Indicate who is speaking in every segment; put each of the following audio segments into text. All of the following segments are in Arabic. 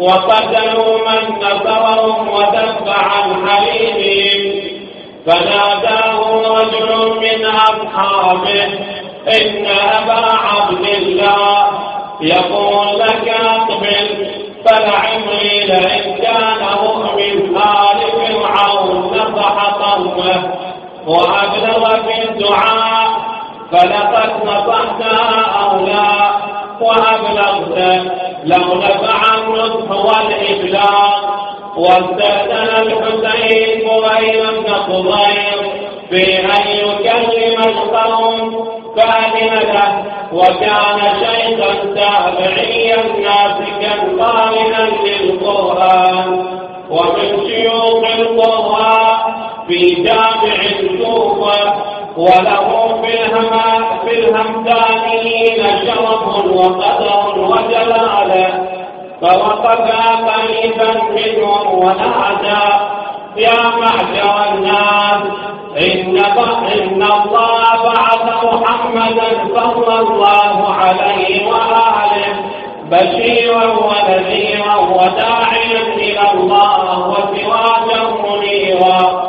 Speaker 1: وقتلوا من نصرهم ودف عن حليمهم. فناداه رجل من أصحابه إن أبا عبد الله يقول لك أقبل فلعمري لئن كان مؤمن آل فرعون نصح قومه وأبلغ في الدعاء فلقد نصحت هؤلاء وأبلغت لو نفع النصح والإبلاغ. واستأذن الحسين قريب بن خضير في أن يكلم القوم فأذن له، وكان شيخا تابعيا ناسكا قارئا للقرآن ومن شيوخ القرآن في جامع الكوفة، وله في الهمدانيين شرف وقدر وجلاله. فوقف قريبا منهم ونادى يا معشر الناس إن الله بعث محمدا صلى الله عليه وآله بشيرا ونذيرا وداعيا إلى الله وسراجا منيرا.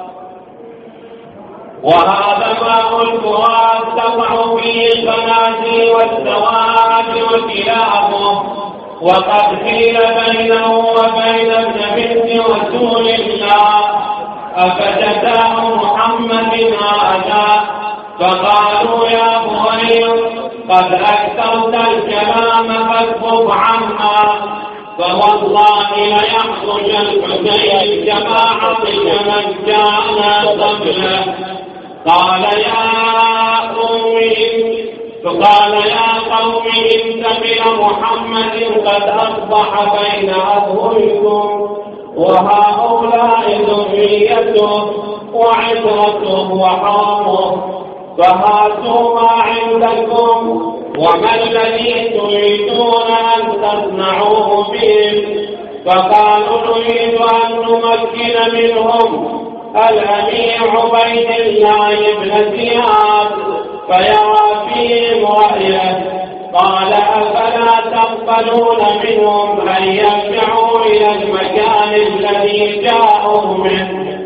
Speaker 1: وهذا ماء الفرات تقع فيه القناديل والسواد وكلابه، وقد حيل بينه وبين ابن رسول الله أفجزاء محمد هذا. فقالوا يا بغير قد أكثرت الكلام فاكف عنها، فوالله ليخرج الحسين كما عطش من كان قبله. قال يا قوم إن سبيل محمد قد أصبح بين أظهركم، وهؤلاء ذريته وعترته وحرمه، فهاتوا ما عندكم وما الذي تريدون أن تصنعوه بهم. فقالوا نريد أن نمكن منهم الأمير عبيد الله بن زياد فيرى فيهم رأيه. قال أفلا تقبلون منهم أن يرجعوا إلى المكان الذي جاءوا منه؟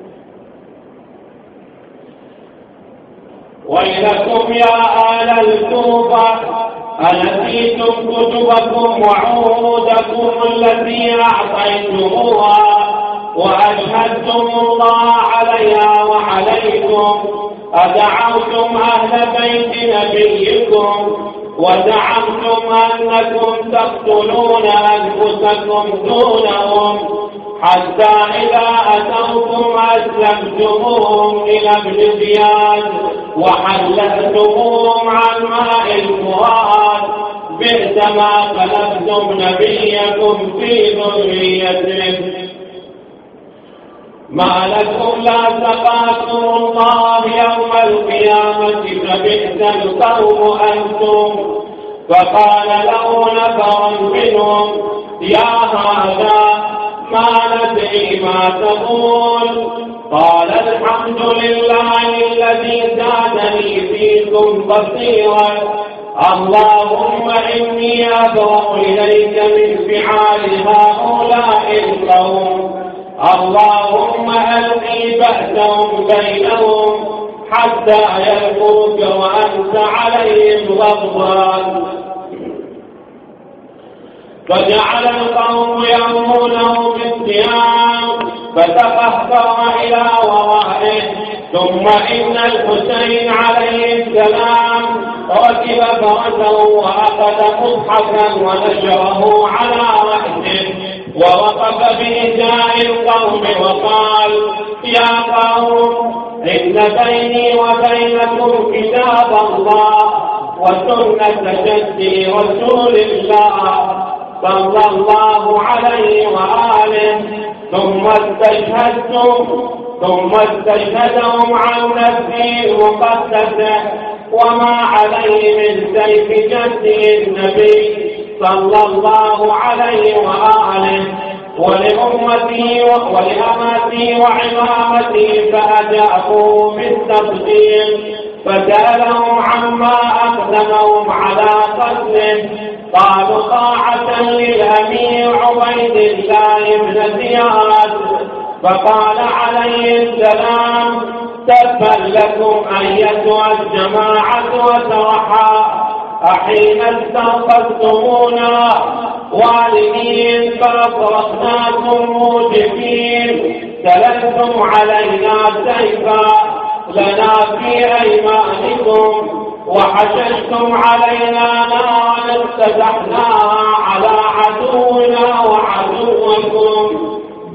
Speaker 1: ويلكم يا آل الكوفة أنسيتم كتبكم وعهودكم التي أعطيتموها وأشهدتم الله عليها وعليكم؟ أدعوتم أهل بيت نبيكم وزعمتم أنكم تقتلون أنفسكم دونهم، حتى إذا أتوكم أسلمتموهم إلى ابن زياد وحللتموهم عن ماء الفرات. بئس ما خلفتم نبيكم في ذريته. ما لكم لا تقاتل الله يوم القيامة فبئس القوم أنتم. فقال له نفر منهم يا هذا ما ندري ما تقول. قال الحمد لله الذي زادني فيكم بصيرا. اللهم إني أبرأ إليك من فعال هؤلاء القوم. اللهم ألقي بأسهم بينهم حتى يلقوك وأنت عليهم غضبان. فجعل القوم يرمونه بالسهام فتقهقر إلى ورائه. ثم إن الحسين عليه السلام ركب فرسه وأخذ مصحفا ونشره على رأسه ووقف بإزاء القوم وقال يا قوم إن بيني وبينكم كتاب الله وسنة جدي رسول الله صلى الله عليه وآله. ثم استشهدهم عن نفسه المقدسة وما عليه من سيف جده النبي صلى الله عليه وآله ولأمته ولأمته وعمامته، فأجابوا بالتفصيل. فسألهم عما أقدمهم على قتله. قالوا طاعة للأمير عبيد الله بن زياد فقال عليه السلام: تبا لكم أيتها الجماعة وترحى، أحين استنقذتمونا والدين فأفرقناكم موجفين، سللتم علينا سيفا لنا في أيمانكم، وحششتم علينا نارا افتتحناها على عدونا وعدوكم،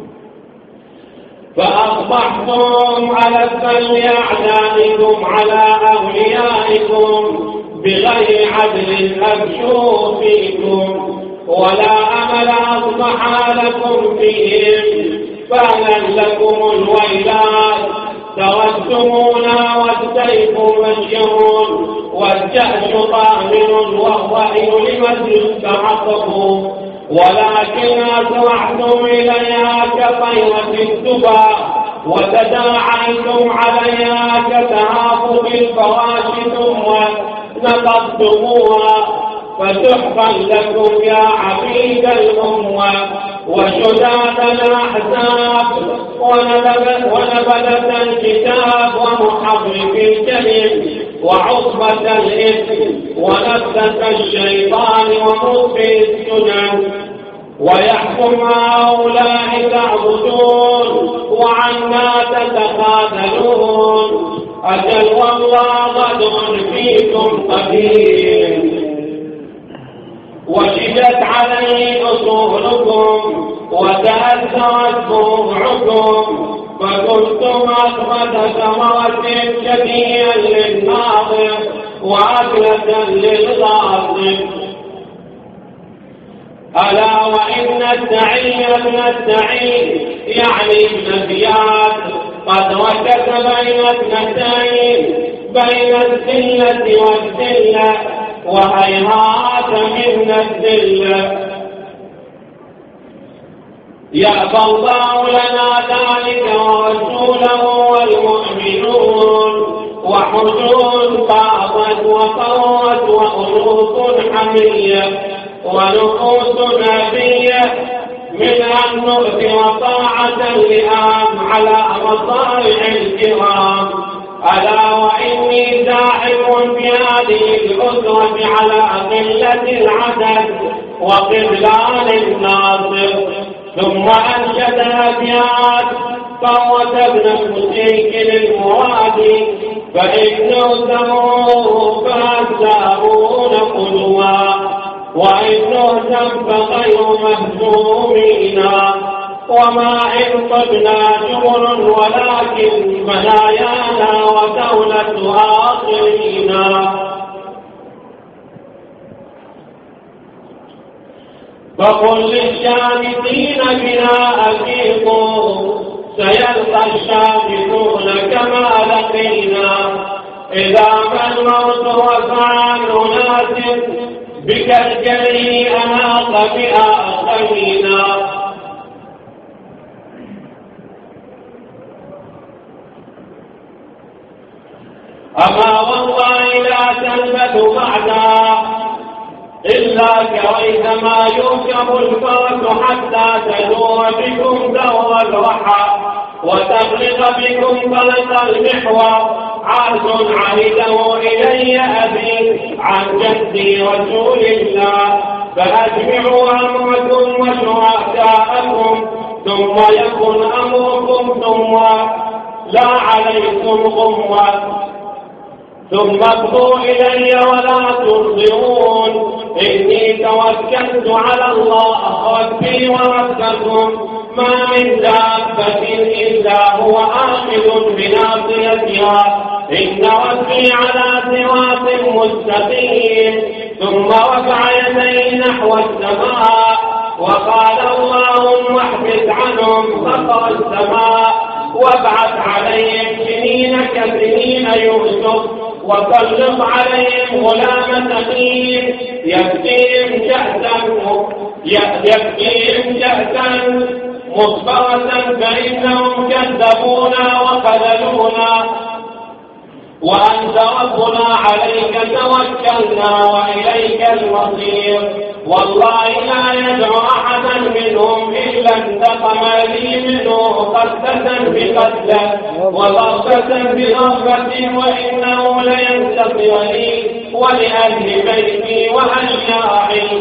Speaker 1: فأصبحتم على الذل أعدائكم على أوليائكم، بغير عدل أبشوا فيكم، ولا أمل أصبح لكم فيهم، فهل لكم الويلات، تركتمونا والسيف مشيون، والجأش طامن والرأي لمن يستحقه، ولكن أسرعتم إليها كطيرة السبا، وتداعيتم عليها كتهافت الفراش ثم نقضتموها، فسحقا لكم يا عبيد الأمة وشداد الأحزاب، ونبذة الكتاب ومحرف الكلم وعصبة الإثم ونبذة الشيطان ومطفئ السنن، ويحكم هؤلاء تعبدون وعنا تتخاذلون، أجل والله غدر فيكم قدير، وشدت عليه أصولكم وتأثرت فروعكم، فكنتم أخذ ثمرة شبيها للناظر وأكلة للغاصب. ألا وإن الدعي ابن الدعي يعني ابن زياد قد ركز بين اثنتين، بين الذلة والذلة، وهيهات من الذلة. يأبى الله لنا ذلك ورسوله والمؤمنون، وحجون طابت وقوت وأنوف حمية ونفوس نبية، من أن نؤثر طاعة اللئام على مصارع الكرام. ألا وإني داعم في هذه الأسرة على قلة العدد وقبلان الناصر. ثم أنشد أبيات قوة ابن المشيك للمراد، فإنه سموه فأسامون قدوا، وإنه سب غير مهزومين، وما إن طبنا جبر ولكن منايانا ودولة آخرين. فقل للشامتين بنا أفيقوا، سيلقى الشامتون كما لقينا، إذا ما الموت وفعل أناس بك الجري أناق بآخرين. أما والله لا تنبت بعدا إلا كريثما يركب الفرس حتى تدور بكم دور الرحى، وتغرق بكم فلق المحور. عهد عهده إلي أبي عن جدي رسول الله، فأجمعوا أمركم وشركاءكم، ثم يكن أمركم ثم لا عليكم غمة، ثم ابقوا إلي ولا تنظرون. إني توكلت على الله ربي وربكم، ما من دابة إلا هو آخذ بناصيتها، إن ربي على صراط مستقيم. ثم رفع يديه نحو السماء وقال: اللهم احبس عنهم خطر السماء، وابعث عليهم سنين كسنين يوسف، وسلط عليهم غلام ثقيل يكفيهم كأسا مصبرة، فإنهم كذبونا وخذلونا، وأنت ربنا عليك توكلنا وإليك المصير. والله لا يدعو أحدا من قتلة بقتلة وضربة بضربة وإنه لينتصر لي ولأهل بيتي وأشياعي.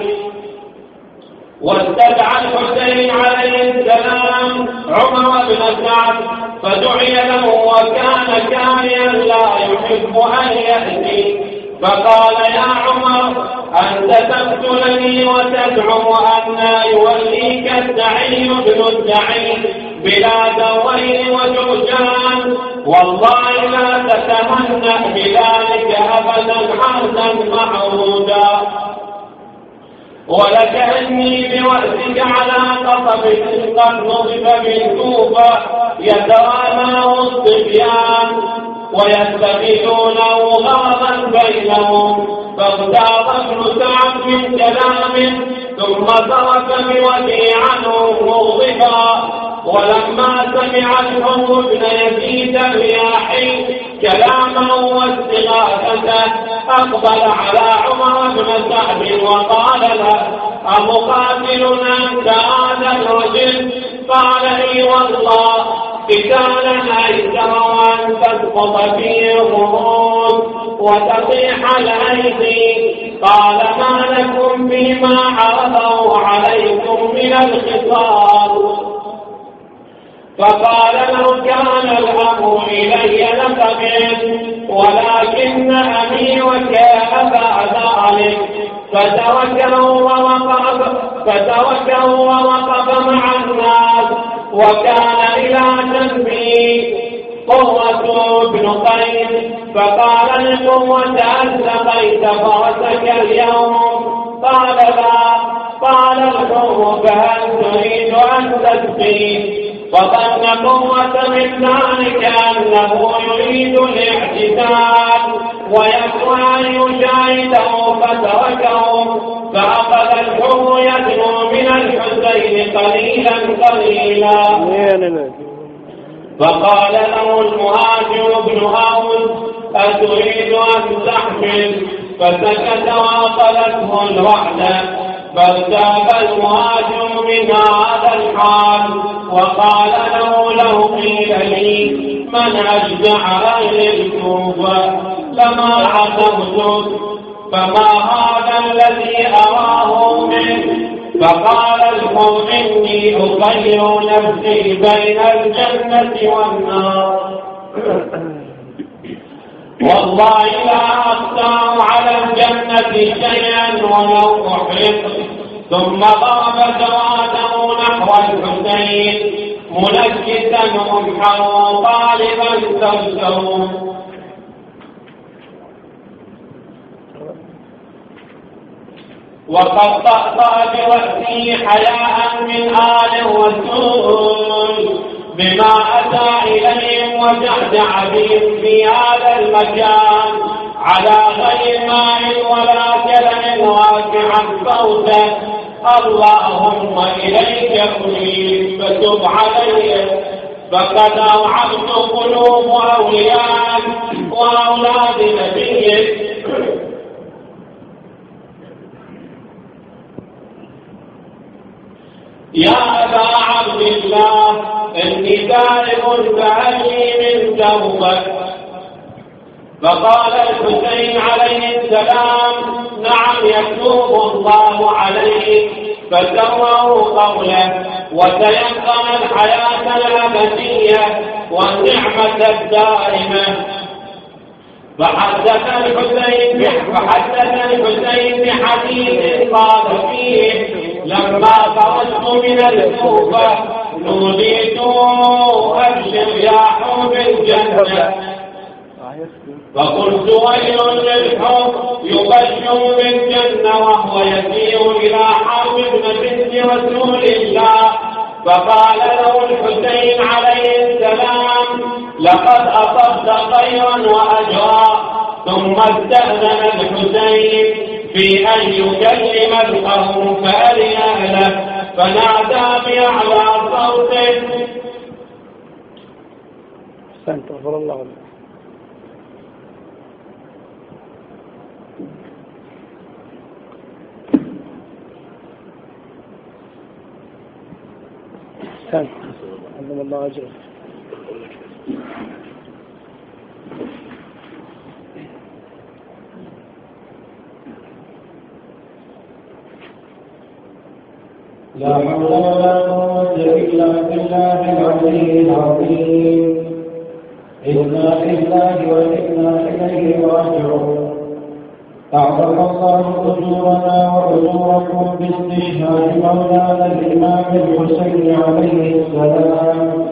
Speaker 1: واستدعى الحسين عليه السلام عمر بن سعد فدعي له وكان كارها لا يحب أن يأتي، فقال يا عمر أنت تقتلني وتزعم أن يوليك الدعي بن الدعي بلاد ويل وجرجان، والله لا تتمنى بذلك أبدا عهدا معرودا، ولكأني برأسك على قصب قد نصب بالكوفة يتوالاه الصبيان ويتخذونه غرضا بينهم. فاغتاظ ابن سعد من كلامه ثم ترك بوجهه عنه مغضبا. ولما سمع الحر بن يزيد الرياحي كلامه واستغاثته أقبل على عمر بن سعد وقال له أمقاتلنا أنت هذا الرجل؟ قال اي والله قتالا أيسر وأن تسقط فيه الرؤوس وتطيح الأيدي. قال ما لكم فيما عرضه عليكم من الخصام؟ فقال لو كان الأمر إلي لقبل ولكن أميرك أبى ذلك فتركه ووقف مع الناس. وكان إلى جنبه قرة بن قيس فقال لقرة أسقيت فرسك اليوم؟ قال لا. قال الحر فهل تريد أن تسقي؟ فظن قرة من ذلك أنه يريد الاعتدال ويقوى أن يشاهده فتركه. فأخذ الحر يدنو من الحسين قليلا قليلا. فقال له المهاجر بن هاوز أتريد أن تحمل؟ فسكت وأخذته الوحدة. فارتاب المهاجر من هذا الحال وقال له لو قيل لي من أشجع أهل الكوفة لما عتبتك، فما هذا الذي أراه منه؟ فقال الحر إني أخير نفسي بين الجنة والنار، والله لا أختار على الجنة شيئا ولو أحرق. ثم ضرب سواده نحو الحسين منكسا رمحا طالبا ترسه. وقد طأطأ برأسه حياء من آل الرسول بما أتى إليهم وجعجع بهم في هذا المكان على غير ماء ولا كلم واقعا صوتا. اللهم إليك أنيب فتب علي فقد أوعبت قلوب أولياء وأولاد نبيك. يا أبا عبد الله إني تائب فهلي من توبة. فقال الحسين عليه السلام نعم يتوب الله عليه. فسره قوله وتيقن الحياة الأبدية والنعمة الدائمة. فحدث الحسين بحديث قال فيه لما خرجت من الكوفة نوديت أبشر يا حب الجنة، فقلت ويل للحب يبشر بالجنة وهو يسير إلى حرب بنت رسول الله. فقال له الحسين عليه السلام لقد أصبت خيرا وأجرا. ثم استأذن الحسين في أن يكلم القوم فأذن له فنادى بأعلى صوته
Speaker 2: استغفر الله. كان عندما الله أجره.
Speaker 3: لا حول ولا قوة إلا بالله العلي العظيم. إنا لله وإنا إليه راجعون. أعظم الله أجورنا وأجوركم باستشهاد مولانا الإمام الحسين عليه السلام،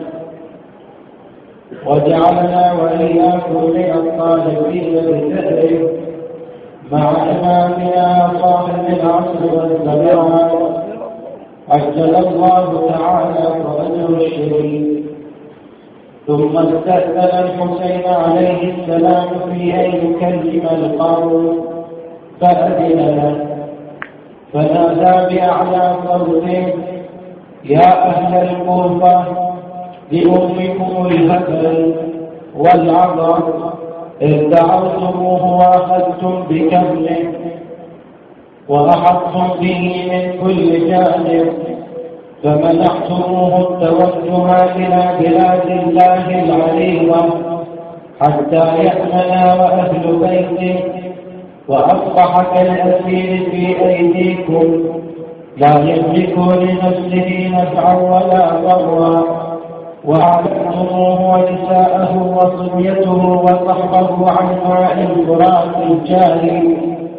Speaker 3: وجعلنا وإياكم من الطالبين بثأره مع إمامنا صاحب العصر والزمان عجل الله تعالى فرجه الشريف. ثم استأذن الحسين عليه السلام في أن يكلم القوم فأذن له، فنادى بأعلى صوته: يا أهل الكوفة، لأمكم الهبل والعذر إذ دعوتموه وأخذتم بكمله وأحطتم به من كل جانب، فمنعتموه التوجه إلى بلاد الله العليمة حتى يأمن وأهل بيته، وأصبح كالأسير في أيديكم لا يملك لنفسه نفعا ولا ضرا، وأعلمتموه ونساءه وصبيته وصحبه عن ماء الفرات الجاري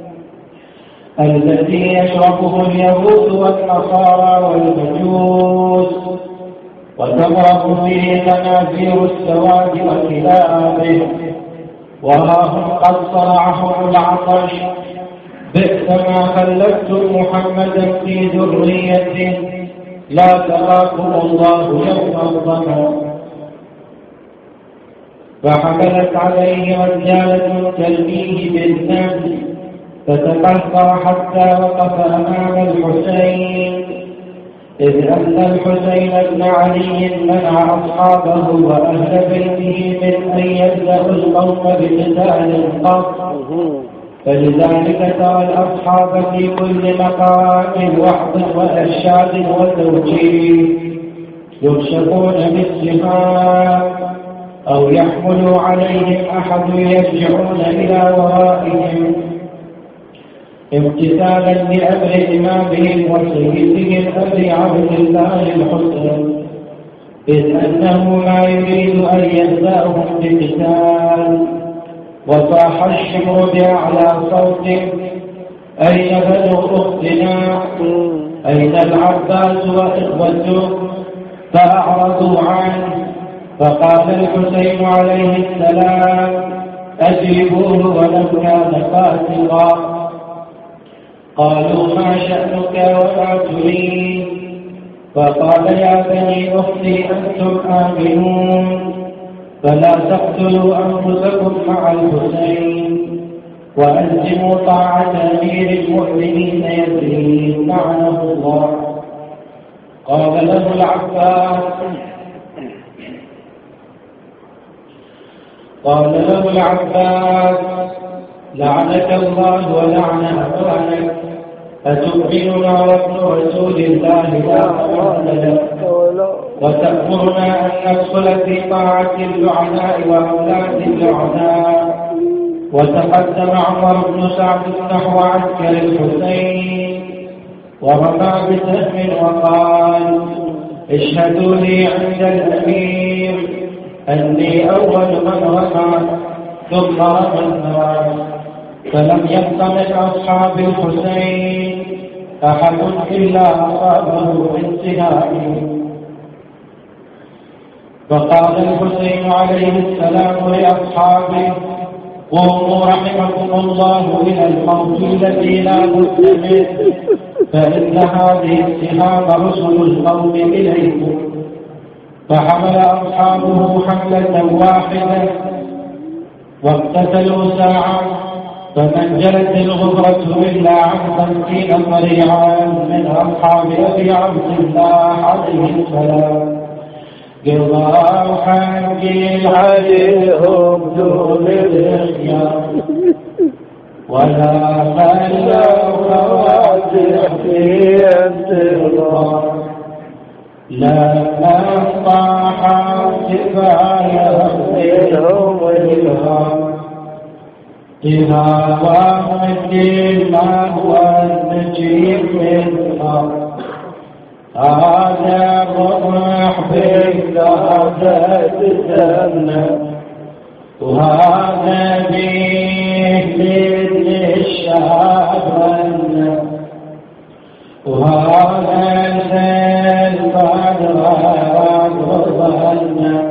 Speaker 3: الذي يشربه اليهود والنصارى والمجوس، وتغرق فيه تنازير السواد وكلابه، وها هم قد صرعهم العطش. بئس ما خلفتم محمدا في ذريته، لا تخافوا الله يوم الظما. فحملت عليه رجالة كالميه بالنمل فتقهقر حتى وقف أمام الحسين، إذ أن الحسين بن علي منع أصحابه وأهل بيته من أن يبدأوا القوم بقتال قط، فلذلك ترى الأصحاب في كل مقام وعظ وإرشاد وتوجيه يكشفون بالسهام، أو يحمل عليهم أحد يرجعون إلى ورائهم امتثالا لأمر إمامهم وسيدهم أبي عبد الله الحسين، إذ أنه ما يريد أن يبدأهم بقتال. وصاح الشمر بأعلى صوته: أين بنو أختنا؟ أين العباس وإخوته؟ فأعرضوا عنه، فقال الحسين عليه السلام: أجيبوه ولو كان فاسقا. قالوا: ما شأنك وما تريد؟ فقال: يا بني أختي أنتم آمنون، فلا تقتلوا أنفسكم مع الحسين، وألزموا طاعة أمير المؤمنين يزيد لعنه الله. قال له العباس: لعنك الله ولعن أخوانك، أتؤمننا وابن رسول الله لا أمن لك، وتأمرنا أن ندخل في طاعة اللعناء وأولاد اللعناء. وتقدم عمر بن سعد نحو عسكر الحسين ورمى بسهم وقال: اشهدوا لي عند الأمير أني أول من رمى، ثم رمى الناس، فلم يبق من أصحاب الحسين أحد إلا أصابه من سهامه. فقال الحسين عليه السلام لأصحابه: قوموا رحمكم الله إلى الموت الذي لا بد منه، فإن هذه السهام رسل الموت إليكم. فحمل أصحابه حملة واحدة واقتتلوا ساعة، فمن جلت الغبرة إلا عن 50 صريعا من أصحاب أبي عبد الله عليه السلام، قضاء حنجي عليهم دون الإخيار، ولا خلوا خواتر في انتظار، لا أصبح كفاية منهم الهام إذا وامد ما هو النجيب منها هذا الرمح بالذات تسمى وهذا به للشعب وهذا الفجر ظلنا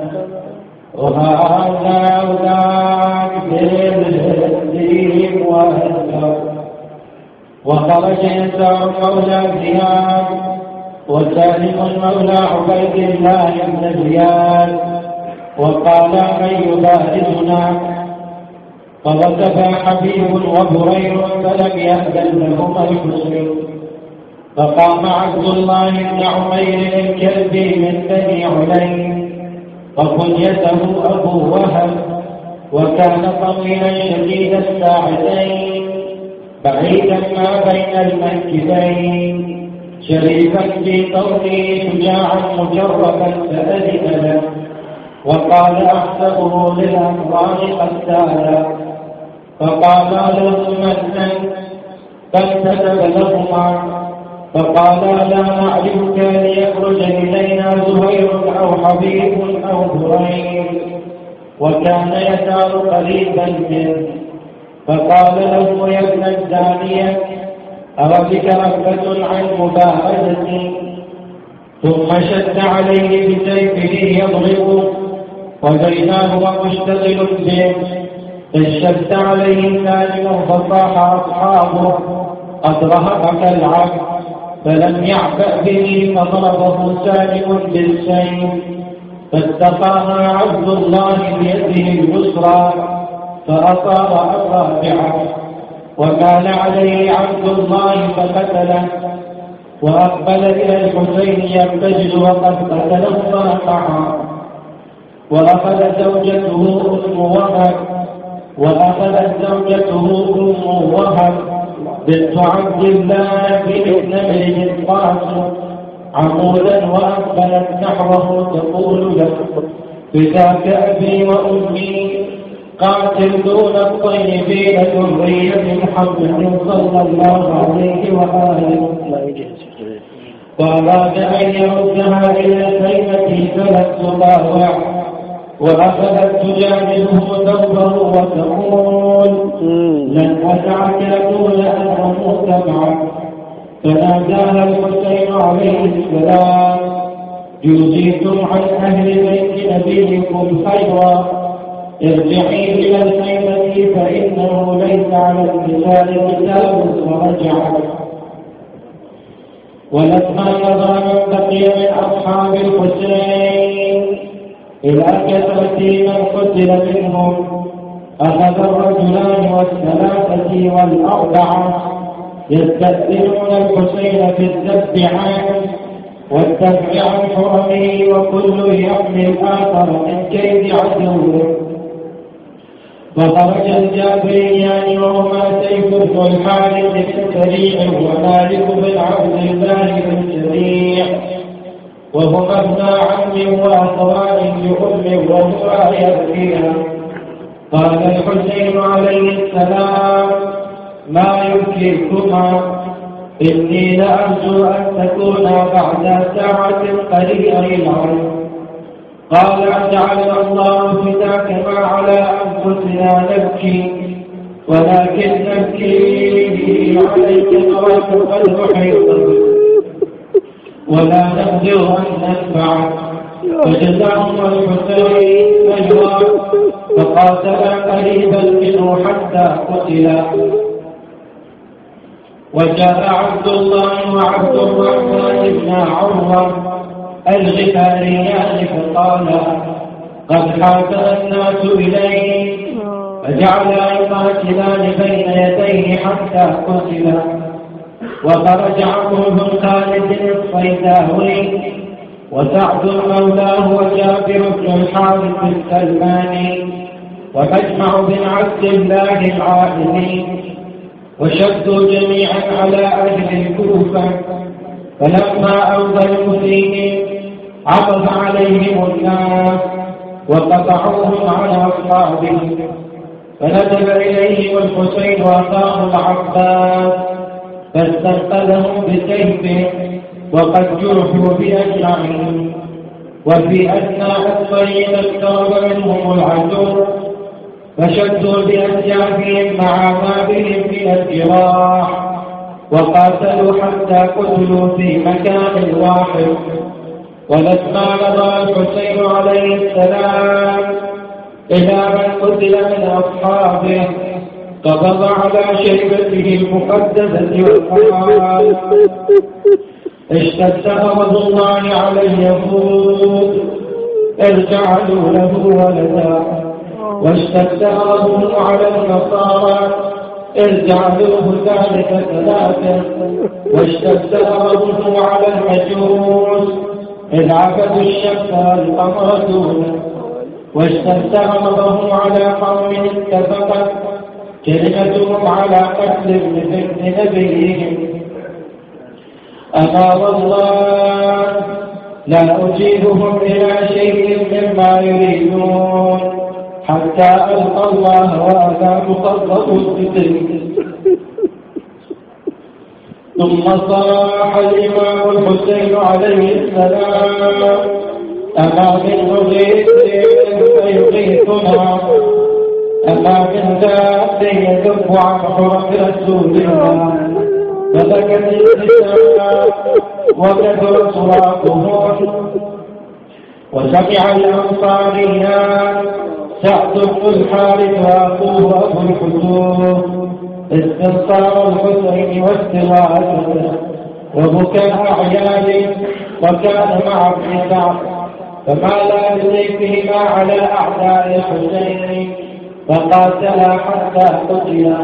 Speaker 3: وهذا وذاك بالهديم والكر وخرج يسار مولى زياد وسالم مولى عبيد الله بن زياد وقال من يبارزنا فوقف حبيب وبرير فلم يأذن لهما الحسن فقام عبد الله بن عمير الكلبي من بني علي وكنيته أبو وهب وكان طويلا شديد الساعدين بعيدا ما بين المنكبين شريفا في قوله شجاعا مجربا فأذن له وقال أحسبه للأمراض قتالا فقال له من فانتدب لهما فقال لا نعرفك ليخرج إلينا زهير أو حبيب أو برير وكان يسار قريبا منه فقال له يا ابن الزانية أربك رغبة عن مبارزتي ثم شد عليه بسيفه يضربه وبيناه ومشتغل به فاشتد عليه سالم فصاح أصحابه قد رهقك العبد فلم يعبأ به فضربه سالم بالسيف فاستقام عبد الله بيده اليسرى فأصاب أصابعه وكان عليه عبد الله فقتله وأقبل إلى الحسين يرتجل وقد قتله فرقعه وأخذت زوجته أم وهب بنت عبد الله بن القاسم عمودا وأقبلت نحوه تقول له بذاك أبي وأمي قاتل دون الطيبين ذرية محمد صلى الله عليه وآله وأراد أن يردها إلى الخيمة فلم تطاوع وأخذت تجادله ثوبه وتقول لن أدعك دون أن أموت معك فناداها الحسين عليه السلام جوزيتم عن أهل بيت نبيكم خيرا ارجعي إلى الخيمة فإنه ليس على النساء كتاب فرجعت ولما نظر من بقي من أصحاب الحسين إلى كثرة من قتل منهم أخذ الرجلان والثلاثة والأربعة يستأذنون الحسين في الذب عنه والدفع عن حرمه وكل يحمي الآخر من كيد عدوه فخرج الجابريان وهما سيف بن الحارث بن سريع ومالك بن عبد الله بن سريع وهما ابنا عم واخوان لأم وهما يبكيان قال الحسين عليه السلام ما يبكيكما إني لأرجو أن تكونا بعد ساعة قليلة العلم قال جعل الله فداك ما على أنفسنا نبكي ولكن نبكي عليك مواقف المحيط ولا نقدر أن ننفعك فجزاهم الحسين فجرا فقاتل قريبا منه حتى قتلا وجاء عبد الله وعبد الرحمن بن عمر الغفاريان فقال قد حاكم الناس إليه فجعلا يقاتلان بين يديه حتى قتلا وخرج عمرو بن خالد الصيداوي وسعد مولاه وجابر بن الحارث السلماني ومجمع بن عبد الله العائلي وشدوا جميعا على أهل الكوفة فلما أوغلوا فيهم عطف عليهم الناس وقطعوهم على أصحابهم، فنزل إليهم الحسين وأخاه العباس فاستنقذهم بسيفه وقد جرحوا بأجمعين. وفي أثناء الطريق اقترب منهم العدو فشدوا بأسيافهم مع ما بهم من الجراح وقاتلوا حتى قتلوا في مكان واحد. ولما نظر الحسين عليه السلام إلى من قتل من أصحابه قبض على شيبته المقدسة وقال: اشتد غضب الله على اليهود إذ جعلوا له ولدا، واشتد غضبه على النصارى إذ جعلوه ذلك ثلاثة، واشتد غضبه على المجوس إذ عبدوا الشمس والقمر دونه، واشتد غضبه على قوم اتفقت كلمتهم على قتل ابن نبيهم. أما والله لا أجيبهم إلى شيء مما يريدون حتى ألقى الله وأنا مخطط الفتن. ثم صاح الإمام الحسين عليه السلام: أما من مغيث فيغيثنا، أما من ذات يذب عن حرم رسول الله. فبكت النساء وكثر صراخهن. وسمع الأنصاريان سعد بن الحارث وأخوه أبو الحسين استنصار الحسين واستغاثته وبكاء أعياد، وكان مع ابن سعد فمالا بسيفهما على أعداء الحسين فقاتلا حتى قتلا.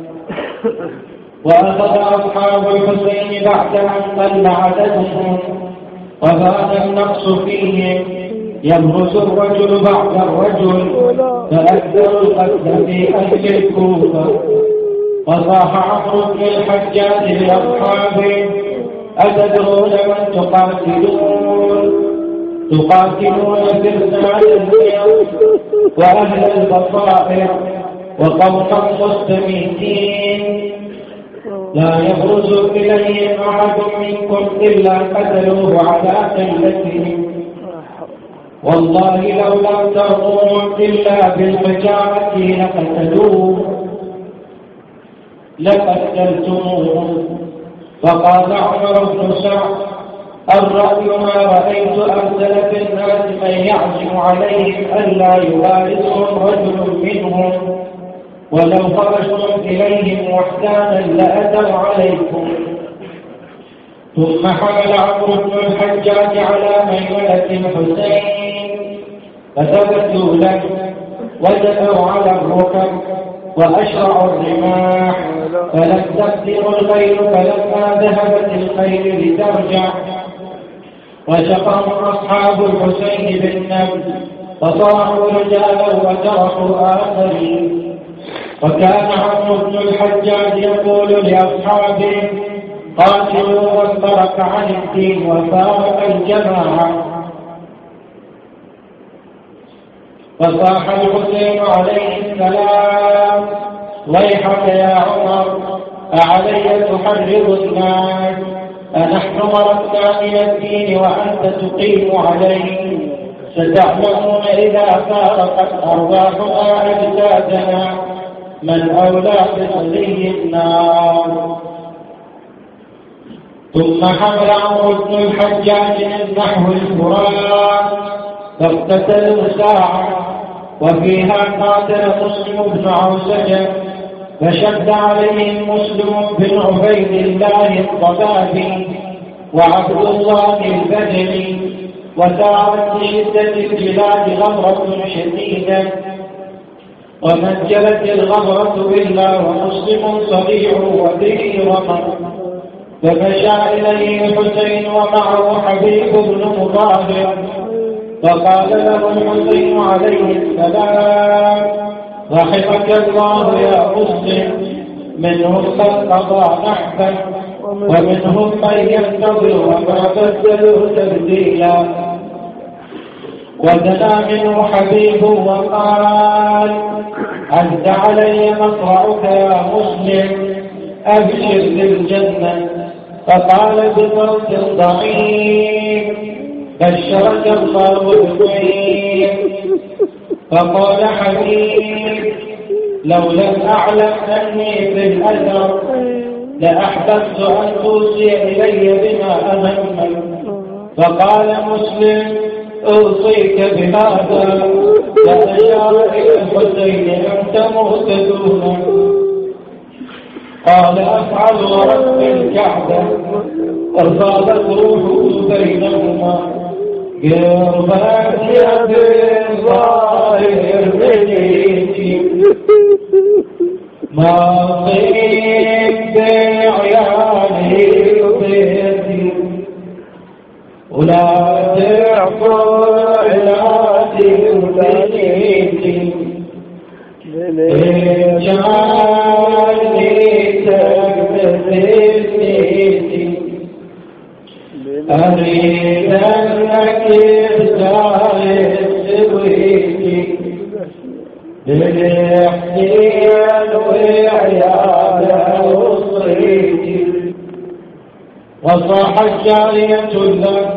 Speaker 3: وأخذ أصحاب الحسين بعد أن قل عددهم وبان النقص فيهم يبرز الرجل بعد الرجل فأكثر القتل في أهل الكوفة. وصاح عمرو بن الحجاج لأصحابه: أتدرون من تقاتلون؟ تقاتلون فرسان الخير وأهل البصائر وقوما مستميتين لا يبرز إليهم أحد منكم إلا قتلوه على قلتهم. والله لو لم ترموهم إلا بالحجارة لقتلتموهم. فقال عمر بن سعد: الرأي ما رأيت أرسل في الناس من يعزم عليهم ألا يبارزهم رجل منهم، ولو خرجتم إليهم وحدانا لأتوا عليكم. ثم حمل عمرو بن الحجاج على ميمنة الحسين فثبتوا له وجدوا على الركب وأشرعوا الرماح، فلم تقدر الخيل فلما ذهبت الخيل لترجع وشقهم أصحاب الحسين بالنبل فصاروا رجالا وجرحوا آخرين. وكان عمرو بن الحجاج يقول لأصحابه: قاتلوا من ترك عن الدين وفارق الجماعة. فصاح الحسين عليه السلام: ويحك يا عمر، أعلي تحرض الناس؟ أنحن مرضنا من الدين وأنت تقيم عليه؟ ستعلمون إذا فارقت أرواحنا أجسادنا من أولى بصلي النار. ثم حمل عمرو بن الحجاج من نحو الفرات فاقتتلوا ساعة، وفيها قاتل مسلم بن عوسجة فشد عليهم مسلم بن عبيد الله الضبابي وعبد الله البجلي، وسارت بشدة الجلاد غمرة شديدة، ونجلت الغمرة إلا ومسلم صريع وبه رمى. فمشى إليه الحسين ومعه حبيب بن مظاهر فقال له الحسين عليه السلام: رحمك الله يا مسلم، منهم من قضى نحبه ومنهم من ينتظر وما بدلوا تبديلا. ودنا منه حبيب وقال عز علي مصرعك يا مسلم أبشر بالجنة. فقال بصوت ضعيف بشرك الله بالخير. فقال حبيب لو لم أعلم أني في الأثر لأحببت أن توصي إلي بما أهمك. فقال مسلم أوصيك بهذا. فأشار إلى الحسين أن تموت دونه. قال أفعل ورب الكعبة. فصارت روحه بينهما قربات بالظاهر بنيتي ما طيب بعياني بيتي ولا تعفو علاتي بنيتي جاني تكبتنيتي أريد أنك إرسال سويتي للإحسان وعيال وصيتي. وصاحت جارية له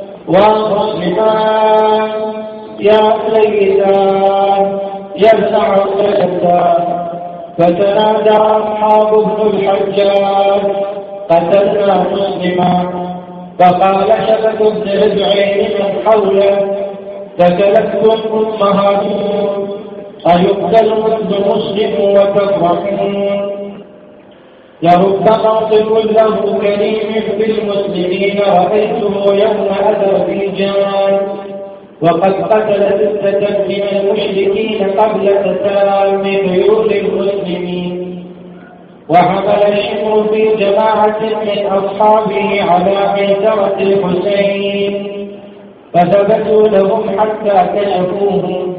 Speaker 3: وظلمان يا سيدان يمنع السجدان. فتنادى أصحاب ابن الحجاج قتلنا مسلما. فقال شبك بن ربعين من حوله ثكلتكم أمهاتكم أيقتل ابن مسلم وتفرحون. لرب قاصف له كريم في المسلمين رأيته يوم أذربيجان وقد قتل 6 من المشركين قبل تسام خيول المسلمين. وحمل الشمر في جماعة من أصحابه على ميسرة الحسين فثبتوا لهم حتى كشفوهم.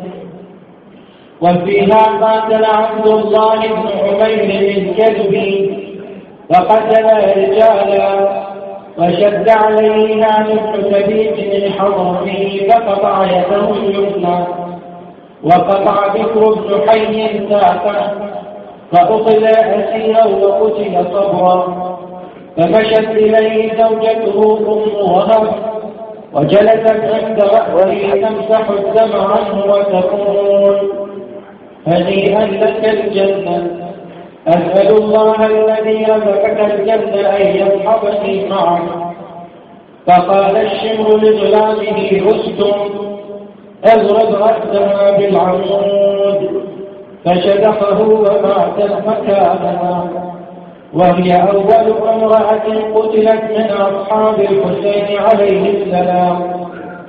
Speaker 3: وفيها قاتل عبد الله بن عمير الكلبي فقتل رجالا. وشد عليه نعم بن ثبيت الحضرمي فقطع يده اليمنى. وقطع بكر بن حي ساقه فأخذ أسيرا وقتل صبرا. فمشت إليه زوجته أم وهب وجلست عند رأسه تمسح الدم عنه وتقول هنيئا لك الجنة. أسأل الله الذي رزقك الجنة أن يصحبني معه. فقال الشمر لغلامه رستم اضرب رأسها بالعمود. فشدقه ومات مكانها. وهي أول امرأة قتلت من أصحاب الحسين عليه السلام.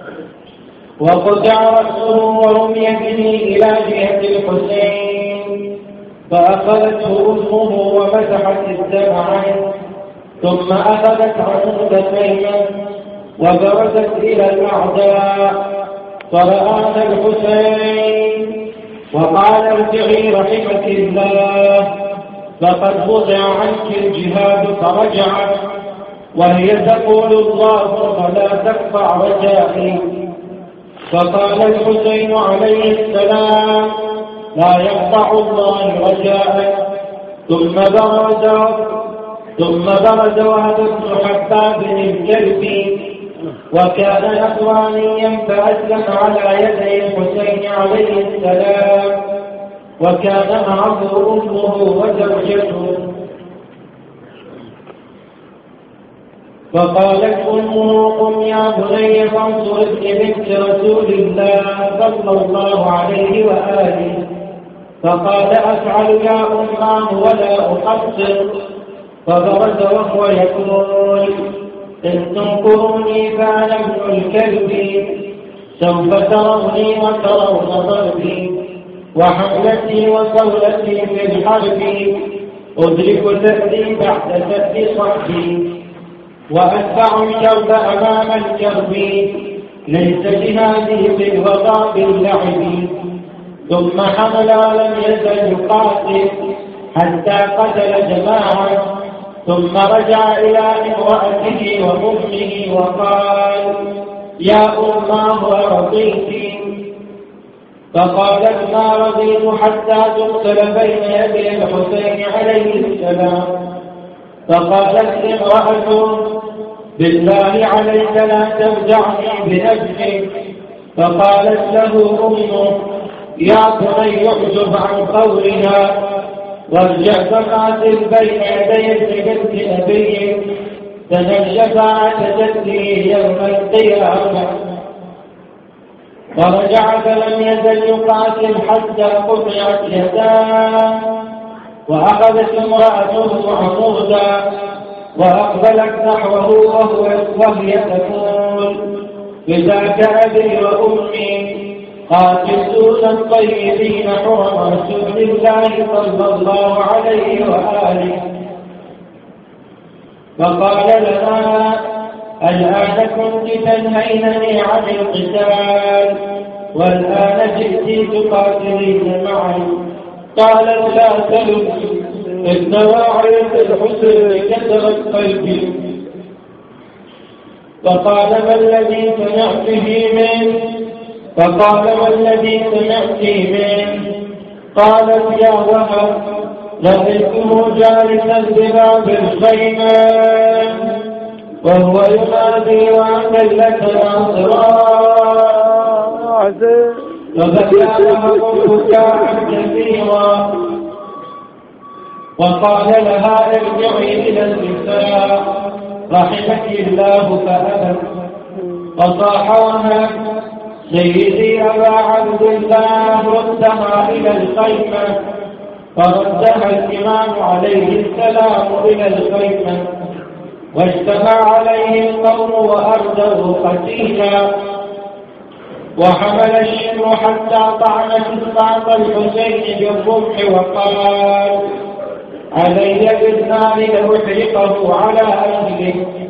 Speaker 3: وقطع رأسه ورمي به إلى جهة الحسين فأخذته أمه ومسحت الدم عنه ثم أخذت عمود سيفا وبرزت إلى الأعداء فرآها الحسين وقال ارجعي رحمك الله فقد وضع عنك الجهاد. فرجعت وهي تقول اللهم لا تقطع رجائي. فقال الحسين عليه السلام لا يقطع الله رجاءك. ثم برز وهب بن حباب الكلبي وكان نصرانيا فأسلم على يدي الحسين عليه السلام وكان معه أمه وزوجته. فقالت أمه قم يا بني فانصر ابن بنت رسول الله صلى الله عليه وآله. فقال أفعل يا أماه ولا أحصر. فبرز وهو يقول إن تنكروني فأنا ابن الكلب سوف تروني وترون ضربي وحملتي وصولتي في الحرب أدرك ثأري بعد ثأر صحبي وأتبع الكرب أمام الكرب ليس جهادي بالوضع باللعب. ثم حمل ولم يزل يقاتل حتى قتل جماعة ثم رجع إلى امرأته وأمه وقال يا أماه أرضيت؟ فقالت ما رضيت حتى تقتل بين يدي الحسين عليه السلام. فقالت امرأة بالله عليك لا تفزعني بنفسك. فقالت له أمه يا بني اعجب عن قولها وارجع فقاتل بين يدي بنت نبيك تنجى شفاعة جده يوم القيامة. فرجع فلم يزل يقاتل حتى قطعت يداه. وأخذت امرأته عمودا وأقبلت نحوه وهي تقول بذاك أبي وأمي قاتلون الطيبين حرم رسول الله صلى الله عليه وآله. فقال لها الآن كنت تنهينني عن القتال والآن جئت تقاتلين معي. قالت لا تلمني إن وعيت الحسن كسرت قلبي. فقال ما الذي سمعت به منه؟ فقال ما الذي سمعت منه؟ قالت يا وهب لقيته جالسا بباب الخيمة وهو ينادي وأكلت ناصرا. فبكى وهب بكاء كثيرا وقال لها ارجعي إلى النساء رحمك الله. فأبت. فصاح وهب سيدي أبا عبد الله ردها إلى الخيمة. فردها الإمام عليه السلام إلى الخيمة واجتمع عليه القوم وأردوا قتيلا. وحمل الشمر حتى طعن إسقاط الحسين بالرمح وقال علي بالنار لأحرقه على أهله.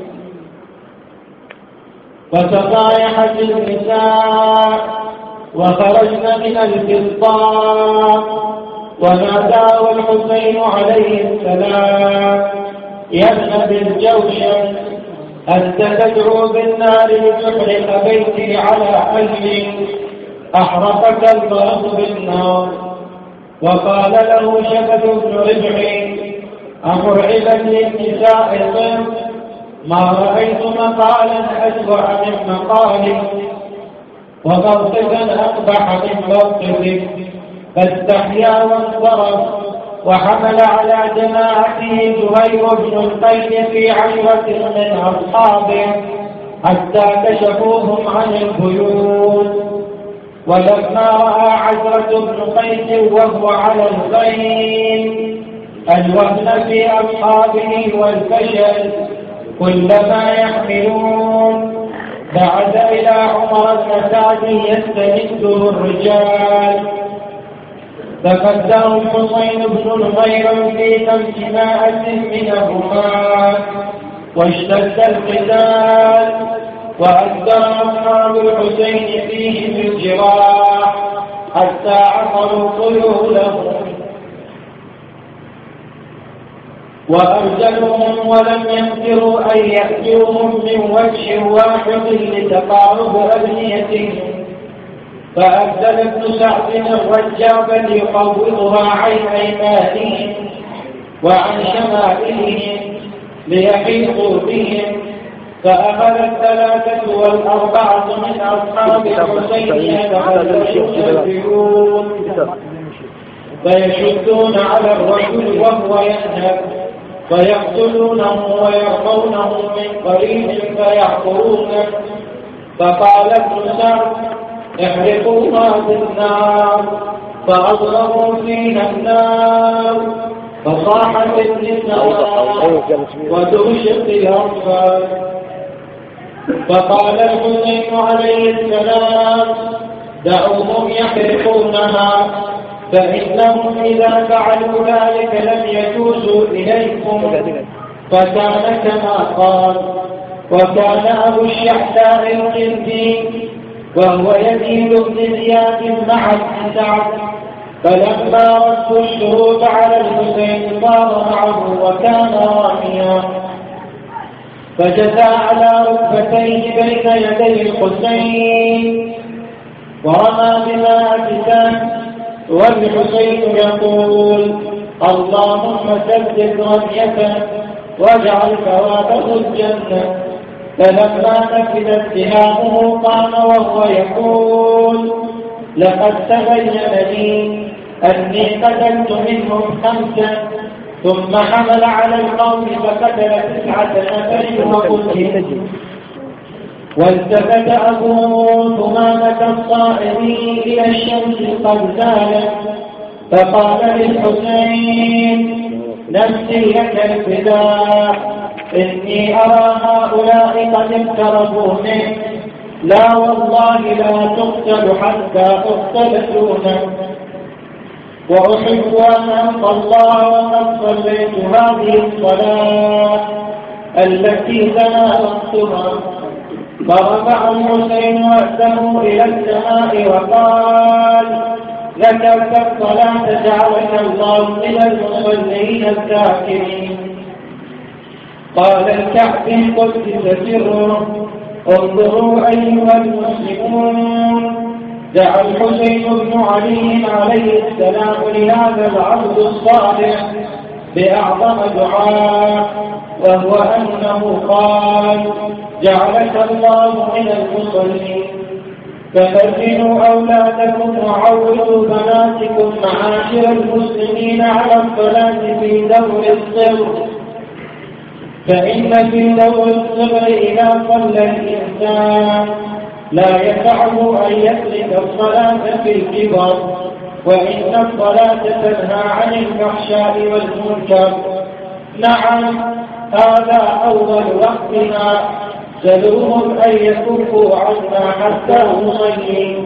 Speaker 3: فتطايحت النساء وخرجن من الفسطاط وناداه الحسين عليه السلام يا ابن ذي الجوشن أنت تدعو بالنار لتحرق بيتي على أهلي أحرقك الله بالنار. وقال له شبث بن ربعي أمرعبا للنساء طب ما رأيت مقالا أسوأ من مقالك وموقفا أقبح من موقفك. فاستحيا وانصرف وحمل على جماعته زهير بن القيس في عشرة من أصحابه حتى كشفوهم عن البيوت. ولما رأى عشرة بن قيس وهو على الخيل الوهن في أصحابه والفشل كلما يحملون بعد إلى عمر بن سعد يستمده الرجال. فقدهم حسين بن نمير في 500 من الرماة واشتد القتال وأكثر أصحاب الحسين فيه بالجراح حتى عصروا خيولهم وأرجلهم ولم يقدروا أن يأتوهم من وجه واحد لتقارب أبنيتهم. فأبدل ابن سعد الرجاب ليقوضها عن أيمانهم وعن شمائلهم ليحيطوا بهم. فأخذ 3 والأربعة من أصحاب الحسين يتغلبون البيوت فيشدون على الرجل وهو يذهب فيقتلونه ويرمونه من قريب فيعقرونه. فقال ابن سعد احرقوها بالنار فأضربوا فيها النار فصاحت النساء وتغشق الأطفال. فقال الحسين عليه السلام دعوهم يحرقونها فإنهم إذا فعلوا ذلك لم يجوزوا إليكم. فكان كما قال. وكان أبو الشحتاء القندي وهو يزيد بن زياد مع ابن سعد. فلما ردوا الشروط على الحسين صار معه وكان راميا. فجثى على ركبتيه بين يدي الحسين ورمى بمائدة، والحسين يقول: اللهم سدد رميته واجعل ثوابه الجنة. فلما نفذت سهامه قام وهو يقول: لقد تبين لي أني قتلت منهم 5. ثم حمل على القوم فقتل 9 نفر وقتل. والتفت أبو ثمامة الصائمي إلى الشمس قد زالت، فقال للحسين: نفسي لك الفداء، إني أرى هؤلاء قد اقتربوا منك، لا والله لا تقتل حتى أقتل دونك، وأحب أن ألقى الله وقد صليت هذه الصلاة التي لنا وقتها. فرفع الحسين رأسه إلى السماء وقال: ذكرت الصلاة جعلك الله من المصلين الذاكرين. قال الكعب قدس سره: انظروا أيها المسلمون، دعا الحسين بن علي عليه السلام لهذا العبد الصالح بأعظم دعاء، وهو أنه قال: جعلك الله من المصلين. ففرجوا أولادكم وعودوا بناتكم معاشر المسلمين على الصلاة في دور الصغر، فإن في دور الصغر إذا صلى الإنسان لا يسعه أن يترك الصلاة في الكبر، وإن الصلاة تنهى عن الفحشاء والمنكر. نعم، هذا أول وقتنا، سلوهم أن يكفوا عنا حتى نصلي.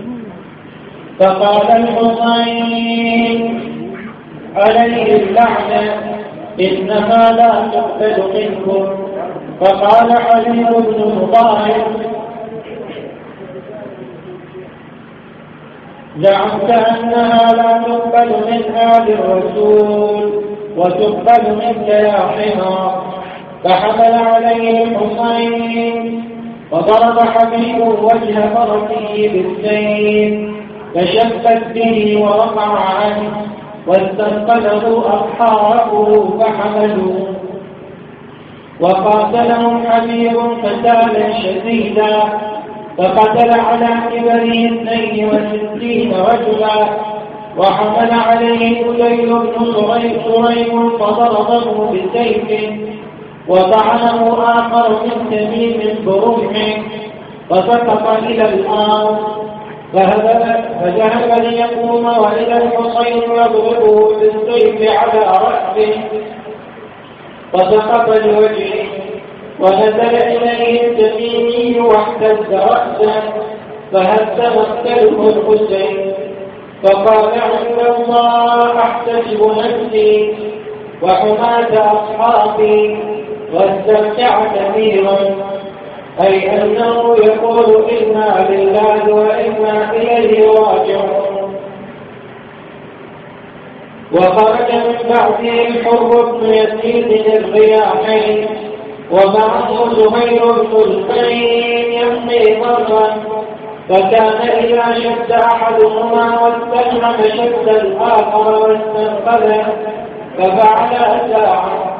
Speaker 3: فقال الحسين عليه اللعنة: إنما لا تقبل منكم. فقال علي بن مطاهر: زعمت أنها لا تقبل من آل الرسول وتقبل منك يا حمار. فحمل عليه الحسين وضرب حبيب وجه فرسه بالسيف، فشفت به ورفع عنه، واستنقذه أصحابه فحملوه. وقاتلهم حبيب قتالا شديدا، فقتل على كبره 62 رجلا. وحمل عليه هذيل بن سريم فضربه بسيف، وطعنه آخر من تميم برمح، فسقط إلى الأرض. فذهب ليقوم وإذا الحسين يضربه بالسيف على رأسه، فسقط لوجهه، ونزل إليه التميمي واحتز رأسه، فهز مقتله الحسين، فقال: عند الله أحتسب نفسي وحماة أصحابي، واستمتع كثيرا، أي أنه يقول: إنا لله وإنا إليه راجعون. وخرج من بعده الحر بن يزيد الرياحين، ومعه زهير بن الخير يمضي مرا، فكان إذا شد أحدهما واستلهم شد الآخر واستنقذه، ففعل ساعة.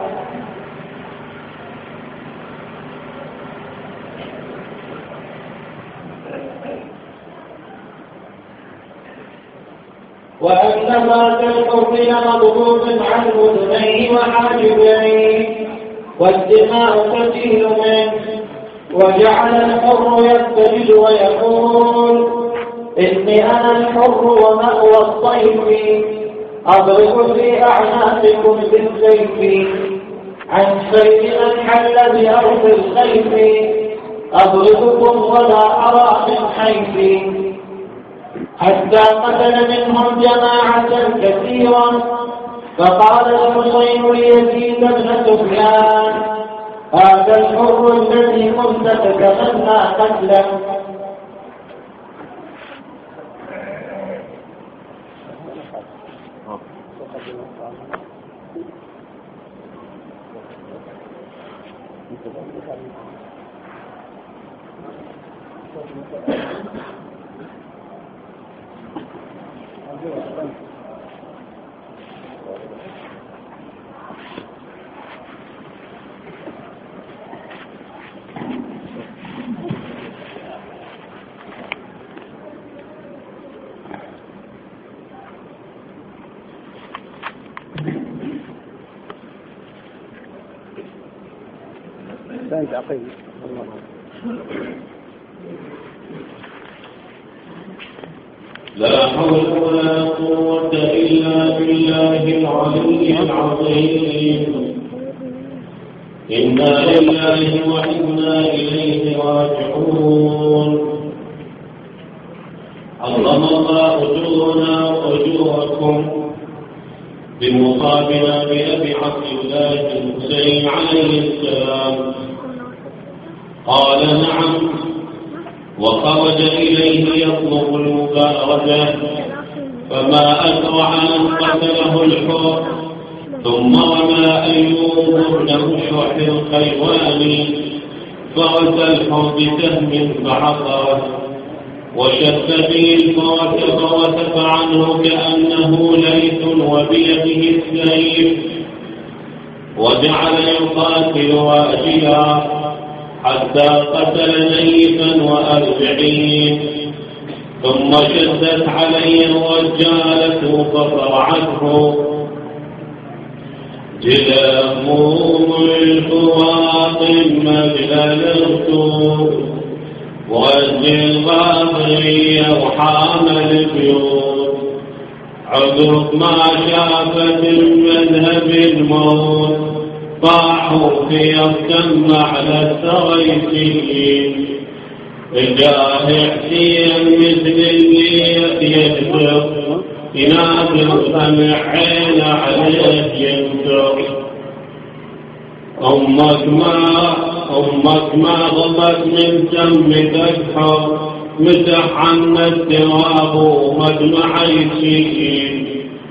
Speaker 3: وأنما كالحر مضبوط عن أذنيه وحاجبيه، والدماء تسيل منه. وجعل الحر يبتهج ويقول: إني أنا الحر ومأوى الصيف، أضرب في أعناقكم بالسيف، عن سيف من حل بأرض الخيف، أضربكم ولا أرى من حيثي. حتى قتل منهم جماعة كثيرا. فقال الحسين ليزيد بن سفيان: هذا الحر الذي كنت تتمنى قتله.
Speaker 1: لا حول ولا قوة إلا بالله العلي العظيم. إنا لله وإنا إليه راجعون. عظم الله أجورنا وأجوركم بمصابنا بأبي عبد الله الحسين عليه السلام. قال نعم، وخرج إليه يطلب المبارزة، فما أسرع أن قتله الحر. ثم رمى أيوب بن مشرح الخيواني فرس الحر بسهم فحصره، وشد به الفرس فوسف عنه كأنه ليث وبيده السيف، وجعل يقاتل واجيا حتى قتل نيفا وأربعين. ثم شدت عليه الرجالة فصرعته. جلهم الفرات مبللت والجغاضي أرحام البيوت. عذب ما شافت المذهب الموت، طاحوا في الدم على السريسين. الجاه حسين مثل اللي يهدر، ينادر سمع عين عليه ينكر. أمك ما ضبت من دم تكحر، مسح عنا التراب ومدمع يسيل.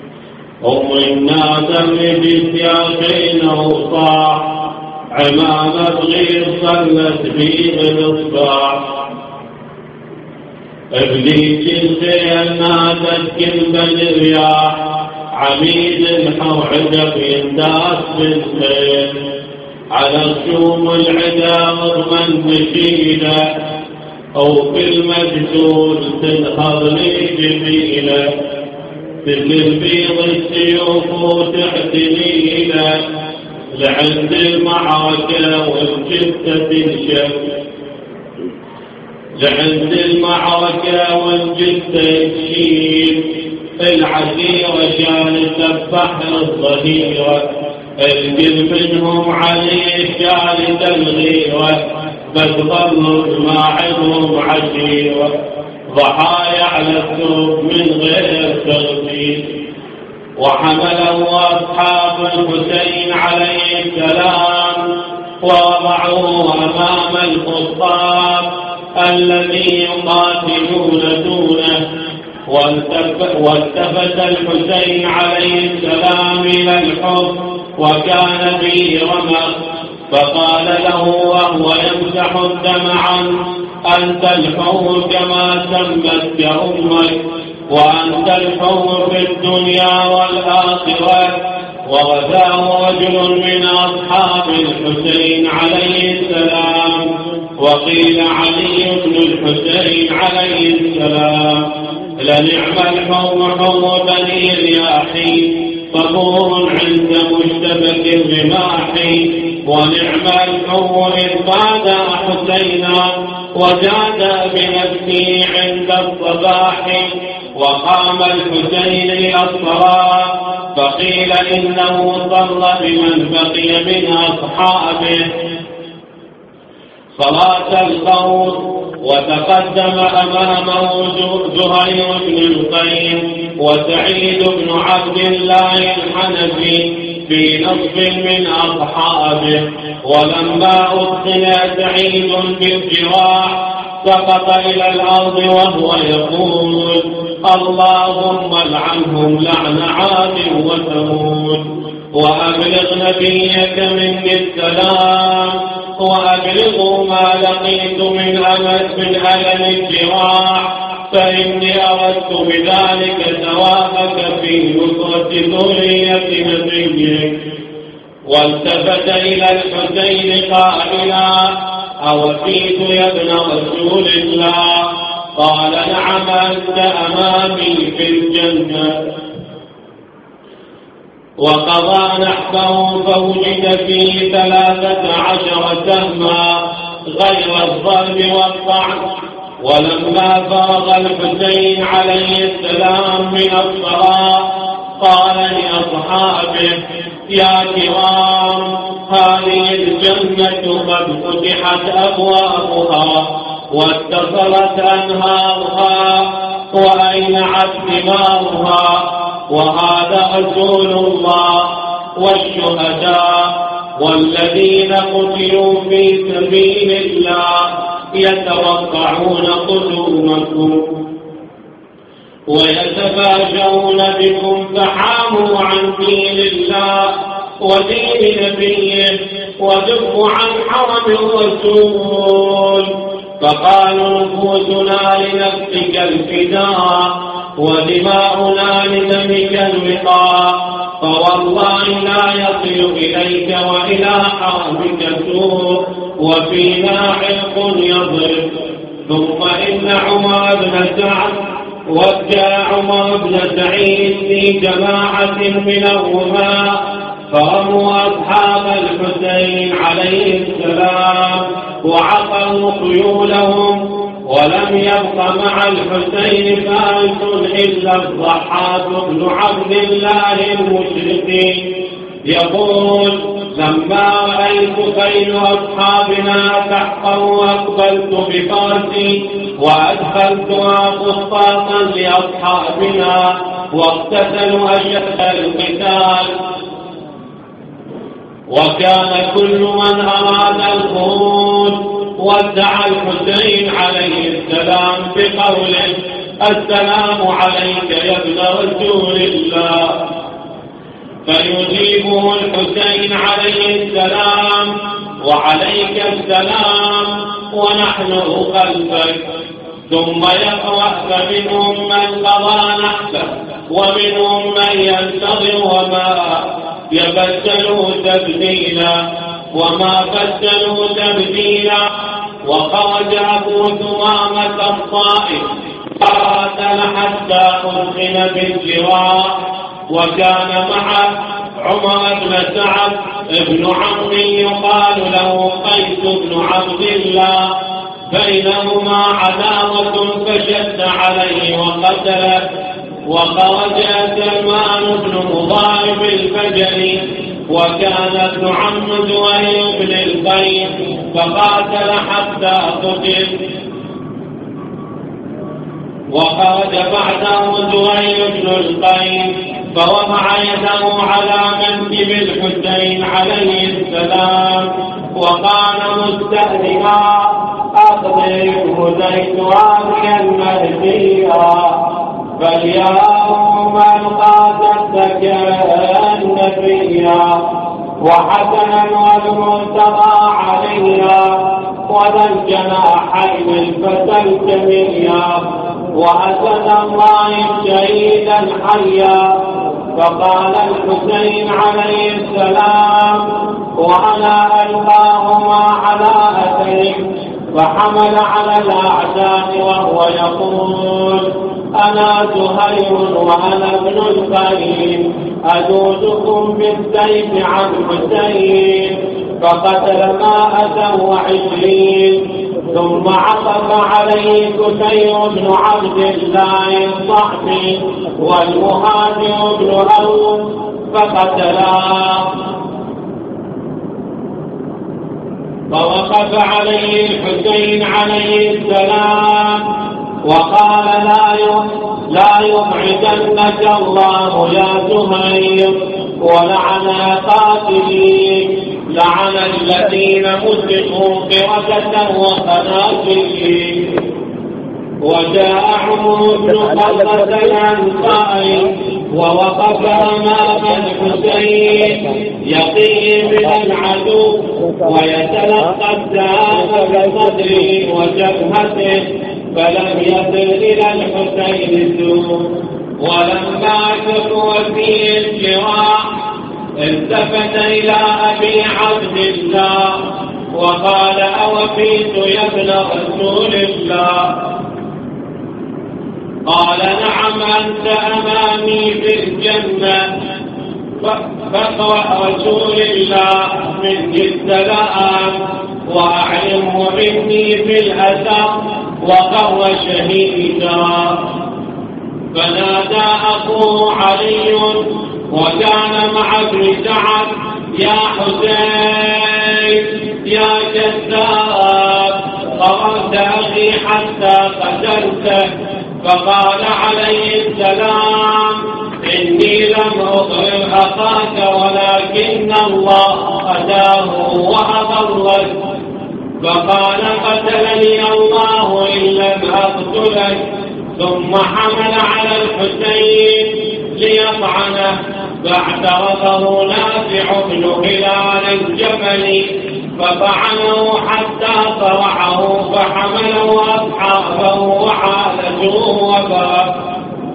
Speaker 1: النادم بسياقين وصاح، عمامة غير صلت فيه الإصباح. إبليس الخيل نادت كلمة الرياح، عميد الحوعدة ينداس بالخيل. على الشوم العدا رغم مشيلة، أو في المجسول تنهض لي جميلة. تسل بيض السيوف وتعتني له، لعند المعركة والجثة تنشف. لعند المعركة والجثة تشيل، العشيرة شالت بحر الظهيرة. الكل منهم عليه شالت الغيرة، بتظل معهم عشيرة. ضحايا على الثوب من غير تغسيل. وحمله أصحاب الحسين عليه السلام، ووضعوه أمام الخطاب الذي يقاتلون دونه. والتفت الحسين عليه السلام إلى الحب، وكان به رمق، فقال له وهو يمسح الدم عنه: أنت الحر كما سمتك أمك، وأنت الحر في الدنيا والآخرة. وغزاه رجل من أصحاب الحسين عليه السلام، وقيل علي بن الحسين عليه السلام: لنعم الحر حر بني الياحي، صبور عند مشتبك الرماح. ونعم الحر إذ بعد حسينا، وجاد بنفسه عند الصباح. وقام الحسين إلى الصلاة، فقيل إنه صلى بمن بقي من أصحابه صلاة الخوف، وتقدم أمامه زهير بن القيم وسعيد بن عبد الله الحنفي في نصف من أصحابه. ولما أدخل سعيد بالجراح سقط إلى الأرض وهو يقول: اللهم لعنهم لعن عاد وثمود، وأبلغ نبيك مني السلام، وأبلغوا ما لقيت من ألم الجراح، فإني أردت بذلك ثوابك في نصرة ذرية نبيك. والتفت إلى الحسين قائلا: أوفيت يا ابن رسول الله؟ قال: نعم، أنت أمامي في الجنة. وقضى نحبه فوجد فيه 13 سهما غير الضرب والطعن. ولما فرغ الحسين عليه السلام من الصلاة قال لأصحابه: يا كرام، هذه الجنة قد فتحت أبوابها واتصلت أنهارها وأينعت ثمارها، وهذا رسول الله والشهداء والذين قتلوا في سبيل الله يتوقعون قدومكم ويتفاجؤون بكم، فحاموا عن دين الله ودين نبيه ودفوا عن حرم الرسول. فقالوا: نفوسنا لنفسك الفداء ودماؤنا لدمك الوقاء، فوالله لا يصل إليك وإلى حرمك سوء، وفينا عرق يضرب. ثم إن عمر بن سعد وجاء عمر بن سعيد في جماعة من الرماة فرموا أصحاب الحسين عليه السلام وعقروا خيولهم، ولم يبق مع الحسين فارس إلا الضحاك بن عبد الله المشرقي. يقول: لما رأيت خيل أصحابنا تحقر وأقبلت بفرسي وأدخلتها قسطاطا لأصحابنا واقتتلوا أشد القتال، وكان كل من أراد الخروج ودع الحسين عليه السلام بقوله: السلام عليك يا ابن رسول الله، فيجيبه الحسين عليه السلام: وعليك السلام ونحن خلفك. ثم يقرأ، فمنهم من قضى نحبه ومنهم من ينتظر وما يبدلوا تبديلا وما بدلوا تبديلا. وخرج أبو ثمامة الطائف قاتل حتى أدخل بالجراح، وكان معه عمر بن سعد ابن عمرو يقال له قيس بن عبد الله، بينهما عداوة فشد عليه وقتله. وخرج سلمان بن مضارب البجلي وكان ابن عم زهير بن القيس فقاتل حتى قتل. وخرج بعده زهير بن القيس فوضع يده على منكب الحسين عليه السلام وقال مستأذنا: أخبره زيت راضيا مهديا، فاليوم قاتلتك النبيا، وحسنا والمرتضى عليا، وذا الجناحين الفتى الجميا، وأسد الله شهيدا حيا. فقال الحسين عليه السلام: وأنا ألقاهما على أثره، فحمل على الأعداء وهو يقول: أنا زهير وأنا ابن القيم، أدودكم بالسيف عن حسين، فقتل 120. ثم عطف عليه كثير بن عبد الله الصحفي والمهاجر بن أوس فقتلاه. فوقف عليه الحسين عليه السلام وقال: لا يبعدنك الله يا زهير، ولعن قاتلين، لعن الذين مسكوا قردة وخنازير. وجاء عمرو بن خلفة الأنصاري ووقف أمام الحسين يقيه من العدو ويتلقى السهام بصدره وجبهته فلم يصل إلى الحسين سوء. ولما شكوا فيه الجراح التفت إلى أبي عبد الله وقال أوفيت يا ابن رسول الله؟ قال نعم أنت أمامي في الجنة. فاقرأ رسول الله مني السلام وأعلمه مني في الأثر وقر شهيدا. فنادى أخوه علي وكان مع ابن سعد يا حسين يا كذاب قرأت أخي حتى قتلته. فقال عليه السلام إني لم أضرب أخاك ولكن الله هداه وأضلك. فقال قتلني الله إن لم أقتلك. ثم حمل على الحسين ليطعنه فاعترضه نافع بن هلال الجملي فطعنه حتى صرعه فحمله أصحابه وعالجوه وبرك.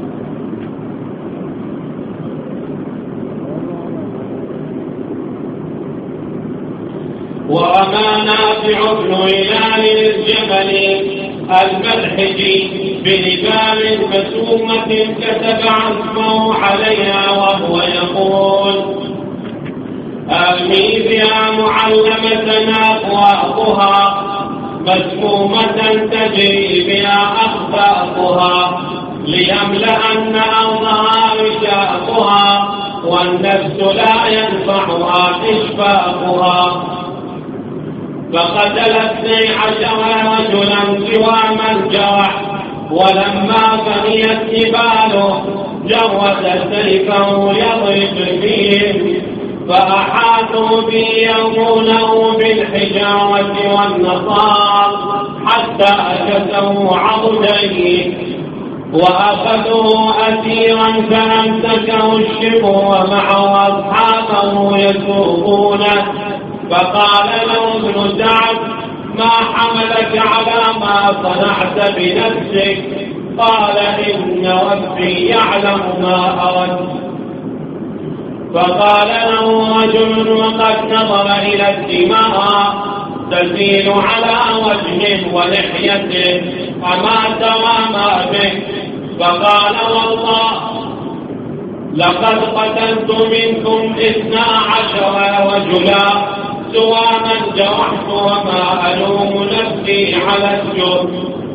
Speaker 1: ورمى نافع بن هلال الجملي المدحجي بلباب مسومة كتب عزمه عليها وهو يقول أرمي بها معلمة أخلاقها مسمومة تجري بها أخلاقها ليملأن أرضها رشاقها والنفس لا ينفعها إشفاقها. فقتل 12 رجلا سوى من جرح ولما بنيت جباله جرد سيفه يضرب فيهم فأحاطوا به يرمونه بالحجارة والنصار حتى أكسوا عضديه وأخذوه أسيرا فأمسكه الشبه ومعه أصحابه يسوقونه. فقال له ابن سعد ما حملك على ما صنعت بنفسك؟ قال إن ربي يعلم ما أردت. فقال له رجل وقد نظر إلى الدماء تسيل على وجهه ولحيته أما ترى ما بك؟ فقال والله لقد قتلت منكم 12 رجلا سوى من جرحت وما ألوم نفسي على الجرح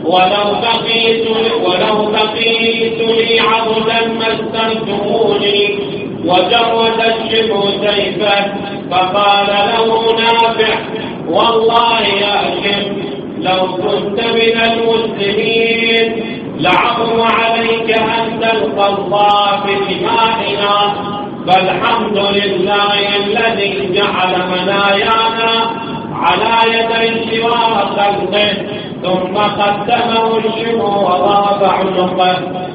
Speaker 1: ولو بقيت لي عبدا ما استرتموني وجرد الشبه سيفه. فقال له نافع والله يا شيخ لو كنت من المسلمين لعظم عليك أن تلقى الله بدمائنا فالحمد لله الذي جعل منايانا على يدي شرار خلقه. ثم قدمه الشبه وضرب عنقه.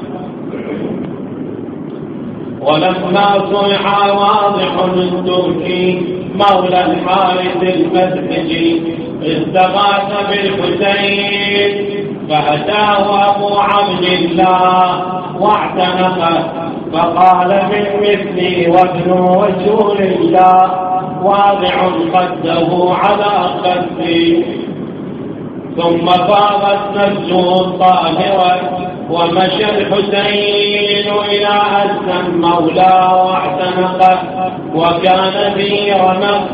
Speaker 1: ولما صلح واضح التركي مولى الحارث المدحجي استغاث بالحسين فأتاه أبو عبد الله واعتنقه فقال من مثلي وابن رسول الله واضع خده على خدي. ثم فاضت نفسه الطاهرة ومشى الحسين إلى أسلم مولاه واعتنقه وكان به رمق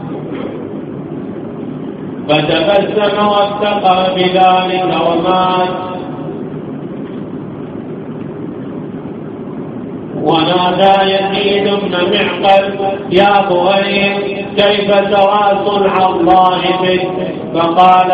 Speaker 1: فتبسم وافتقر بذلك ومات. ونادى يزيد بن معقل يا بغير كيف ترى صنع الله بك؟ فقال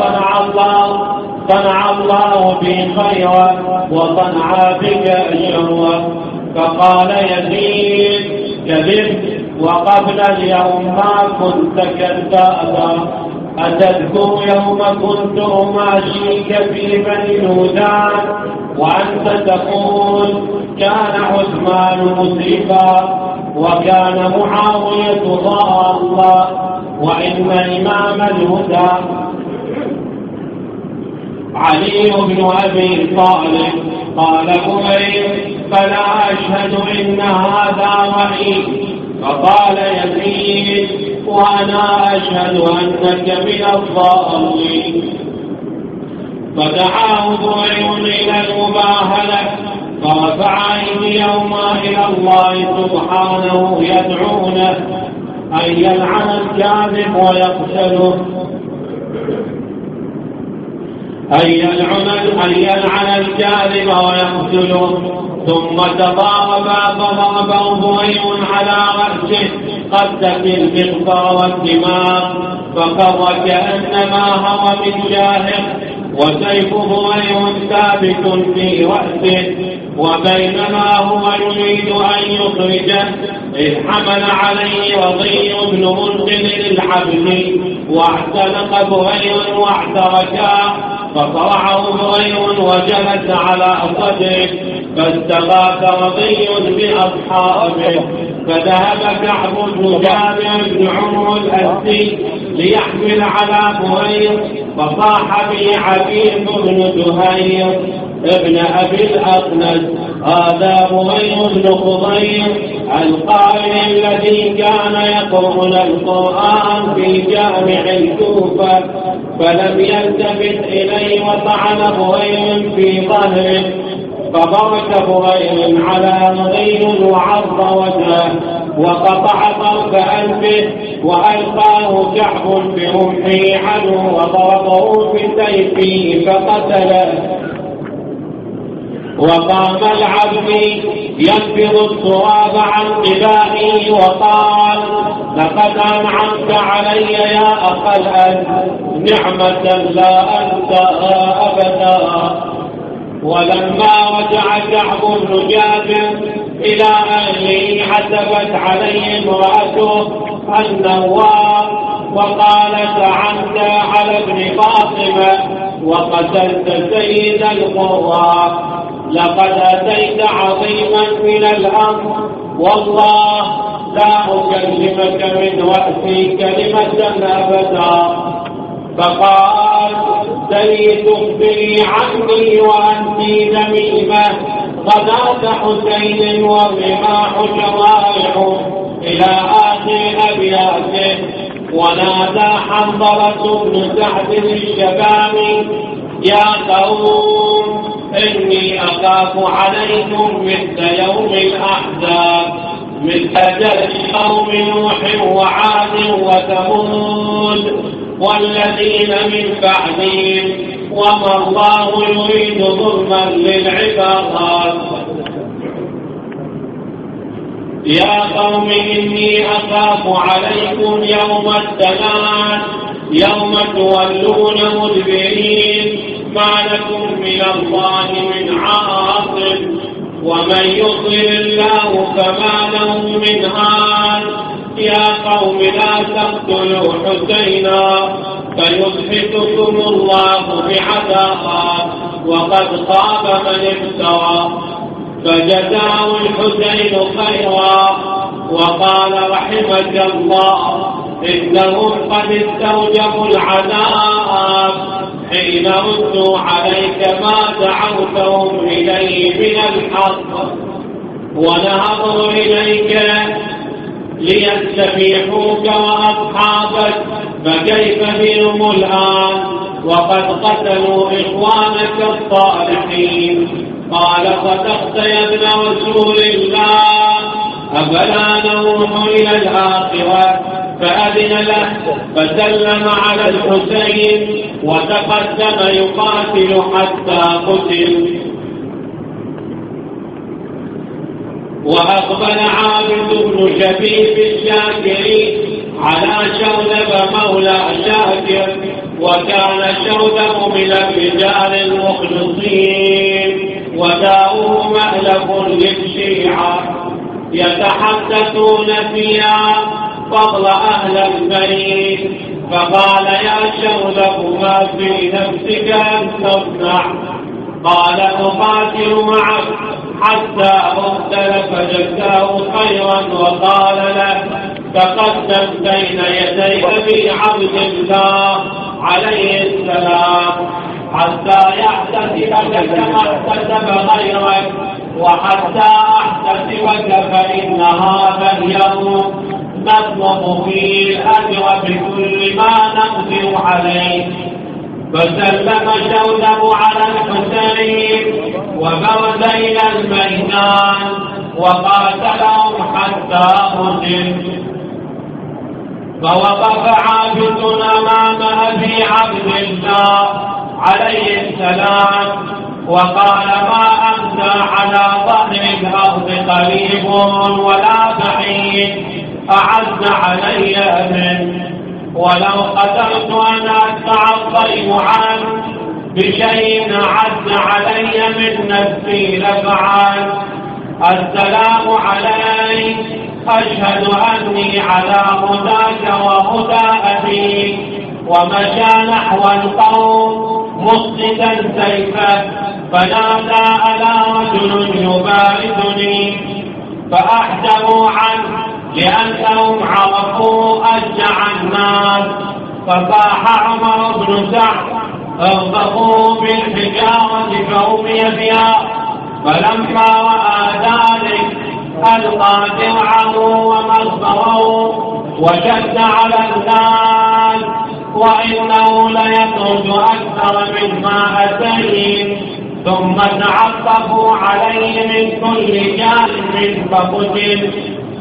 Speaker 1: صنع الله بي خيرا وصنع بك شرا. فقال يزيد كذبت وقبل اليوم ما كنت كذابا. أتذكر يوم كنت أماشيك في بني الهدان وأنت تقول كان عثمان مسرفا وكان معاوية ضالا وإن إمام الهدى علي بن أبي طالب. قال أبي فلا أشهد إن هذا وحي. فقال يزيد وأنا أشهد أنك من الضالين. فدعاه ضريع إلى المباهلة فرفع أيديهما إلى الله سبحانه يدعونه أن يلعن الكاذب ويقتله، أن يلعن الكاذب ويقتله. ثم تضاربا فضربه ضريع على رأسه قدت المغفر والدماغ فقر كأنما هو من شاهق، وسيف ضريع ثابت في رأسه. وبينما هو يريد أن يخرجه إذ حمل عليه رضي بن منقذ العبد واعتنق ضريع واعتركا، فصرعه ضريع وجلس على صدره، فاستغاث رضي بأصحابه. فذهب كعب بن جابر بن عمرو الأسدي ليحمل على ضريع، فصاح به عبيد بن زهير ابن أبي الأقنس هذا ضريع بن خضير القارئ الذي كان يقرأ القرآن في جامع الكوفة، فلم يلتفت إليه وطعن ضريع في ظهره، فبرك ضريع على رضي وعض وجهه وقطع طرف أنفه وألقاه كعب برمحه عنه وضربه بسيفه فقتله. وقام العبد ينفض التراب عن قبائه وقال لقد أنعمت علي يا أخا الأب نعمة لا أنساها أبدا. ولما رجع كعب بن جابر إلى أهله حسبت عليه امرأته النوار وقالت عنك على ابن فاطمة وقتلت سيد القراء، لقد أتيت عظيما من الأمر، والله لا أكلمك من رأسي كلمة أبدا. فقال سيد تخبري عني وأنت ذميمة غداة حسين والرماح شرائع إلى آخر أبياته. ونادى حنظلة بن سعد الشبابي يا قوم إني أخاف عليكم مثل يوم الأحزاب، مثل جل قوم نوح وعاد وثمود والذين من بعدهم، وما الله يريد ظلما للعباد. يا قوم إني أخاف عليكم يوم التناد يوم تولون مدبرين ما لكم من الله من عاصم، ومن يضلل الله فما له من هاد. يا قوم لا تقتلوا حسينا فيسحتكم الله بعذاب، وقد خاب من افترى. فجزاه الحسين خيرا وقال رحمك الله إنهم قد استوجبوا العذاب حين ردوا عليك ما دعوتهم إليه من الحق ونهضوا إليك ليستبيحوك وأصحابك، فكيف بهم الآن وقد قتلوا إخوانك الصالحين؟ قال صدقت يا ابن رسول الله، أفلا نروح إلى الآخرة؟ فأذن له فسلم على الحسين وتقدم يقاتل حتى قتل. وأقبل عابد بن شبيب الشاكري على شوذب مولى شاكر، وكان شوذب من الرجال المخلصين وداؤه مألف للشيعة، يتحدثون فيها فضل أهل البيت. فقال يا شوذب ما في نفسك أن تصنع؟ قال أقاتل معك حتى أرسل فجزاه خيرا وقال له تقدم بين يدي أبي عبد الله عليه السلام حتى يحتسبك كما احتسب غيرك وحتى أحتسبك فإن هذا اليوم نطلب فيه الأجر بكل ما نقدر عليه. فسلم شوله على الحسين وبرز إلى الميدان وقاتلهم حتى قتل. فوقف عابد أمام أبي عبد الله عليه السلام وقال ما أنت على ظهر الأرض قريب ولا بعيد أعز علي منه، ولو قدرت أن أدفع الضيم عنه بشيء أعز علي من نفسي لفعل. السلام عليك، أشهد أني على هداك وهدى أبيك. ومشى نحو القوم مسندا سيفه فنادى ألا رجل يبارزني، فأحجبوا عنه لأنهم عرفوا أشجع الناس. فصاح عمر بن سعد ارضخوا بالحجارة فرمي بها، فلما رأى ذلك ألقى درعه ومصبره وشد على الناس، وإنه ليخرج أكثر مما أتيه. ثم تعطفوا عليه من كل جانب فقتل.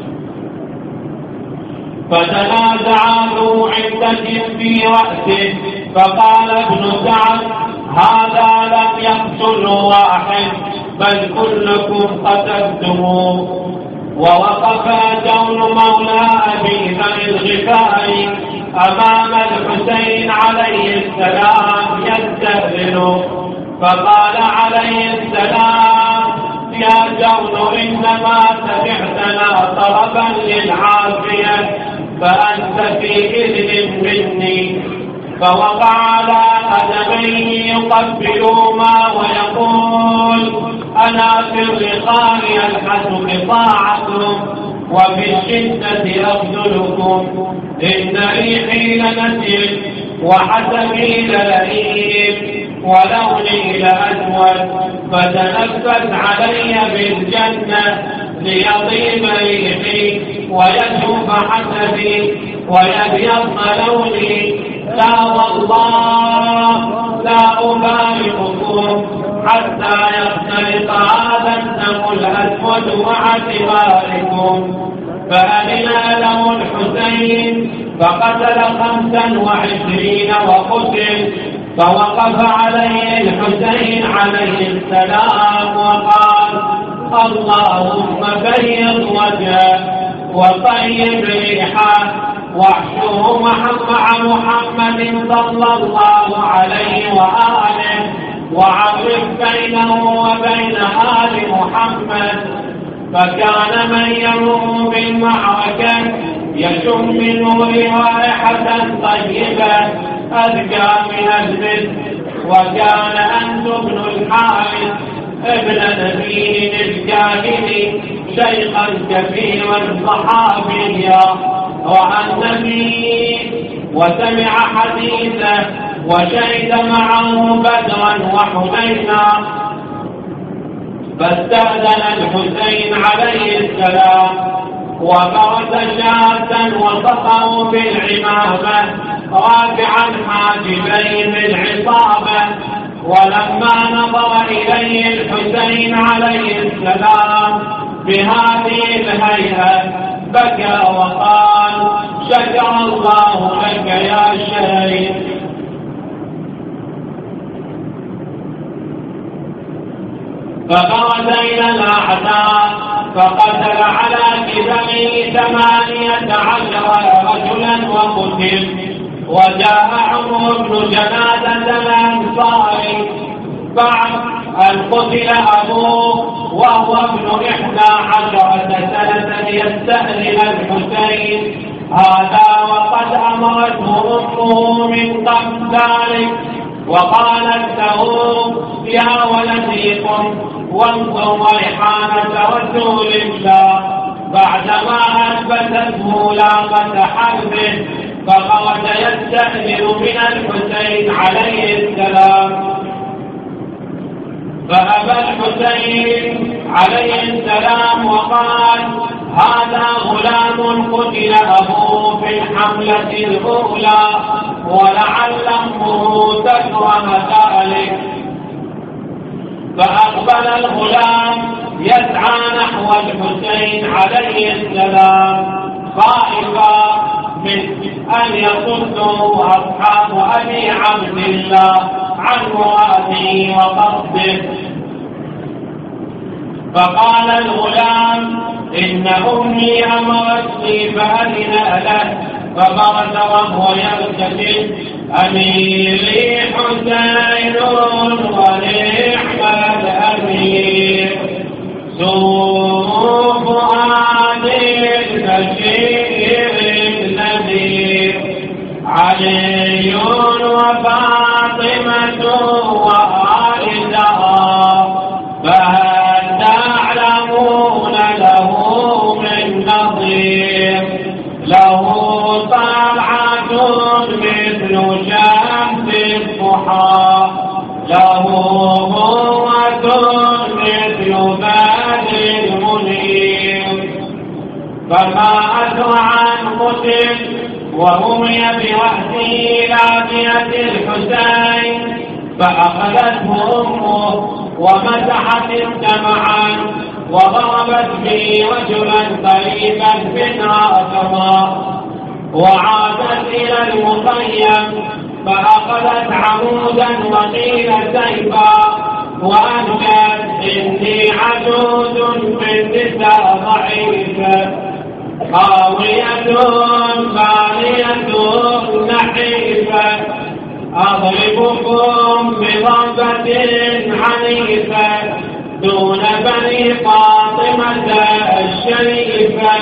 Speaker 1: فتنازعا ذو عدة في رأسه، فقال ابن سعد هذا لم يقتل واحد بل كلكم قتلتموه. ووقف جون مولى أبي ذر الغفاري أمام الحسين عليه السلام يستأذنه، فقال عليه السلام يا جون إنما سمعتنا طلبا للعافية فأنت في إذن مني. فوقع على قدميه يقبلهما ويقول أنا في الرخاء يلحس بطاعتكم وفي الشدة أخذلكم، إن ريحي لنسل وحسبي للئيم ولوني لأسود، فتنفس علي بالجنة ليطيب ريحي ويذوب حسبي ويبيض لوني. لا والله لا أبالغكم حتى يختلط هذا الدم الأسود مع ثماركم. فأذن له الحسين فقتل 25 وقتل. فوقف عليه الحسين عليه السلام وقال اللهم بيض وجهه وطيب ريحه واحشره مع محمد صلى الله عليه وآله وعرف بينه وبين آل محمد. فكان من يمر بالمعركة يشم منه رائحة طيبة أذكى من المسك. وكان أنس بن الحارث ابن نبيه الجاهلي شيخا كبيرا صحابيا رأى النبي وسمع حديثه وشهد معه بدرا وحنينا. فاستأذن الحسين عليه السلام وبرز شاة وسقه بالعمامة رافعا حاجبيه بالعصابة. ولما نظر إليه الحسين عليه السلام بهذه الهيئة بكى وقال شكر الله لك يا شيخ. فخرج إلى الأعداء فقتل على كبره 18 رجلا وقتل. وجاء عمرو بن جنادة الأنصاري بعد أن قتل أبوه وهو ابن 11 سنة يستأذن الحسين هذا وقد أمرته أمه من قبل ذلك وقالت له يا ولدي قم وانظر ريحانة رسول الله بعدما أثبتته لاقة حرب، فخرج يستأذن من الحسين عليه السلام، فأبى الحسين عليه السلام وقال هذا غلام قتل أبوه في الحملة الأولى ولعل أمه تكره ذلك. فأقبل الغلام يسعى نحو الحسين عليه السلام خائفا من أن يصده أصحاب أبي عبد الله عن مراده وقصده. فقال الغلام إن أمي أمرتني فأذن له، فبرز وهو يرتجل أميري حسين ونعم الأمير سوء فؤادي البشير النذير علي وفاطمة وعائشة فهل تعلمون له من نظير له طلعة مثل شمس الضحى له قوة مثل بدر المنير فما أسرع أن قتل ورمي برأسه لابية الحسين فأخذته أمه ومسحت الدمع وضربت به رجلا قريبا من رأسها وعادت إلى المخيم فأخذت عمودا وقيل سيفا وأنكت إني عجوز في النساء ضعيفة خاوية خالية نحيفة أضربكم بضربة عنيفة دون بني فاطمة الشريفة.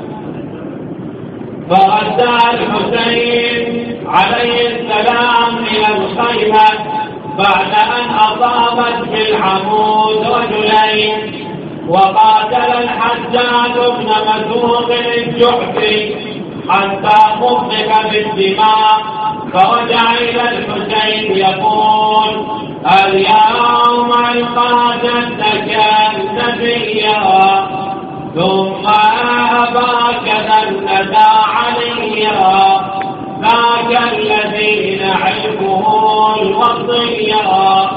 Speaker 1: فغدا الحسين عليه السلام إلى الخيمة بعد أن أصابت بالعمود رجلين، وقاتل الحجاج بن مسروق الجحفي حتى خفف بالدماء، فرجع إلى الحسين يقول اليوم القاتلتك نبيا ثم أباك ذلة عليا ذاك الذي نعرفه الوصيا.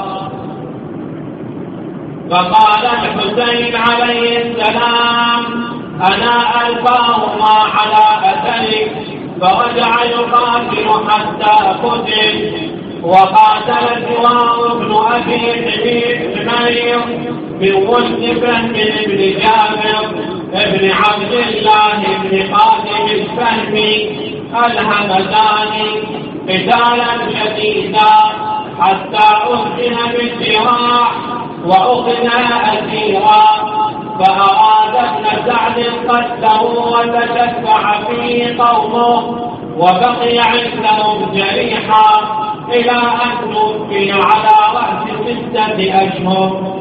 Speaker 1: فقال الحسين عليه السلام أنا ألقاهما على أثرك، فرجع يقاتل حتى قتل. وقاتل سواه بن أبي حمير من ولد فهم بن جابر بن عبد الله بن قاسم الفهمي الهمداني قتالا شديدا حتى أسكن بالجراح وأخذ أسيرا، فأراد ابن سعد قتله وتشفع فيه قومه وبقي عندهم جريحا إلى أن توفي على رأس 6 أشهر.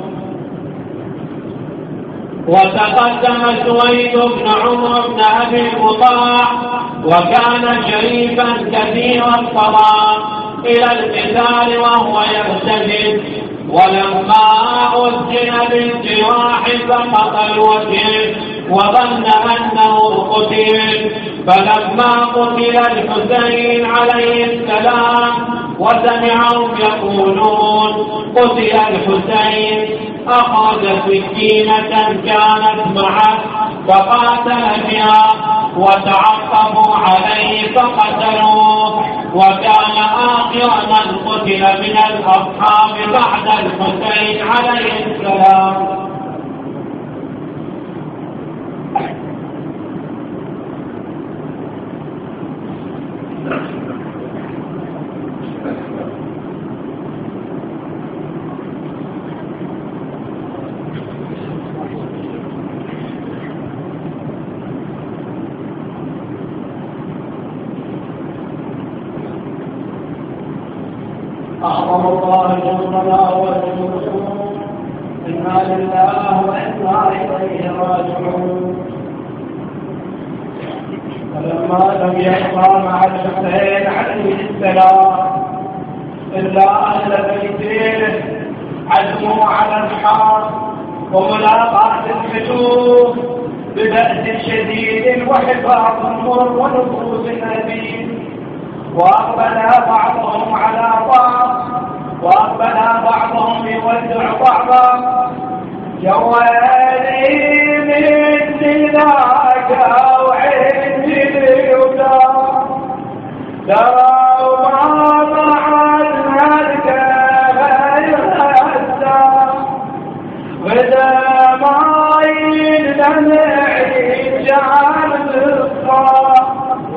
Speaker 1: وتقدم سويد بن عمر بن أبي القطاع وكان شريفا كثير الصلاة إلى القتال وهو يرتجل، ولما أسكن بالجراح سقط الوجه وظن أنه قتل. فلما قتل الحسين عليه السلام وسمعهم يقولون قتل الحسين أخذ سكينة كانت معه فقاتل بها وتعقبوا عليه فقتلوه، وكان آخر من قتل من الأصحاب بعد الحسين عليه السلام.
Speaker 3: الله جمعنا ورسوله إنا لله وإنا إليه راجعون. فلما لم يبقى مع الحسين عليه السلام إلا أهل بيته عزموا على الحرب وملاقاة الفتوح ببأس شديد وحفاظ مر ونفوذ أبيد، وأقبل بعضهم على بعض وأقبل بعضهم يودع بعضا. جوالي من ذاك وعندي الهدى ترى ما فعلنا الكافر وإذا ما يدمعي جعل الصار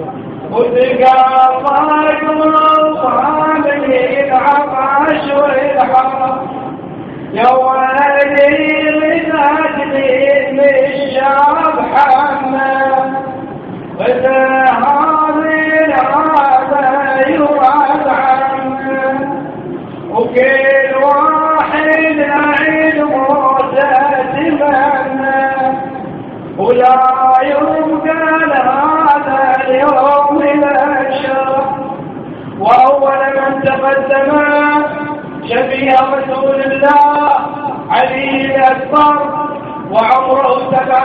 Speaker 3: وتقاطعك الصالحين عطش والحر. يا ولدي لنادي للشعب حمد وإذا هذا يراد عنه وكل واحد عيد موتة منه ولا يمكن هذا اليوم الأشر. وأول من تقدم شفيع رسول الله علي الأكبر وعمره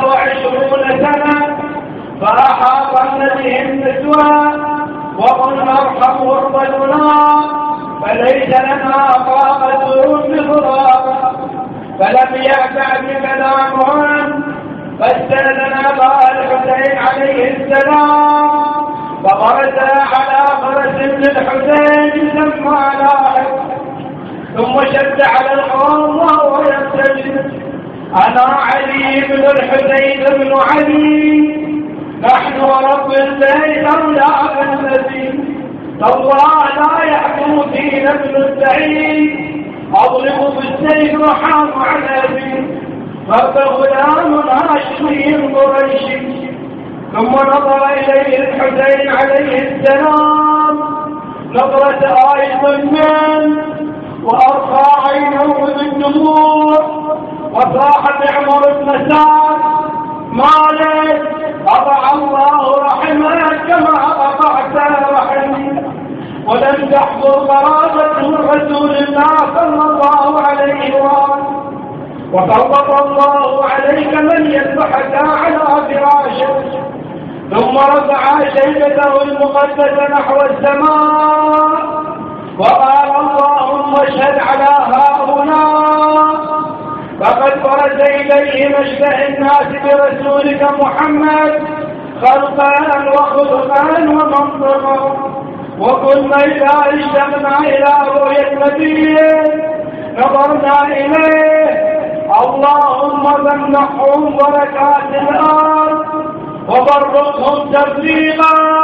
Speaker 3: 27 سنة، فأحاط به النسوة وقل أرحم غربتنا فليس لنا طاقة بفراق. فلم يعتع بكلامهم فاستأذن أبا الحسين عليه السلام فبرز على فرس للحسين سمى لاحق، ثم شد على القوم وهو يستجد: أنا علي بن الحسين بن علي، نحن ورب البيت أولاد النبي، الله لا يحكم فينا ابن السعيد، أضرب بالسيف رحام على أبي، فغلام هاشمي قريشي. ثم نظر إليه الحسين عليه السلام نظرة آية من وأرخى عينه بالدموع وصاح بعمر بن سعد: مالك؟ قطع الله رحمك كما قطعت رحمي. ولم تحضر قرابة رسول الله صلى الله عليه وآله، وسلط الله عليك من يذبحك على فراشك. ثم رفع شيبته المقدسة نحو السماء وقال: اللهم اشهد على هؤلاء فقد برز إليه مشبه الناس برسولك محمد خلقا وخلقا ومنطقا. وكنا إذا اشتقنا إلى رؤية نبيه نظرنا إليه. اللهم منحهم بركات الأرض وبركهم تفريقا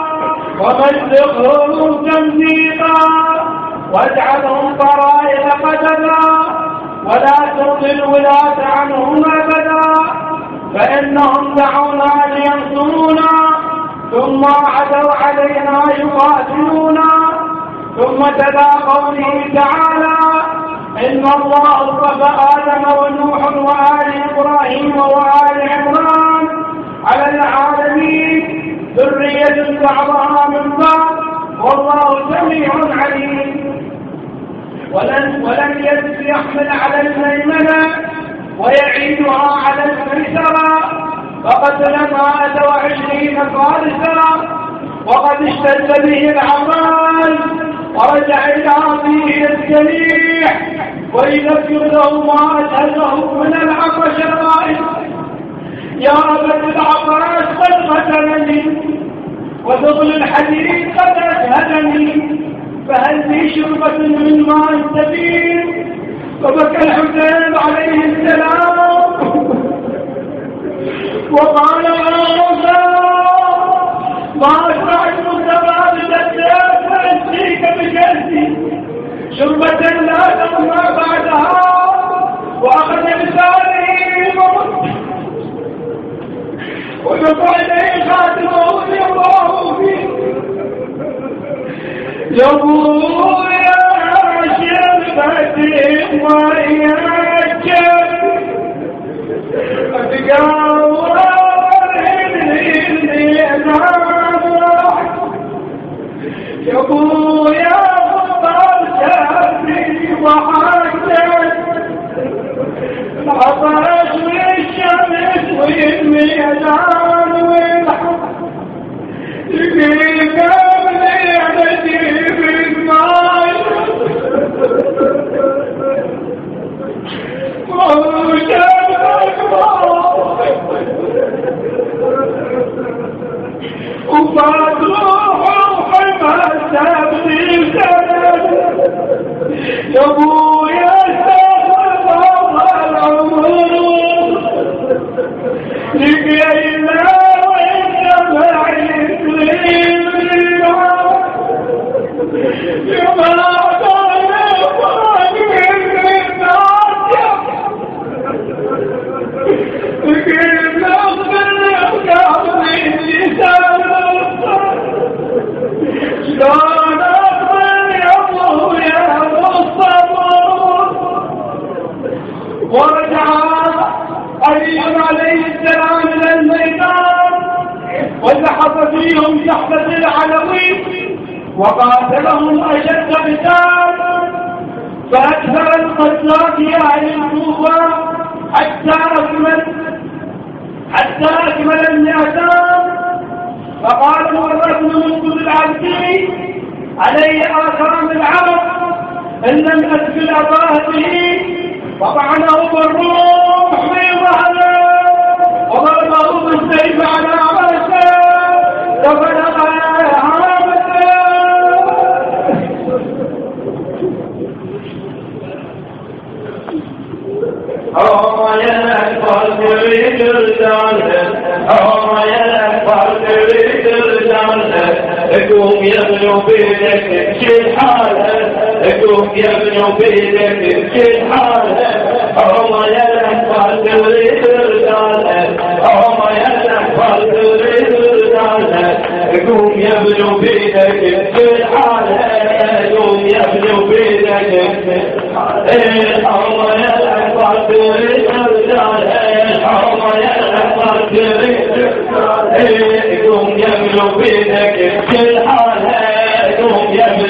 Speaker 3: ومزقهم تمزيقا واجعلهم طرائق قدما ولا ترضي الولاة عنهم أبدا، فإنهم دعونا لينصرونا ثم عدوا علينا يقاتلونا. ثم تلا قوله تعالى: إن الله اصطفى آدم ونوح وآل إبراهيم وآل عمران على العالمين ذرية بعضها من بعض والله سميع عليم. ولم يحمل على الميمنة ويعينها على الميسرة، فقتل 120 فارسا وقد اشتد به العمال ورجع إلى أبيه الجريح ويذكر له ما أجهزه من العطش الرائد: يا أبت العباس قد قتلني وثقل الحديد قد أجهدني، فهل لي شربة من ماء سبيل؟ فبكى الحسين عليه السلام وقال: ما أسرع المستقى بالأسياس فأسيك بجلسي شربة لا تضمى بعدها. وأخذ بساره ودفع إليه خاتمه ليضعه فيه: يقول: يا شيخ العطش والشمس والميدان والحب يقيك بليلتي بالماي وشبك وفات روحي وحمسة بسند يا ابويا استغفر العمر لقينا والجمع يسلم يا ما كان يفرق من الناس لقينا بالرقاب من لسان شلون اقبل يا ابويا ورجع أيوب عليه السلام إلى الميدان وزحف فيهم زحفة العلوي وقاتلهم أشد قتال فأكثر القتلى في أهل الكوفة حتى أكمل المئتان فقال مرة منذ العبدي علي آثام العرب إن لم أسبل أباهته وطعنه بالروح في ظهره وضربه بالسيف على رأسه وبلغ هامته يا الأكبر تريد رجاله يا الأكبر تريد رجاله قوم يا ابن بيدك شيل حاله قوم يا ابن بيدك شيل حاله يا الأكبر تريد رجاله يا الأكبر تريد رجاله قوم يا ابن بيدك شيل حاله قوم يا ابن بيدك يا الأكبر تريد رجاله يا الأكبر تريد قوم يا ابن بيدك شيل حاله قوم يا ابن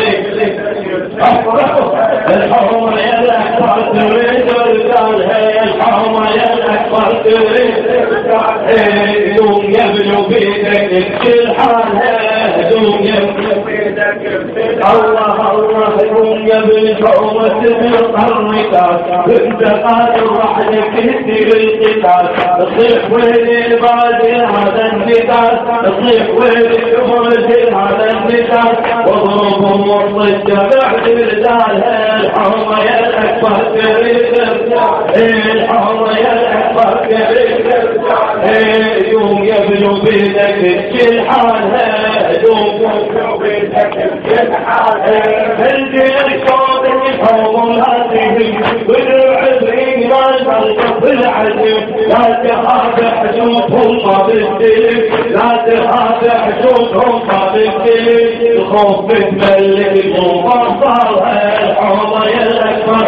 Speaker 3: الحرم يا الأكبر تريد رجاله الحرم يا الأكبر تريد قوم يا ابن بيدك شيل حاله قوم يا ابن بيدك الله قوم يا ابن حرمة بالقرنكات انت قادر وحدك تهدي بالقتال تصيح وين البادي هذا النكال تصيح وين البادي هذا النكال واضربهم وصد بعد الرجال الحرمة يا الأكبر تريد الحرمة يا الأكبر تريد قوم يا ابن بيدك شيل حالها قوم يا ابن بيدك شيل حالها الجيل صوتك فوق هذه والعزيز ما يفرق بالعزم لا تخاف حجوبهم بالسيف لا تخاف حجوبهم بالسيف الخوف بتملك المفصلها الحرمة يا الأكبر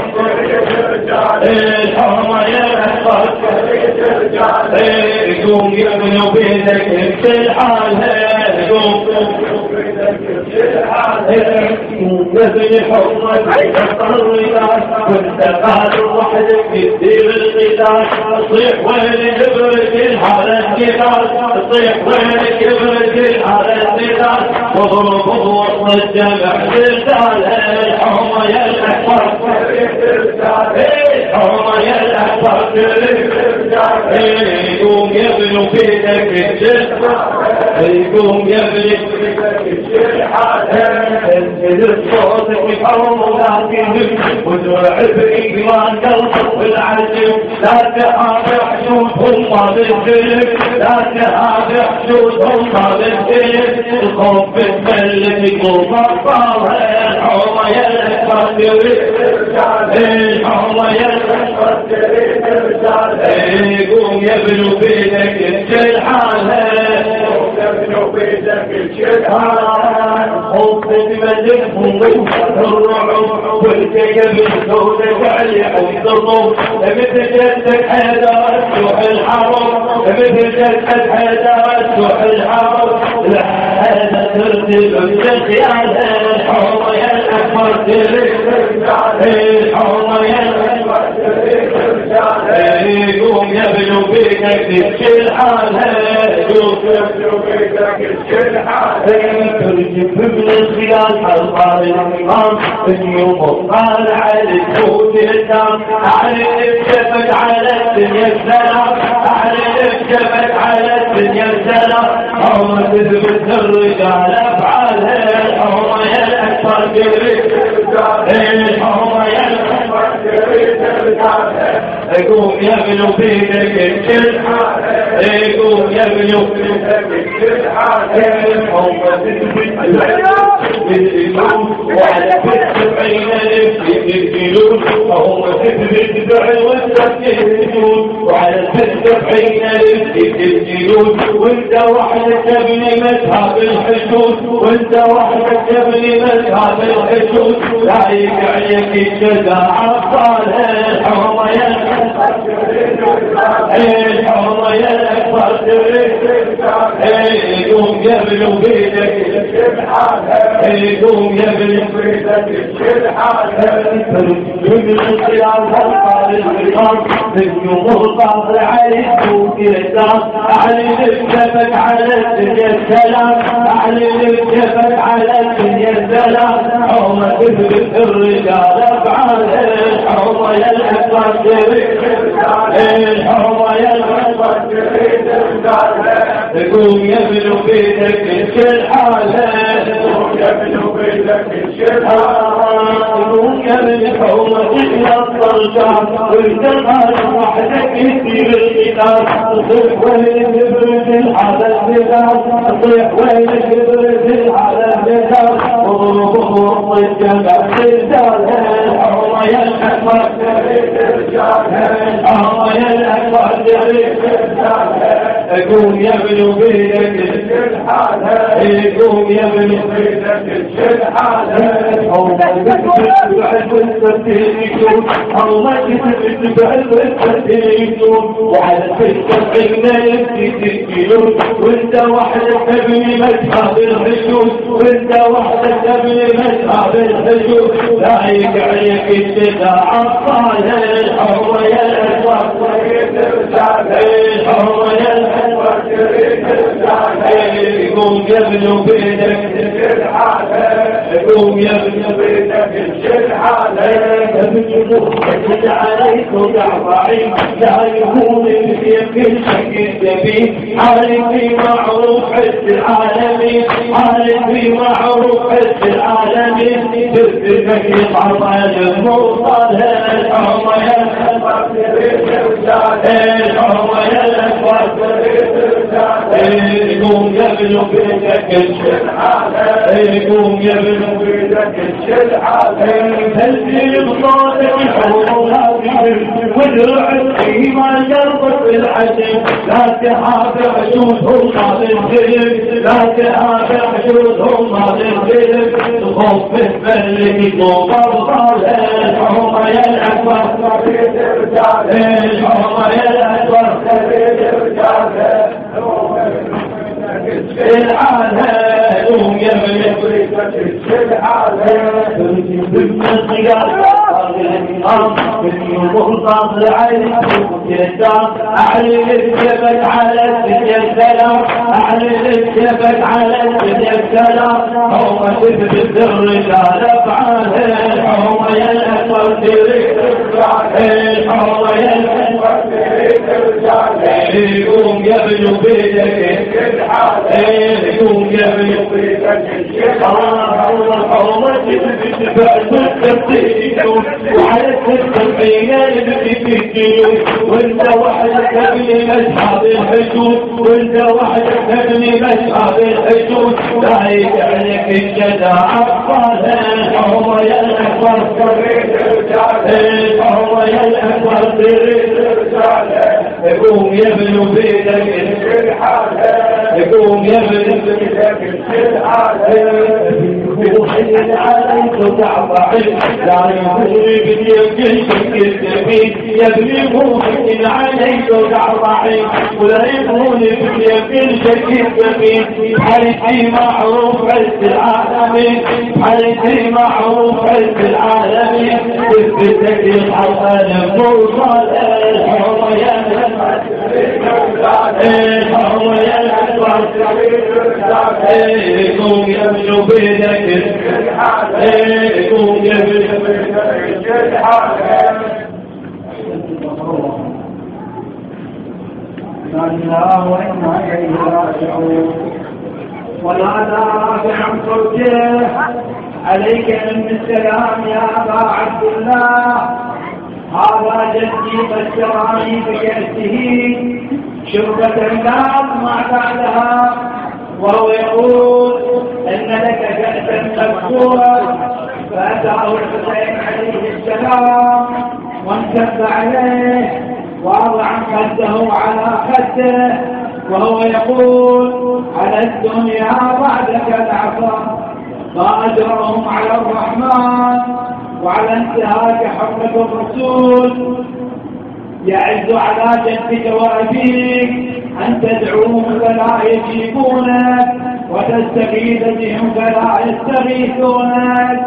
Speaker 3: الحرمة يا الأكبر قوم يا ابن بيدك شيل حالها قوم نزل حرمة الطريقات كنت قادر وحدك تدير القتال تصيح وين كبرت على القتال تصيح وين كبرت على القتال واضربه وسط الجمع بالرجال الحرمة يا الأكبر الحرمة يا الأكبر قوم يا ابن بيدك قوم يا ابن انزل صوتك وحرم لكن وترعب إيمان قلبك بالعزم لا تخاف حشودهم ما بالسلم لا تخاف حشودهم ما بالسلم الخوف بتملك ومصارها الحرمة يا الأكبر تريد الحرمة يا الأكبر تريد قوم يا ابن بيدك شيل حالها قوم يا ابن بيدك شيل حالها خوف بملكهم الرعب والكيب السوداء وعلي الضرب مثل جدك حيدر سوح الحرب مثل جدك حيدر سوح الحرب لا هذا ترتب بالخيال الحرمة يا الأكبر تريد الحرمة يا الأكبر تريد
Speaker 1: بيدك تشيل حالها يقوم يبلو بيدك تشيل حالها ترجف من الخيال حصار الإمام اليوم قال على الجود الدم على الجبل على الدنيا السلام على الجبل على الدنيا السلام هم تثبت الرجال أفعالها هم يلأكبر جريد هم يلأكبر جريد يقوم يبلو بيدك تشيل حالها يقوم يبلو بيدك تشيل حالها هم تثبت وعلى السبعين الجلود وهم تثبت والتسجيل وعلى السبعين الجلود وانت وحدك ابن مذهب الحدود وانت وحدك ابن مذهب الحدود لا يقعيك الجزاء عطالها الحرمة يا الحرمة يا الأكبر يقوم يبلو بيدك يقوم يبلو بيدك من الخيار هالقار الخيار من يمر صبر عليك وكيسار أعلن الجبل على الدنيا السلام أعلن الجبل على الدنيا السلام حومة تثبت الرجال أفعالها الحومة يا الأكبر الحومة يا الأكبر يقوم يبلو بيدك تشيل حالها يبلو بيدك تشيل حالها يقوم يبلو حومة الطرجان والجمال وحدك يسير القتال تصيح وين تبرز على الجبال تصيح وين تبرز على الجبال وضربه الجبل رجال الحومة يا الأكبر الحومة يا الأكبر يقوم يبلو بيدك تشيل حالها يقوم يبلو بيدك تشيل حالها الله يثبت بالتسليم وعلى السبعين الجلود وانت وحدك ابن مذهب الحدود وانت وحدك ابن مذهب الحدود لا يقعيك الجزاء عطالها الحرمة يا الأكبر الحرمة يا الأكبر يقوم يبلو بيدك تشيل حالها يقوم يبلو بيدك تشيل حالها يجد عليك ضعفين لا يكون بيد شكل جميل عارف معروف حس العالمين عارف معروف حس العالمين تثبتك يصعب على الموصل الحرمة يا الأكبر الحرمة يا الأكبر يقوم يبلو بيدك تشيل حالها يقوم يبلو بيدك تشيل حالها تلزي بصوتك ودرع فيما جربت بالعجل لا تحافظ حدودهم على الخير لا تحافظ حدودهم على الخير تخفف بلك وبرضال الحرمة يا الأكبر الحرمة يا الأكبر العالم يوم يملك العالم ضمن الخيار يوم عليك يسار أعلن الجبل على الدنيا السلام أعلن الجبل على الدنيا السلام هم تثبت الرجال أفعالها هم يا الأكبر هم يا الأكبر يقوم يبلو بيدك يقوم يبلو بيدك الله تثبت بعد التبديل وعلى السبعين الجلود وانت وحدك ابن مذهب الحدود وانت وحدك ابن مذهب الحدود لا يجعلك الجزاء عطالها الحرمة يا الأكبر الحرمة يا الأكبر يقوم يبلو بيدك يقوم يبلو بيدك يوحي عليك تعطى لا يكون بديك الجميل يبني موحي عليك تعطى ولا يكون بديك الجميل حريتي معروف عز العالمين حريتي معروف عز العالمين تثبتك الحرمة الموصل الحرمة يا هو يلعب قوم يمشوا بيدك قوم يمشوا بيدك
Speaker 4: الله وإنا إليه راجعون. ونادى رافعا صوته عليك من السلام يا أبا عبد الله هذا جدي بشراني بكأسه شربة لا أطمع بعدها وهو يقول إن لك كأسا مذكورا فأتاه الحسين عليه السلام وانكب عليه ووضع خده على خده وهو يقول على الدنيا بعدك العفا ما أجرهم على الرحمن وعلى انتهاك حرمة الرسول يعز على جدك وأبيك أن تدعوهم فلا يجيبونك وتستغيث بهم فلا يستغيثونك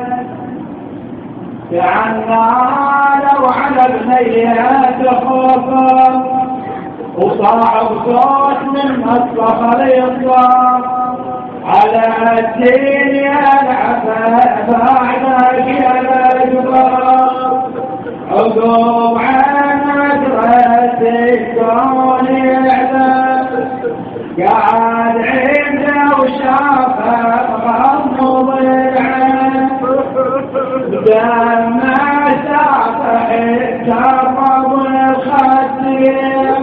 Speaker 4: فعنا لو على ابنيات خوفا وصاحب صوت من أصبح ليصبح على الدين يلعب بعدك يا الجبار عقوب عن مدرسك كون يعذب قاعد عنده وشافه غمض العين دم سافح كرب الخسير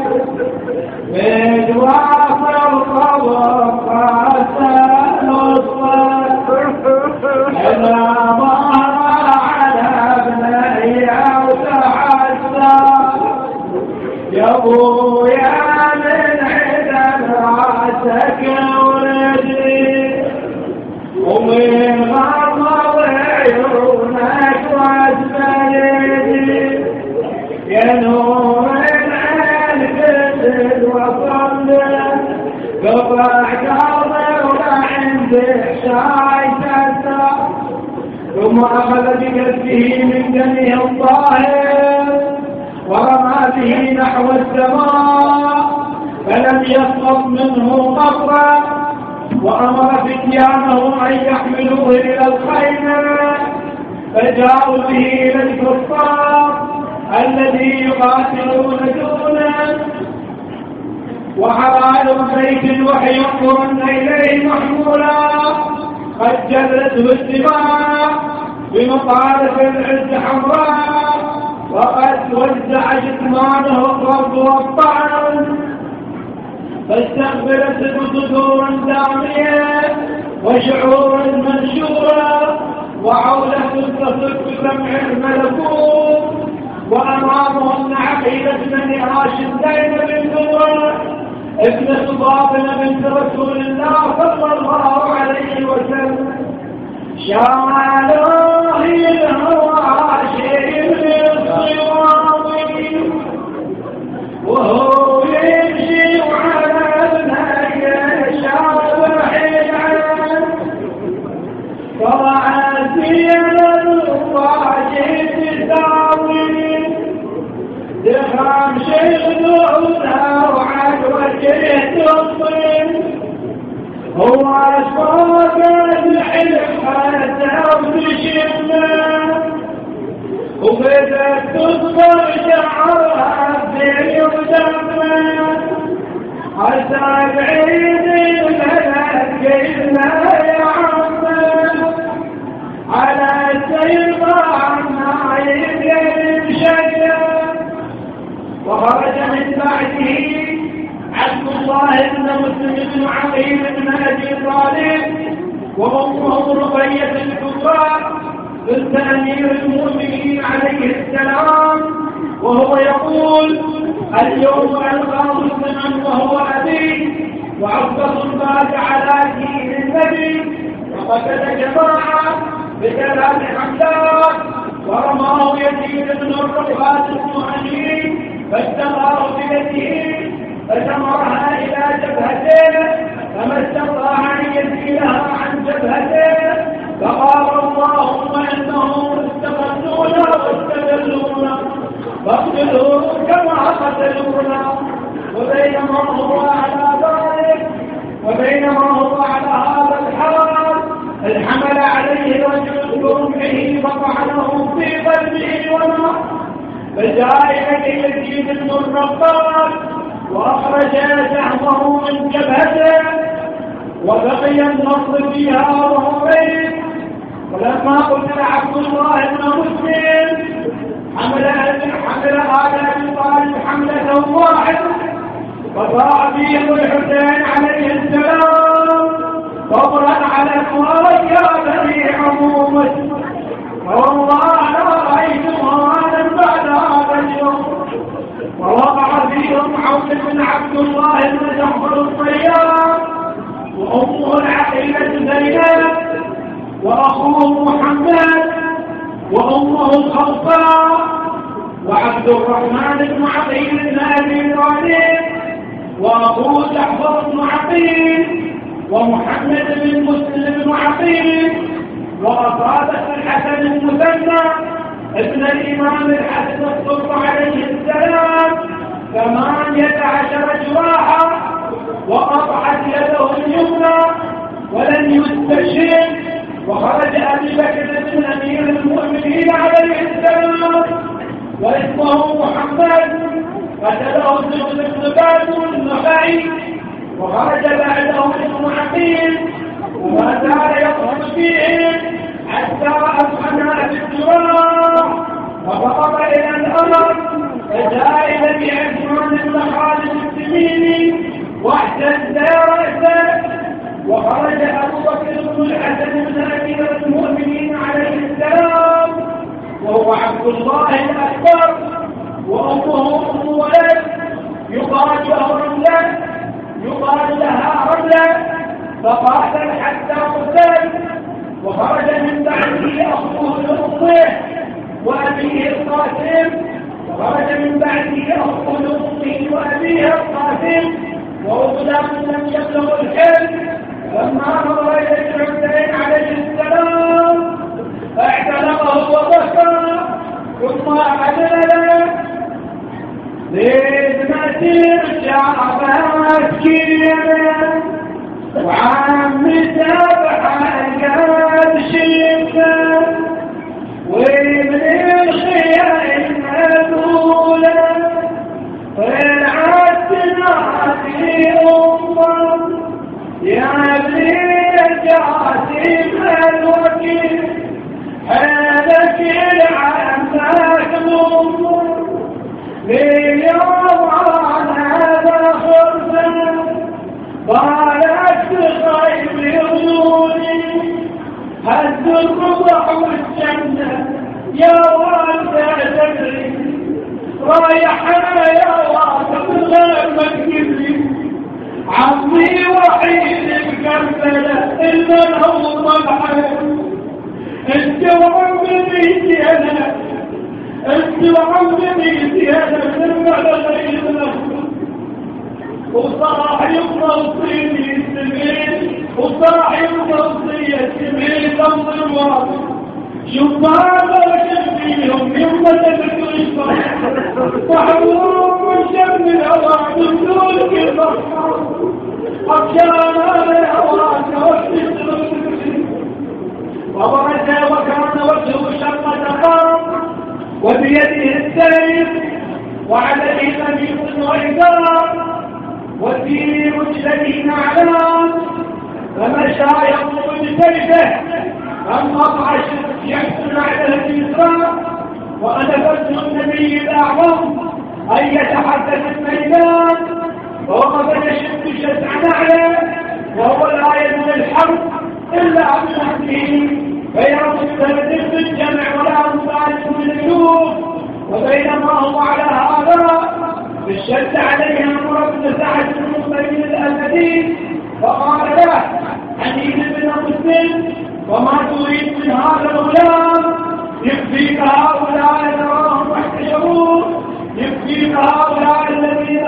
Speaker 4: مدواف القبر قاسم الصفر انا ظهر على ابني وتحسر يا ابويا من عدم راسك ورجلي ومن غمض عيونك واسفلي يا نور العين كسد وصلت قطع قلبي ولا عندي شاي تسع ثم اخذ بكفه من دمه الطاهر ورمى به نحو السماء فلم يسقط منه قطره وأمر فتيانه أن يحملوه إلى الخيمة فجاءوا به إلى الكفار الذي يقاتلون دونه وحرائر بيت وحي ينظرن إليه محمولا قد جلته الدماء بمطارف العز حمراء وقد وزع جثمانه الضرب والطعن فاستقبلت صدور دامية وشعور منشورة وعولة تصف سمع الملكوت وأمامهن عقيدة بن هاشم زينب الكبرى ابنة فاطمة بنت رسول الله صلى الله عليه وسلم شمالوه الهواشم للصوامي وهو يمشي على ابنك شارحين عنه طلعت يد الواجب تساوي دخام شغلها وعد وجهه تصل هو أصفاق الحلم حتى وتشمه وبدأت تصبر شعرها في ودمه حتى بعيد الملك إلا يعمه على السيطان نايم يلم شجر وخرج من بعده عبد الله بن مسلم بن عقيل بن أبي طالب وأمه رقية الكبرى بنت أمير المؤمنين عليه السلام وهو يقول اليوم ألقى مسلما وهو أبي وعبد الباس على دين النبي وقتل جماعة بثلاث حملات ورماه يزيد بن الرقاة المؤمنين فاستغار بيده فسمرها إلى جبهته فما استطاع أن يزيلها عن جبهته فقال اللهم إنهم استغلونا واستدلونا فاقتلوه كما قتلونا وبينما هو على ذلك وبينما هو على هذا الحال الحمل عليه رجل برمحه فطعنه في قلبه ونار فجاء اليه بن الرقاق واخرج سهمه من جبهته وبقي النصر فيها وهو ميت. ولما قتل عبد الله بن مسلم حمل آل أبي طالب حملة واحدة فضاع فيه الحسين عليه السلام صبرا على مواجهته عمومه. والله لا رأيت هذا بعد هذا اليوم. ووقع فيهم عوف بن عبد الله بن جعفر الطيار وأمه العقيلة زينب وأخوه محمد وأمه الخلفاء وعبد الرحمن بن عقيل بن أبي طالب وأخوه جعفر بن عقيل ومحمد بن مسلم بن عقيل وأصابة الحسن المثنى ابن الإمام الحسن الصبح عليه السلام 18 جراحا وقطعت يده اليمنى ولم يستشهد. وخرج أبي بكر بن أمير المؤمنين عليه السلام واسمه محمد قتله زيد بن باز النخعي وخرج بعده ابن عقيل وما زال يقتل فيهم حتى أصبحنا بالجراح وفقط إلى الأمر فجاء إلى عثمان بن خالد التميمي واحتز رأسه وخرج أبو بكر بن الحسن بن أمير المؤمنين عليه السلام وهو عبد الله الأكبر وأمه أم ولد يقال لها رملة فقاتل حتى قتل. وخرج من بعده أخوه لأمه وأبيه القاسم وخرج من بعده أخوه لأمه وأبيه القاسم وهو غلام لم يبلغ الحلم. لما نظر إلى الحسين عليه السلام اعتنقه وبكى ثم عدل زيد مسير شعبات كيما وعم سبحة قد شفا ومن الخيال المذولة طلعت نادي أمه يا ابني الجاسم الوكيل حالك العمك ممر ليوم هذا خرفا قالت بخير عيوني هز الرضع والجنة يا والد تدري رايحنا يا والد غير مكتبلي عمي وحيد الكربلة المنهوم الحياة انت وعمي انا انت وعمي انا سمع غير نفسه وصاحب موصيني سمين وصاحب موصية سمين ضمن الواقع شبابا شبيهم يوم تدرك وحبوب من شم الهواء دول كبر أبشانا الهواء وحبوب وبرز وكان وجهه شرقة قام وبيده السيف وعليه قميص وإزار وفي رجليه نعلان فمشى يطلب بسيفه أما طعش يحسن على الإسراء وأنا فزن النبي الأعظم أن يتحدث الميدان ووقف يشد شسع نعله وهو لا يزن الحرب إلا عن نفسه فيرى السبب في الجمع ولا مبالغ من الجوع. وبينما هو على هذا اشتد عليه عمرو بن سعد بن مسلم الأسدي فقال له حديث بن مسلم وما تريد من هذا الغلام يكفيك هؤلاء تراهم احتشروا يكفيك هؤلاء الذين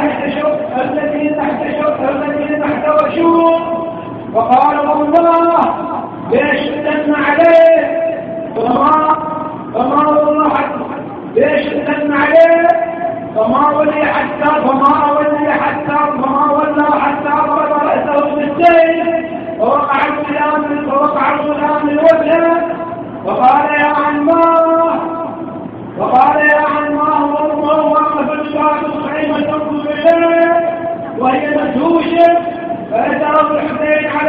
Speaker 4: احتوشوا. فقال والله ليش اتن عليه فما والله ليش اتن عليه فما ولي حتى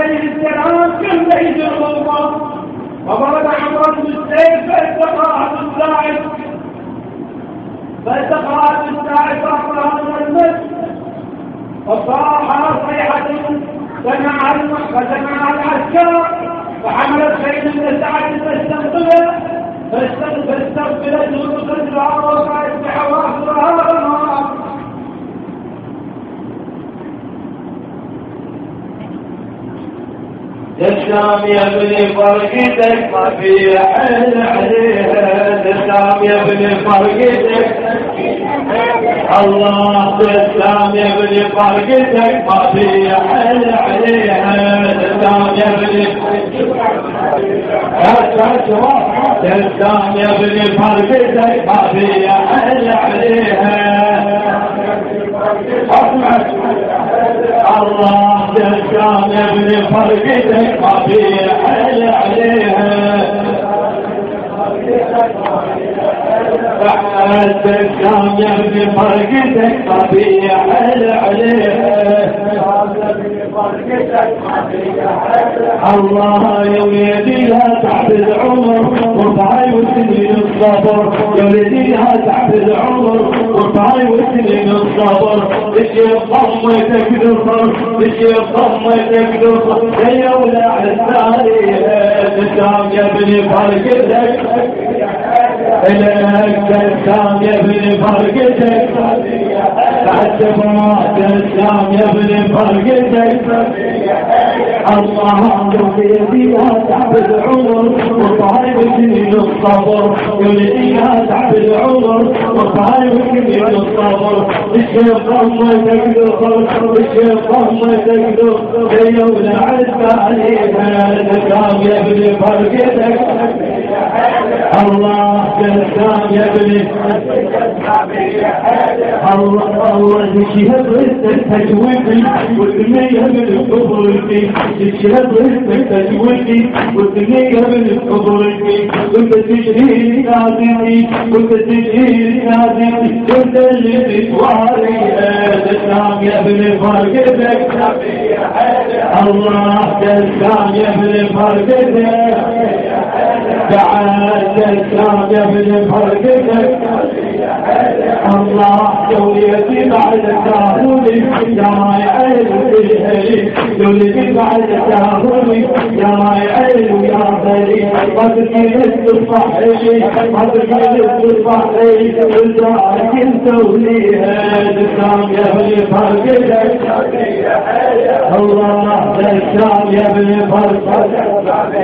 Speaker 4: عليه السلام كل بيت الغربة وضرب عمرو بالسيف فالتقى بالساعد رأسها من المسجد وصاح صيحة سمع العسكر فحملت خيل من سعد فاستقبلت وتصدرها وقعت بحواصلها النار.
Speaker 1: تسلم يا ابني فرقتك ما في حل عليها، تسلم يا ابني فرقتك الله، تسلم يا ابني فرقتك ما في حل عليها، تسلم يا ابني تسلم يا ابني فرقتك ما في حل عليها الله، تسلم يا ابني فرقتك ما في حل عليها تسلم يا ابني فرقتك ما في حل عليها الله يا ولدي لا تعبد عمر وارفعي وسنين الصبر، يا ولدي لا تعبد عمر وارفعي وسنين الصبر، الشيخ ضمتك دخل الشيخ ضمتك دخل يا ولا عالثانية تسلم يا ابني فرقتك إليك تسلم يا ابني فرقتك تعتبرات تسلم يا ابني فرقتك الله يرضيها تعبد عمر وطالب سنين الصبر، يرضيها تعبد عمر وطالب سنين الصبر، الشيخ ضمتك دخل الشيخ ضمتك دخل يا ولا عز عليها تسلم يا ابني فرقتك الله، تسلم يا ابني الله الشهاد رزقك تجويدي والدنيا من الكبر فيك، الشهاد رزقك تجويدي والدنيا من الكبر فيك، وانت تجري ناديني وانت تجري ناديني وانت اللي بتواري تسلم يا ابني فرقتك الله، تسلم يا ابني فرقتك تعال تسلم يا ابني فرقتك الله، دولتي بعد تاهوني يا راي عين الهلي، دولتي بعد تاهوني يا راي عين يا غالي، ما تجي تصحيلي ما تجي تصحيلي لكن توليها تسلم يا ابني فرقتك الله، تسلم يا ابني فرقتك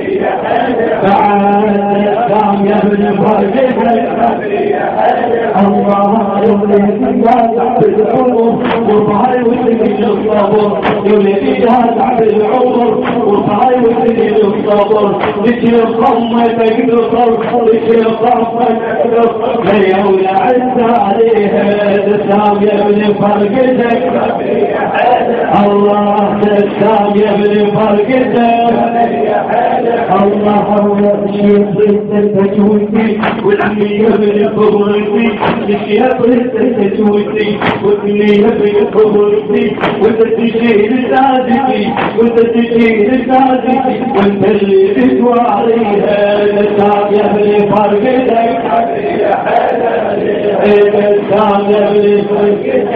Speaker 1: تعال تسلم يا ابني فرقتك الله، يولدي لا تعبد عمر وارفعي وسنين الصبر، يولدي لا تعبد عمر وارفعي وسنين الصبر، الشيخ ضمتك دخل الشيخ ضمتك دخل يا ولا عز عليها تسلم يا ابني فرقتك الله، تسلم يا ابني فرقتك الله، الشيخ ضمتك تجويدي والدنيا من الكبر فيك، الشيخ ضمتك تجويدي والدنيا من الكبر فيك، وانت تجي لسادتي وانت تجي لسادتي وانت اللي بتواريها تسلم يا ابني فرقتك تسلم يا ابني فرقتك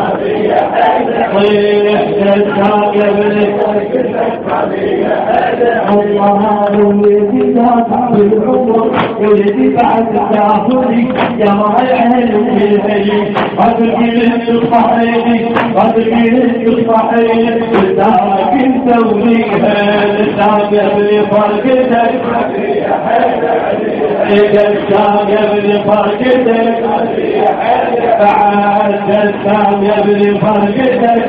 Speaker 1: تسلم يا ابني الله، يولدي لا تعبد عمر يولدي بعد تاخذي يا راي عين الهلي، ما تجي تصحيلي ما تجي تصحيلي لكن توليها تسلم يا ابني فرقتك تسلم يا ابني فرقتك تعال تسلم يا ابني فرقتك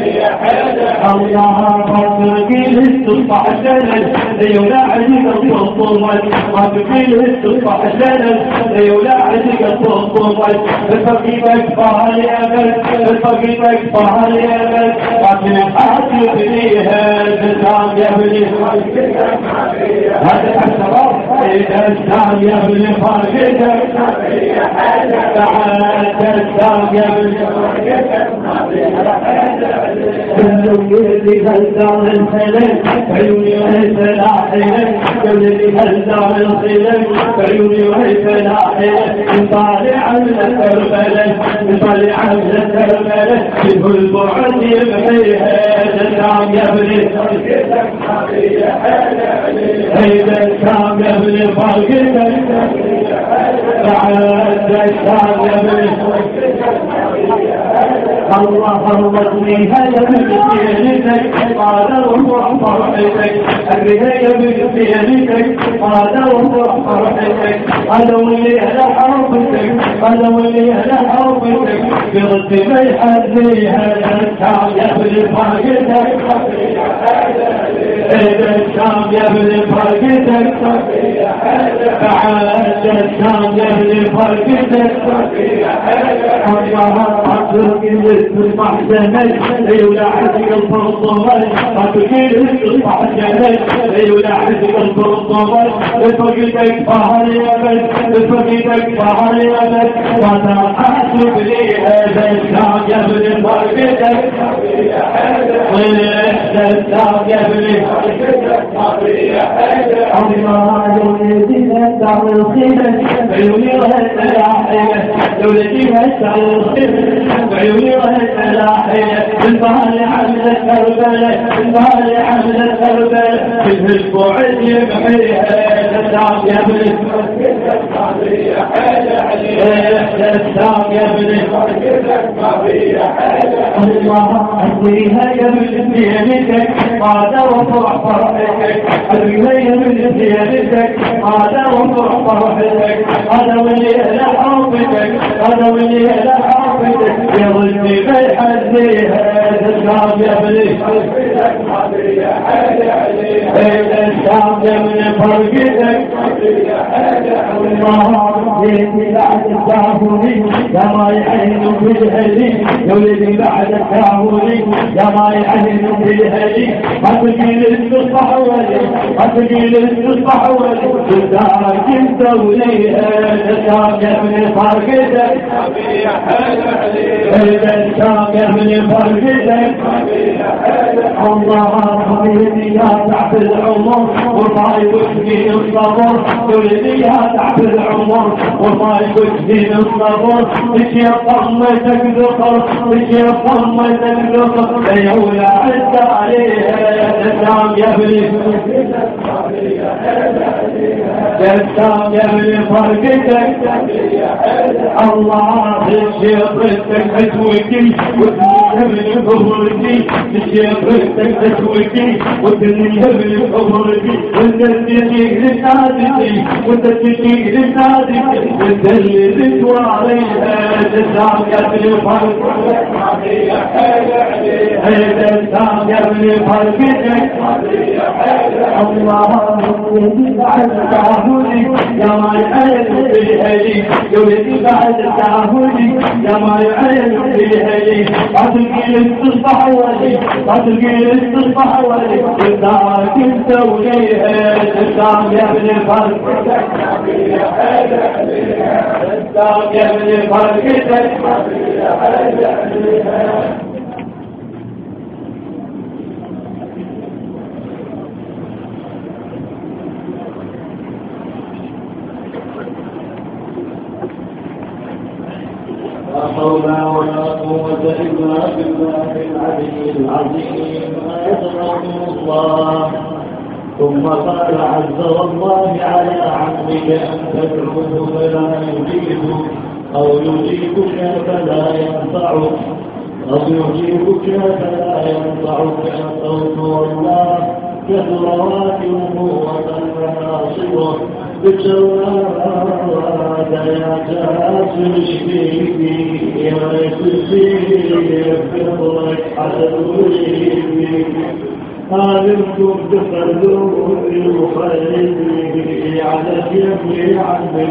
Speaker 1: الله، فرقي تصبح سند يولعك الصوت ما تقيل تصبح سند يولعك الصوت بفقيتك فهل أمل بفقيتك فهل أمل ما تنحاك بنيها تسلم يا ابني هذا الأسرار تسلم يا ابني فرقتك تعال تسلم يا ابني اللي هالدار الخلل عيوني وهالفلاحين اللي هالدار الخلل عيوني وهالفلاحين طالع من الكربلة طالع من الكربلة شبه البعد يبحيها الشام يا ابني هيدا الشام يا ابني فرقتك بعد الشام يا ابني الله فرضني هيا بسيادتك قال وفرح فرحتك الرهاية بسيادتك قال وفرح فرحتك هذا واللي على حرفتك هذا واللي على حرفتك برد ما يحدي هذا الشام يا ابن فرقتك هذا الشام يا ابن فرقتك بعد الشام يا ابن فرقتك الله أكبر تصبح جمال يولع عندك الفرصومات أتكيل تصبح جمال يولع عندك الفرصومات لفقدك فهر يمن لفقدك فهر يمن وتحاسب لي هذا الشعب يا ابن فرقتك وإحدى الشعب يا ابن الله يولدنا الشعب الخيمة عيوني وهالسلاحية يولدنا الشعب الخيمة عيوني وهالفلاحية البهالي عمل الكربلة البهالي عمل الكربلة في البعد يبحيها الشعب يا ابني الشعب يا ابني الله أدريها يا ابن بيدك قال وفرح فرحتك أدريها يا ابن بيدك قال وفرح فرحتك هذا واللي على حرفتك هذا واللي على حرفتك يظلني بيحدي هذا الشعب يا ابني هذا الشعب يا ابني فرقتك الله يهدي بعد التعبوني يا ما يعين في الهدي يولدي بعد التعبوني يا ما يعين في الهدي ما تقيل تصبح ولي ما تقيل تصبح ولي صدارك انت ولي هذا الشعب يا ابني فرقتك هذا الشام يا ابن فرقتك الله حبيبي يا تعب العمر وما يوجدين الصبر ولدي يا تعب العمر وما يوجدين الصبر ايش طمتك ذكر ايش طمتك ذكر يولى عد عليها الشام يا ابن الشام يا ابن فرقتك الله شيطتك أسوكي وتنيها من قبرتي شيطتك أسوكي وتنيها من قبرتي وانت تجيك لسعادتي وانت تجيك لسعادتي وانت اللي بتوى عليها الشام يا ابن فرقتك هذا الشام يا ابن فرقتك الله يهدي بعد التعهدي يا ما يعلم بالهدي يولدي بعد التعهدي يا ما يعلم بالهدي عتقيل تصبح ولي عتقيل تصبح ولي ودارك انت وليها الشام يا ابن فرقتك الشام يا ابن فرقتك لا حول ولا قوة إلا بالله العلي العظيم أسأل الله ثم قال عز والله على عبدك أن تدعوه فلا يجيبك أو يجيبك فلا ينفعك أو يجيبك فلا ينفعك الصوت والله كثرواته وتناصبه بالسواد يا جاسم شبيبي يا سيدي بفضلك على الوجيب هالكم تخلوا يخلي على جميع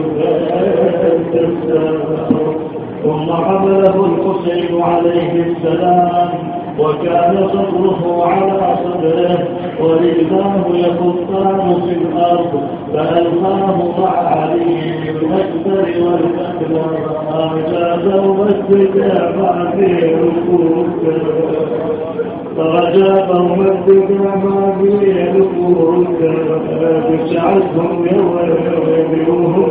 Speaker 1: السلام ثم حمله الحسين عليه السلام وكان صدره على صدره ورجلاه يخطان في الأرض فألقاه مع علي بالأكبر والأكبر أعجازا واستجابا في أجاب ممدد ما بيدكم بسعتهم يوم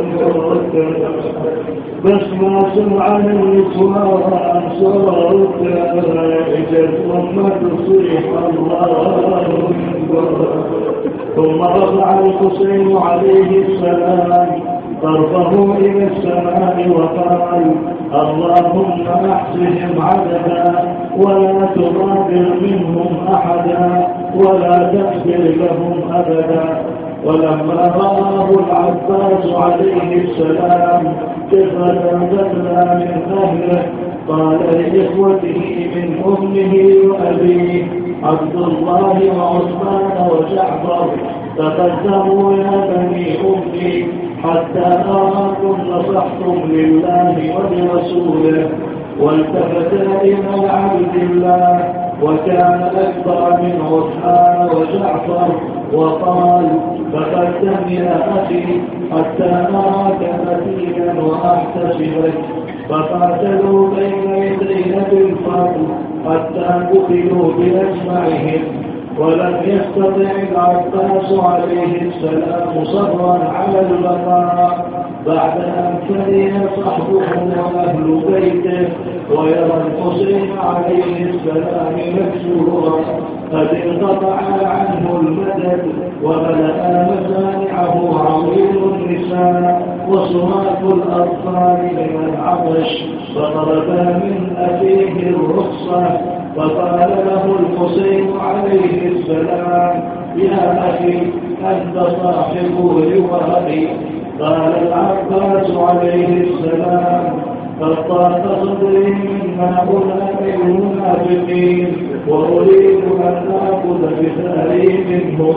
Speaker 1: بس ما سمع النسوان صوت إجت أمة صيح الله ثم رفع الحسين عليه السلام طرفه إلى السماء وقال اللهم احصهم عددا ولا تغادر منهم أحدا ولا تغفر لهم أبدا. ولما رآه العباس عليه السلام كفة بدلا من أهله قال لإخوته من أمه وأبيه عبد الله وعثمان وجعفر تقدموا يا بني أمي حتى أراكم نصحتم لله ولرسوله. والتفت إلى عبد الله وكان أكبر من عثمان وجعفر وقال تقدم يا أخي حتى أراك فتيلا وأحتسبك. فقاتلوا بين يدي بالفضل حتى قتلوا بأجمعهم. ولم يستطع العباس عليه السلام صبرا على البقاء بعد أن كره صحبه وأهل بيته ويرى الحسين عليه السلام مكسورا قد انقطع عنه المدد وملأ مزارعه عظيم النساء وصراخ الأطفال من العطش فطلبا من أخيه الرخصة. فقال له الحسين عليه السلام يا أخي أنت صاحب لوائي. قال العباس عليه السلام فطاق صدري من هؤلاء المنافقين وأريد أن آخذ بثاري منهم.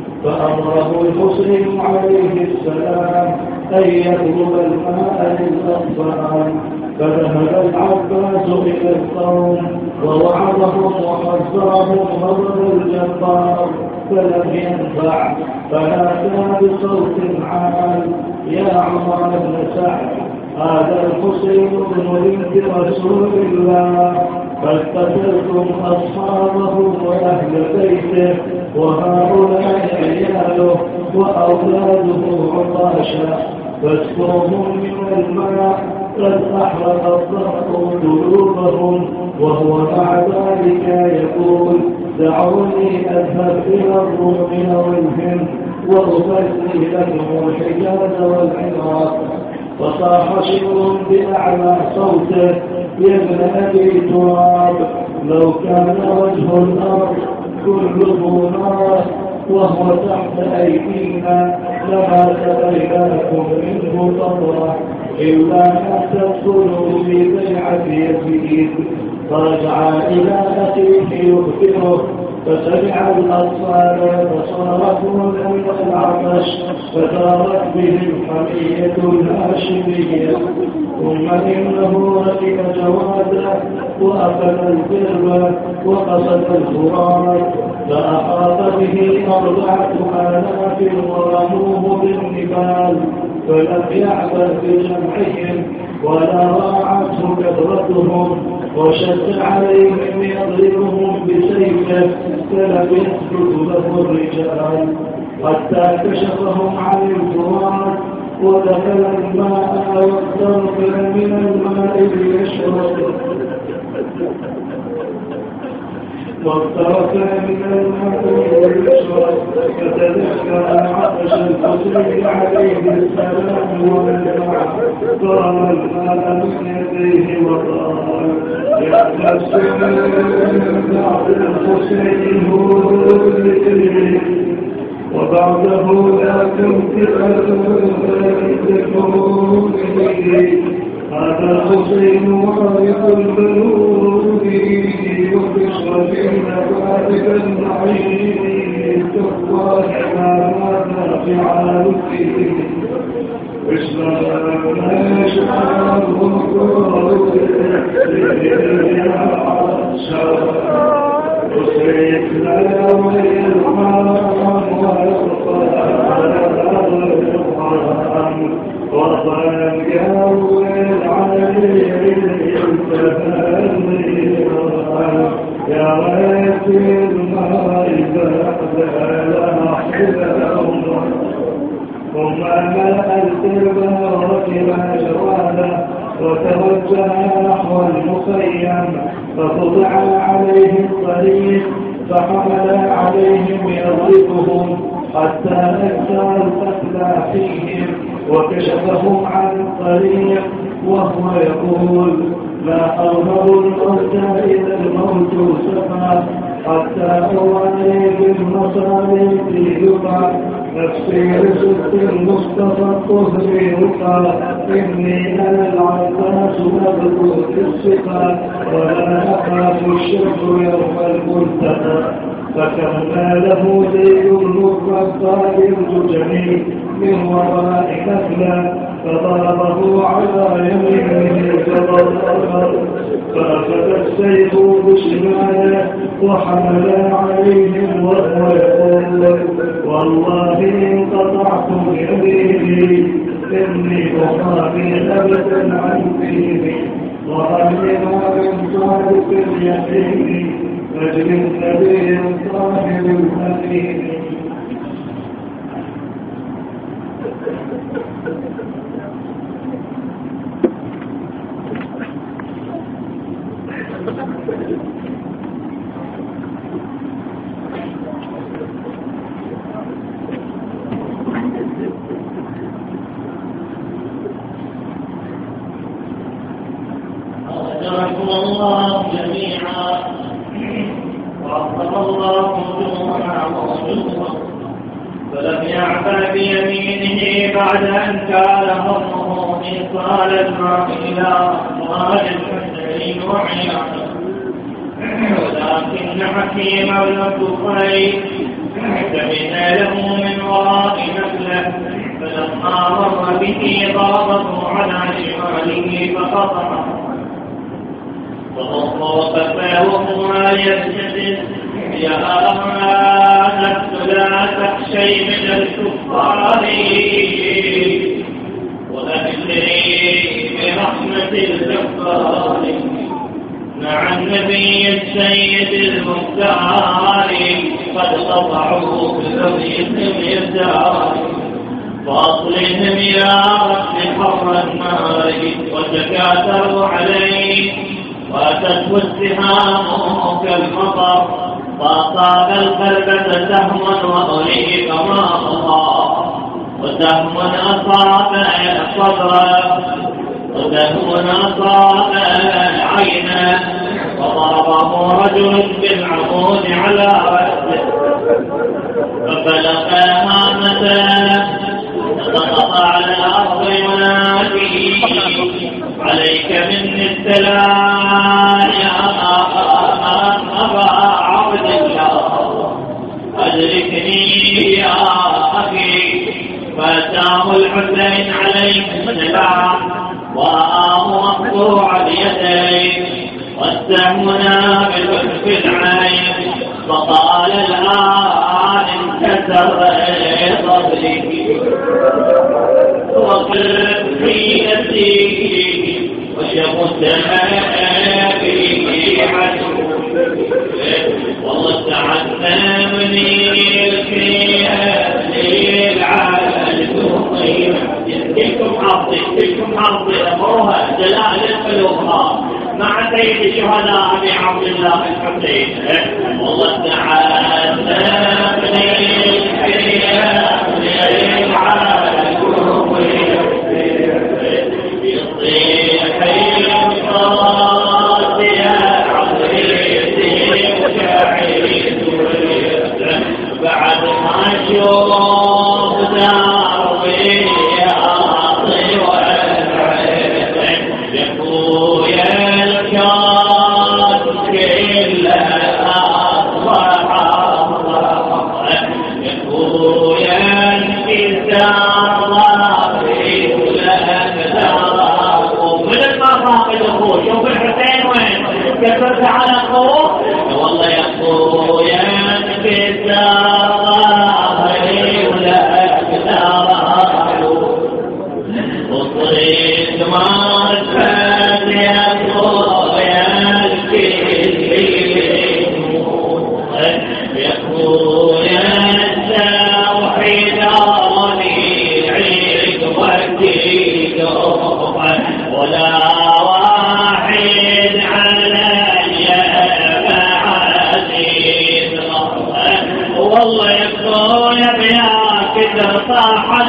Speaker 1: فأمره الحسين عليه السلام أن يطلب الماء للأطفال. فذهب العباس إلى القوم ووعظهم وحذرهم غضب الجبار فلم ينفع. فنادى بصوت عال يا عمر بن سعد هذا الحسين بن بنت رسول الله فاستترتم أصحابه وأهل بيته وهؤلاء عياله وأولاده عطاشا فاسقوهم من الماء قد أحرق الضغط قلوبهم. وهو مع ذلك يقول دعوني أذهب إلى الروم والهند وأفزي لهم الحجاز والعراق. فصاح شبر بأعلى صوته يا ابن أبي تراب لو كان وجه الأرض كله نار وهو تحت أيدينا لما سقيناكم منه قطرة إلا أن تدخلوا في بيعة يزيد. فرجع إلى أخيه يخبره فسمع الأطفال فصرفوا لهم العطش فدارت بهم حمية الهاشمية. ثم إنه ركب جوادا وأخذ الكرب وقصد الفرات فأحاط به 4,000 ورموه بالنبال فلم يعبث بجمعهم ولا راعته كثرتهم وشد عليهم يضربهم بسيفه فلم يسجد له الرجال حتى كشفهم عن الفرات ودخل الماء واستغفر من الماء ليشرب واقترف من الماء ليشرب فتذكر عطش الحسين عليه السلام والماء ضرب الماء من يديه وقال يا نفس من بعد الحسين هو ذكري وبعده لا تنكر تكون هذا الحسين وارث البنود وبشرى نباتك النعيم تقوى حمامات فعالته واشرى ما يشعر وسيك لا ويرحم وطن يوم عليه التفاني يا ريت لها حلهم ثم ملأ الكربة وركب جواله وتوجه نحو المخيم فقطع عليه الطريق فحمل عليهم يضربهم حتى أكثر القتلى فيهم وكشفهم عن الطريق وهو يقول لا حول الموتى إذا الموت سفى حتى أواني بالمصالح يقع نفسي رزق المصطفى الطهر يقع إني أنا العباس مبعوث الثقة ولا أخاف الشر يوم الملتقى فكما له زيد مكرر الجميل من وراء نخلة فضربه على يمينه فضربه فأخذ السيف بشماله وحمل عليهم وهو يقول والله إن قطعتم يميني إني أخافي أبدا عن فيني وأهلها من صادق اليقين نجل النبي صاحب المدين
Speaker 5: أجركم الله جميعا وأغفر الله وجوهنا ووجوهكم فلم يعبأ بيمينه بعد أن كان همه إيصال الماء إلى أموال الحسين وعياله ولكن حكيم الكفرين اعتمد له من وراء نخلة فلما مر به ضربه على شماله فقطعه فضرب وهما يسجد يا نفس لا تخشي من الكفار وأبشري برحمة الكفار مع النبي السيد المختار قد قطعوا بذريهم يسار فأصلهم يا رب حر النار وتكاثروا عليه وأتته السهام كالمطر فأصاب القلب سهما وأريق ماءها وسهم أصاب صدرا وسهم أصاب عينا وضربه رجل بالعمود على رأسه فبلغ هامته فسقط على الأرض ينادي عليك مني السلام يا أبا عبد الله أدركني يا أخي فأتاه الحسين عليه السلام ورآه مقطوع اليدين والسهم نابل في العين فقال الآن انكسر صدري وقلب في نفسي وشمت به عدو والله تعلمني في العالم تلكم حظي أمرها جلال القلوبها مع سيد الشهداء أبي عبد الله الحسين والله تعلمني في العالم بعد ما اشوف داري اعطي والعين يا الكون كلها اصبح يا انكسار ضاري ولا تدار من المرافق الاخوه شوف الحسين وين كسرت على اخوه والله يا اخويا انكسار ضاري ولا تدار وصيت ما رفعت يا اخويا الكل يا اخويا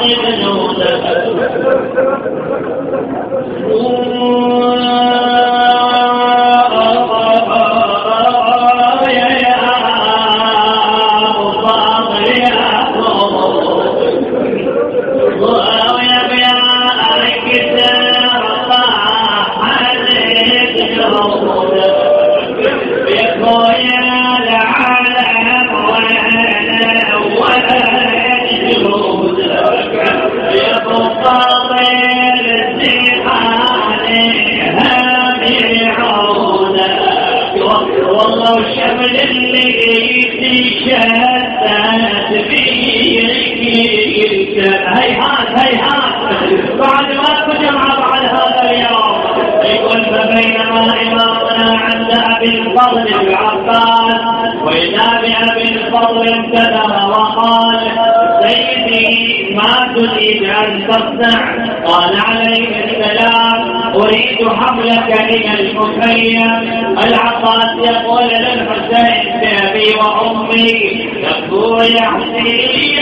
Speaker 5: بعد ما تجمع بعد هذا اليوم يقول فبينما إمامنا عند أبي الفضل العباس وإذا بأبي الفضل ابتدر وقال سيدي ما تريد أن تصنع؟ قال عليه السلام أريد حملك إلى المخيم. العباس يقول للحسين بأبي وأمي يقول يا حسين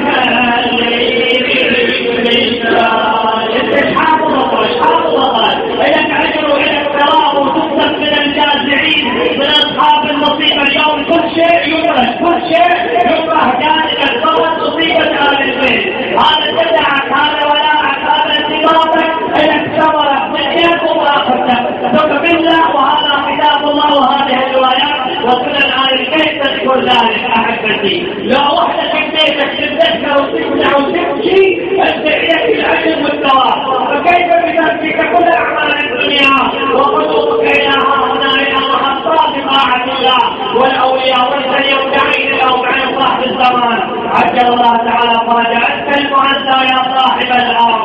Speaker 5: حافظت إلك عجر وإلك كرام وتكتب من الجازعين من أصحاب المصيبة اليوم. كل شيء يكره، كل شيء يكره جانبك فقط مصيبة آل البيت. هذا جدعك، هذا ولاءك، هذا انتباطك، إلك صبرك باليد وآخرتك ثم بالله. وهذا كتاب الله وهذه الروايات وكل آل البيت تذكر ذلك. أحبتي لو وحدك بيتك تتذكر وتمنع وتمشي الدعية العلم والثواب، فكيف بتركك كل أعمال الدنيا وقلوبك إلى هؤلاء الأمهات بطاعة الله والأولياء والسليم دعين الأوم عن صاحب الزمان عجل الله تعالى فرجع. أنت المعزى يا صاحب الأرض.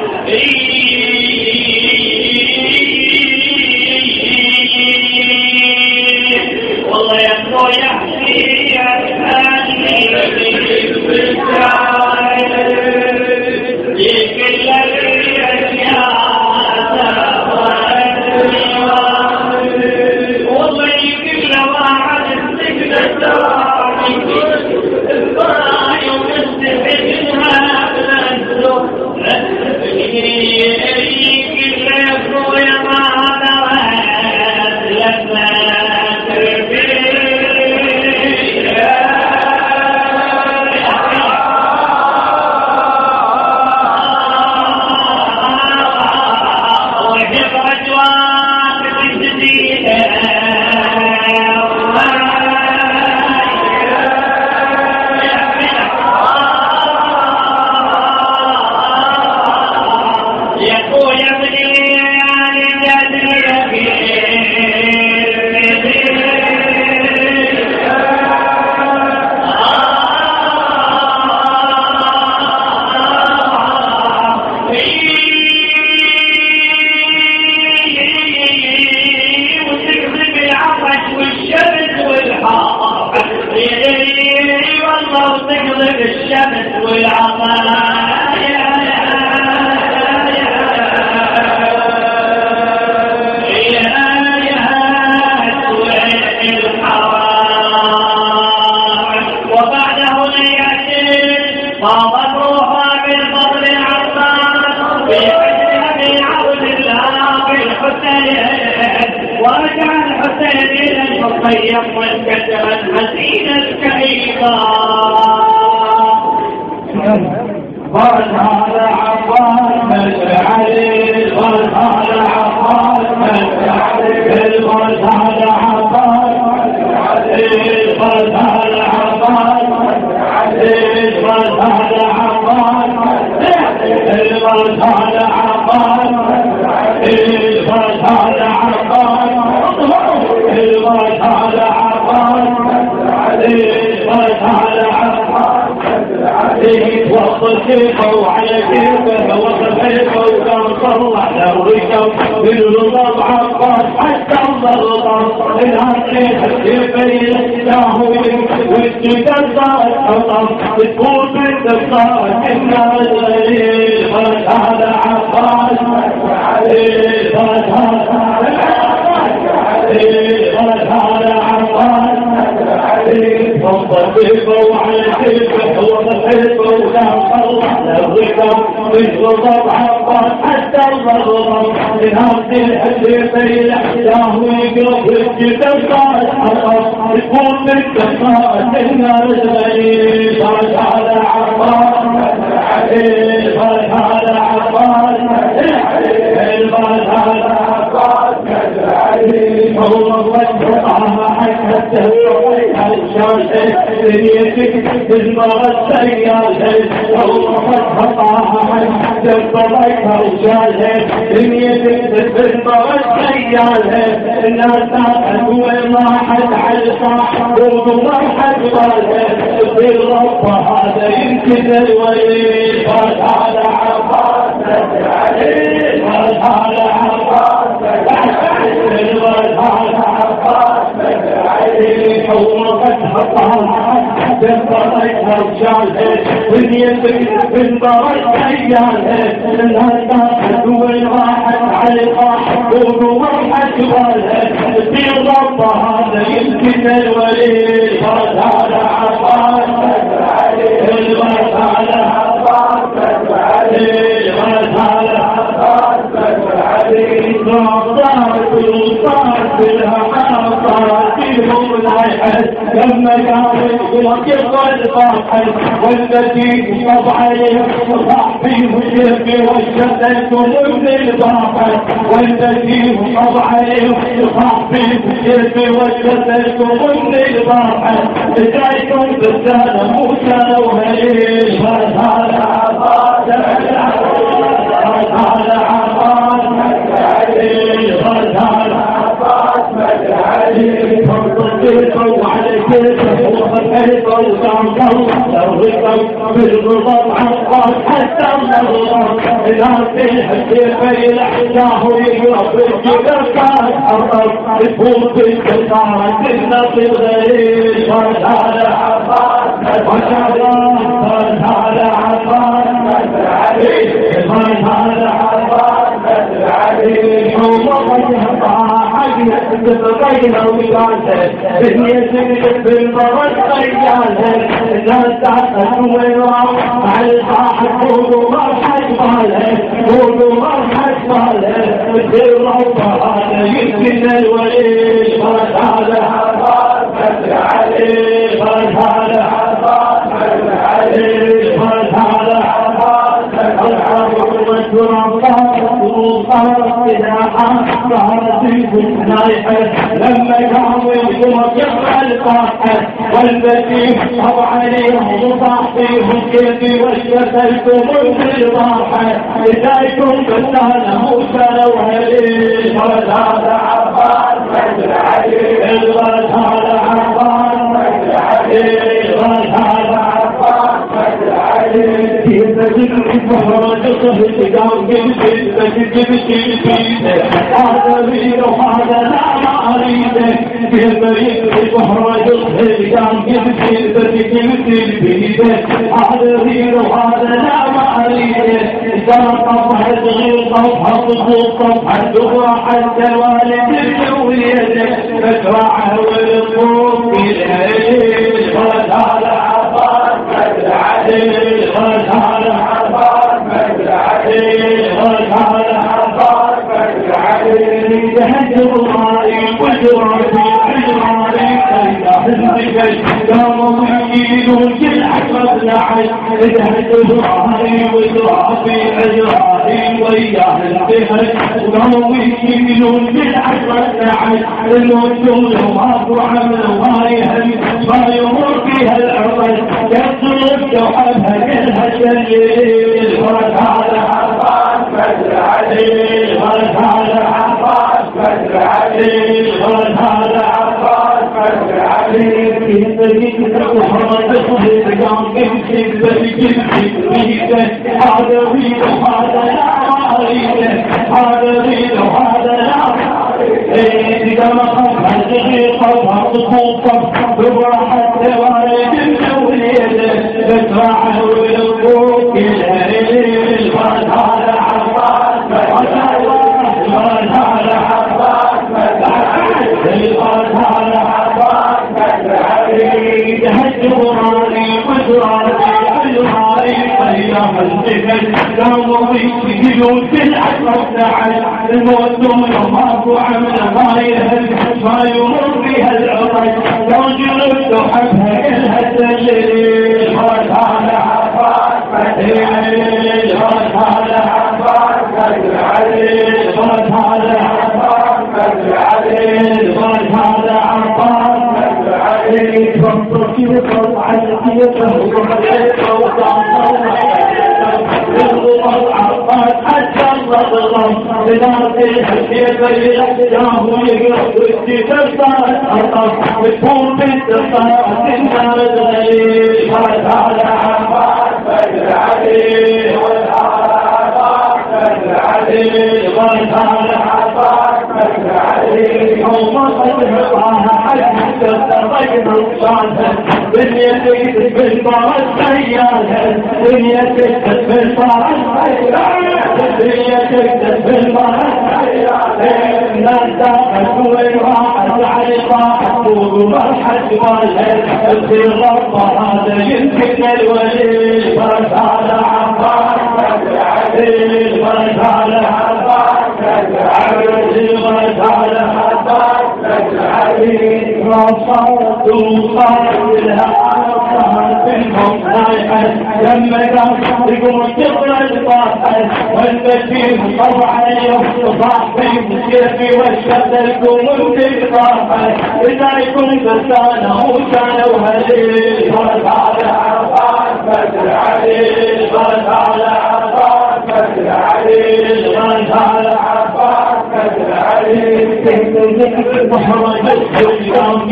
Speaker 5: والله يبدو يحكي
Speaker 1: الفوزة صلى الركب بالغضب عبر حتى الغضب لنهض الحزب الأحلاه ويقرب الجبل صارت حرب يكون بالكفاءة النار الغريب صارت على عبار صارت على عبار صارت على عبار هو وجهها حتى الشاشة دنيتك بالمرة السياسة هو وجهها حتى الشاشة دنيتك بالمرة السياسة الناس تقول راحت على الصاح وراحت بالها بالرب هذا يمكن الوليد فات على عباس فات على عباس حوضت حطها بالبركة الجالة ونيتك بالبركة الجالة الهدى دول راحت على الراحة وروحت بالها في رب هذا يمكن الوليد فات على عباس فات على عباس فات على عباس لما كانت وقف الفرحة والتي طبعا صاحبي وشيخي والشتت من الفرحة والتي طبعا صاحبي وشيخي والشتت من الفرحة بدايكم بالسنة موسى وهليل فهذا عباس هذا عباس هذا عباس مجعلي فرطيك وعلى كيفك وخليك وصعبك لرقك بالغضب عباس حتى الغضب الهاتي حسيبي الأحلاه يقرب الجبل أرضك يفوت بالكسارة النص الغريب هذا عباس هذا عباس مجعلي هذا عباس مجعلي بين وجاته بنيتك بالمرض رجاله لا تعتقد ويراو على الصاحب قولوا مرحب باله قولوا مرحب باله بصير روضه هذا يمكن الوليد هذا عباس مجعلي هذا عباس مجعلي هذا عباس لما كانوا يقوموا يقرأ الفاتحة والبشير طبع عليهم وصاحبيهم كيفي والشتلكم بالراحة إذاكم بالسهل موسى وهليل هذا عباس مجعلي هذا عباس مجعلي هذا عباس مجعلي كيف تجري فهرج صهد قام جبتي هذا بير وهذا لا معريده كيف يجري فهرج صهد قام جبتي بيده هذا بير وهذا لا معريده صفحة غير صفحة صفحة تقرأ حتى والد الجوية تسرعه والقوم بالهيل هذا عباس مجعلي هذا عباس مجعلي هذا عباس مجعلي تهجر الرأي والجرائي الجرائي قاموا يجيلون كل عشرة لعش تهجر الرأي والجرائي الجرائي وياه البهج قاموا يجيلون كل عشرة لعش الموتون وهاكوا عملوا هايهم ما يمر فيها العرض يصرف جوحبها كلها شليل هذا عباس مجعلي هذا عباس مجعلي هذا عباس مجعلي كيف يجب وحرد صهد قام يمسك بيده هذا غير وهذا لا معريده هذا غير وهذا لا إذا ما خفها الصغير خفها صفوفها براحة والد الجولية بسرعه والقوك الهيل هذا عباس مجعلي هذا عباس مجعلي هذا عباس مجعلي تهجر راني وزراني قاموا يجيلون في العشرة ساعات الموت وماكو عمل ما يهل ما يمر بها العطش رجل تحبها كلها تجري وتعالى عباس فتيل وتعالى عباس فتعالي وتعالى عباس فتعالي وتعالى عباس فتعالي فانطرك يطلع الكيسة وقعيته وقعيته العباس حتى الظلم بناطي كيف يحتاه ويقرأ ويتكسر الأرض وتكون بالتصار النار الغليل وتعالى عباس فجر عليه وتعالى عباس فجر عليه وتعالى عباس فجر عليه يوم قدرها حتى تستغير الصالح دنيتك بالبار السيالة دنيتك بالبار السيالة دنيتك بالبار السيالة لا تأخذ وراحت على راحت ومرحت والهل الخير رب هذا يمكن الولي وتعالى عباس فجر عليه وتعالى عباس فجر عليه وتعالى عباس فجر عليه رصرت وصارت لها صارت منهم نايحة لما كان يقول تقرأ الفاتحة والبشير طبعا يوم صاحبي كيفي والشدلكم وانتقاحة إذا يكون بسانة وكان وهليل وتعالى عباس فجر عليه وتعالى عباس فجر عليه وتعالى عباس فجر عليه محرم الشيطان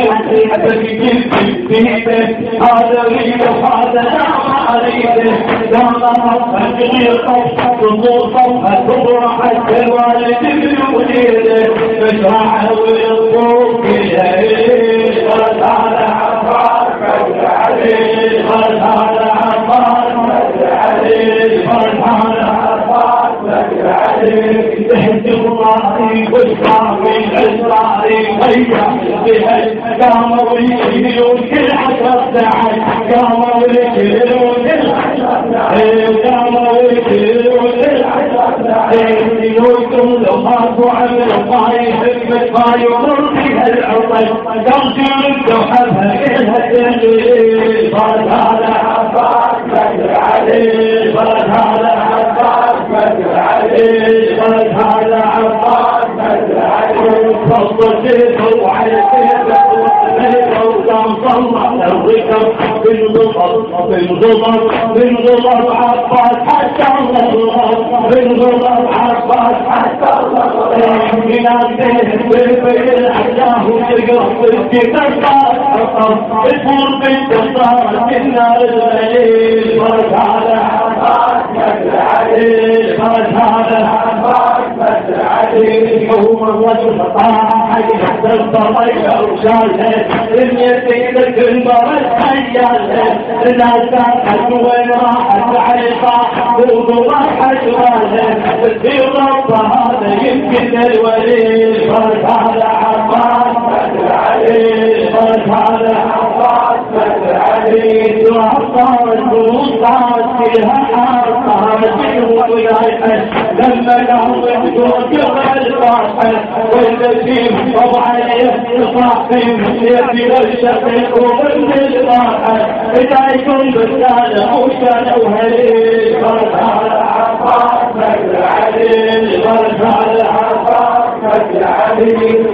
Speaker 1: هذا ريب هذا نعم عليه دام فجر صفحة تبرح الوالد بوليده فشرع ويصوب إليه وتعالى عباس فجر عليه وتعالى عباس فجر عليه وتعالى عباس فجر عليه تهدي الله والصافي الأسراري غير بها قاموا يشيلون كل 10 ساعات قاموا يشيلون كل 10 ساعات قاموا يشيلون كل 10 ساعات يقولون لو ماكو عمل ما يحبك ما يمر بها العطش ترجع تحبها كلها تجري وتعالى عباس فجر عليه وتعالى عباس فجر عليه وتعالى عباس فجر عليه فضل شيخه وعلى كيفه صلى الركب بالغضب عباس حتى الله بالغضب عباس حتى الله من عبده بالفعل عداه تقرأ بالكتاب اصبر بالتصار النار الغليل وتعالى عباس فجر عليه وتعالى عباس فجر عليه يوم الرجل طاح حتى الضريح وشاله يدك المرض حياله لا تاخذ وين راحت عليها وراحت واله في رب هذا يمكن الولي وتعالى عباس فجر عليه وتعالى عباس فجر عليه وعطارت وصارت فيها حارة ولايحة لما لهم يحدون كرة الفرحة والنسيم طبعا يصاحبهم يدي الشقيق ومن الراحة إذا يكون بسانة وشانة وهليل وتعالى عباس فجر عليه وتعالى عباس فجر عليه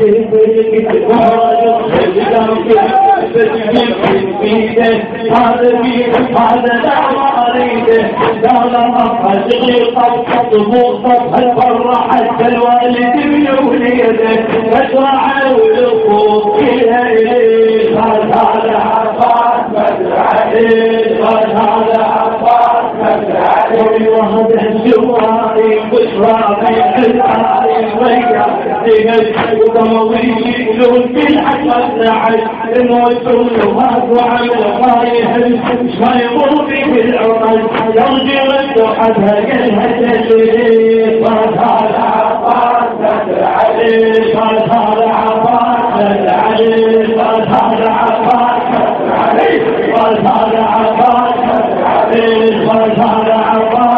Speaker 1: هذا نعم عليه دام أفضل شغيقة طبوطة الفرح حتى الوالد بوليده فشرع والوقوف إليه وتعالى عباس فجر عليه وتعالى عباس فجر عليه وهذا الشواري بشرى العالي ويا وضموي يقولون بالحق نعش الموسم وهذا وعمل طايح ما يمر به العمل يرجع الدحدها يلها تجري وتعالى عباس فجر عليه وتعالى عباس فجر عليه وتعالى عباس فجر عليه وتعالى عباس فجر عليه وتعالى عباس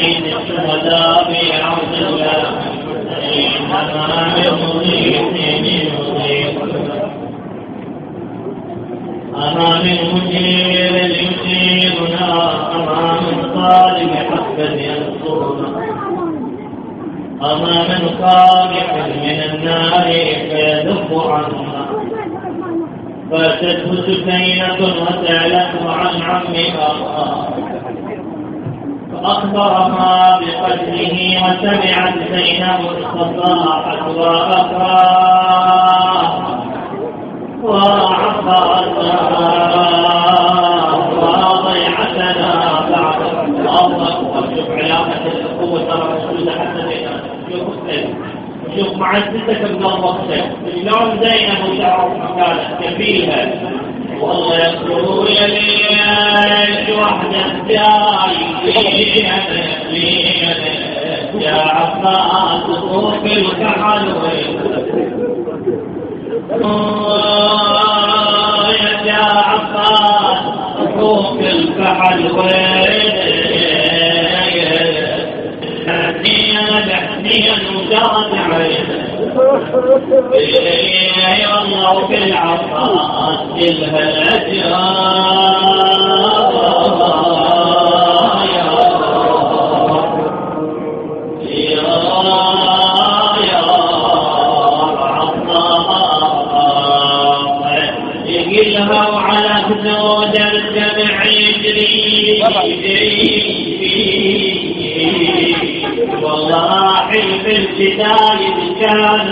Speaker 5: شهيد الشهداء في عرض الله أمام المجير يجيرنا أمام الظالم حقا ينصرنا أمام الخالق من النار فيذب عنا فاتته سكينة وسألته عن عمها فأخبرها بقتله وسمعت زينب الصباحة وأخاه وعصرنا وضيعتنا بعد الله وشوف علاقة الأخوة الرسول حسننا شوف معزتك بضمتك اليوم زينب وتعرف مكانك كفيها والله يقول ليش وحدة جاي يا عباس فوق الكحل يا عباس فوق الكحل حنيا وجرت عينه يا الله في العباس كلها يقلها وعلى خدود الجمع يجري والله حلف الجدال كان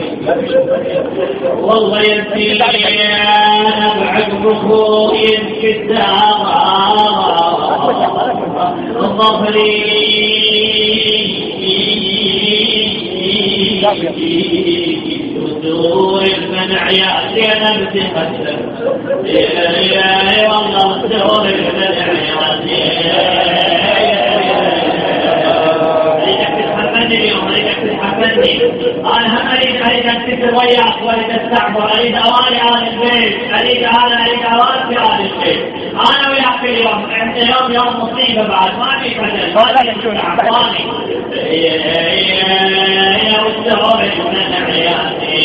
Speaker 5: والله يبكي انا بعقب اخوي الكتاب ظهري ودور المنع يا زينب تقدم يا والله دور المنع يا أنا هم أريد أكتسب وياك وأريد أستعبر أريد أواني آل البيت أريد أواني في آل البيت أنا وياك اليوم أنت يوم مصيبة بعد ما في بدل ما يكون عفاني يا والسرور من عياتي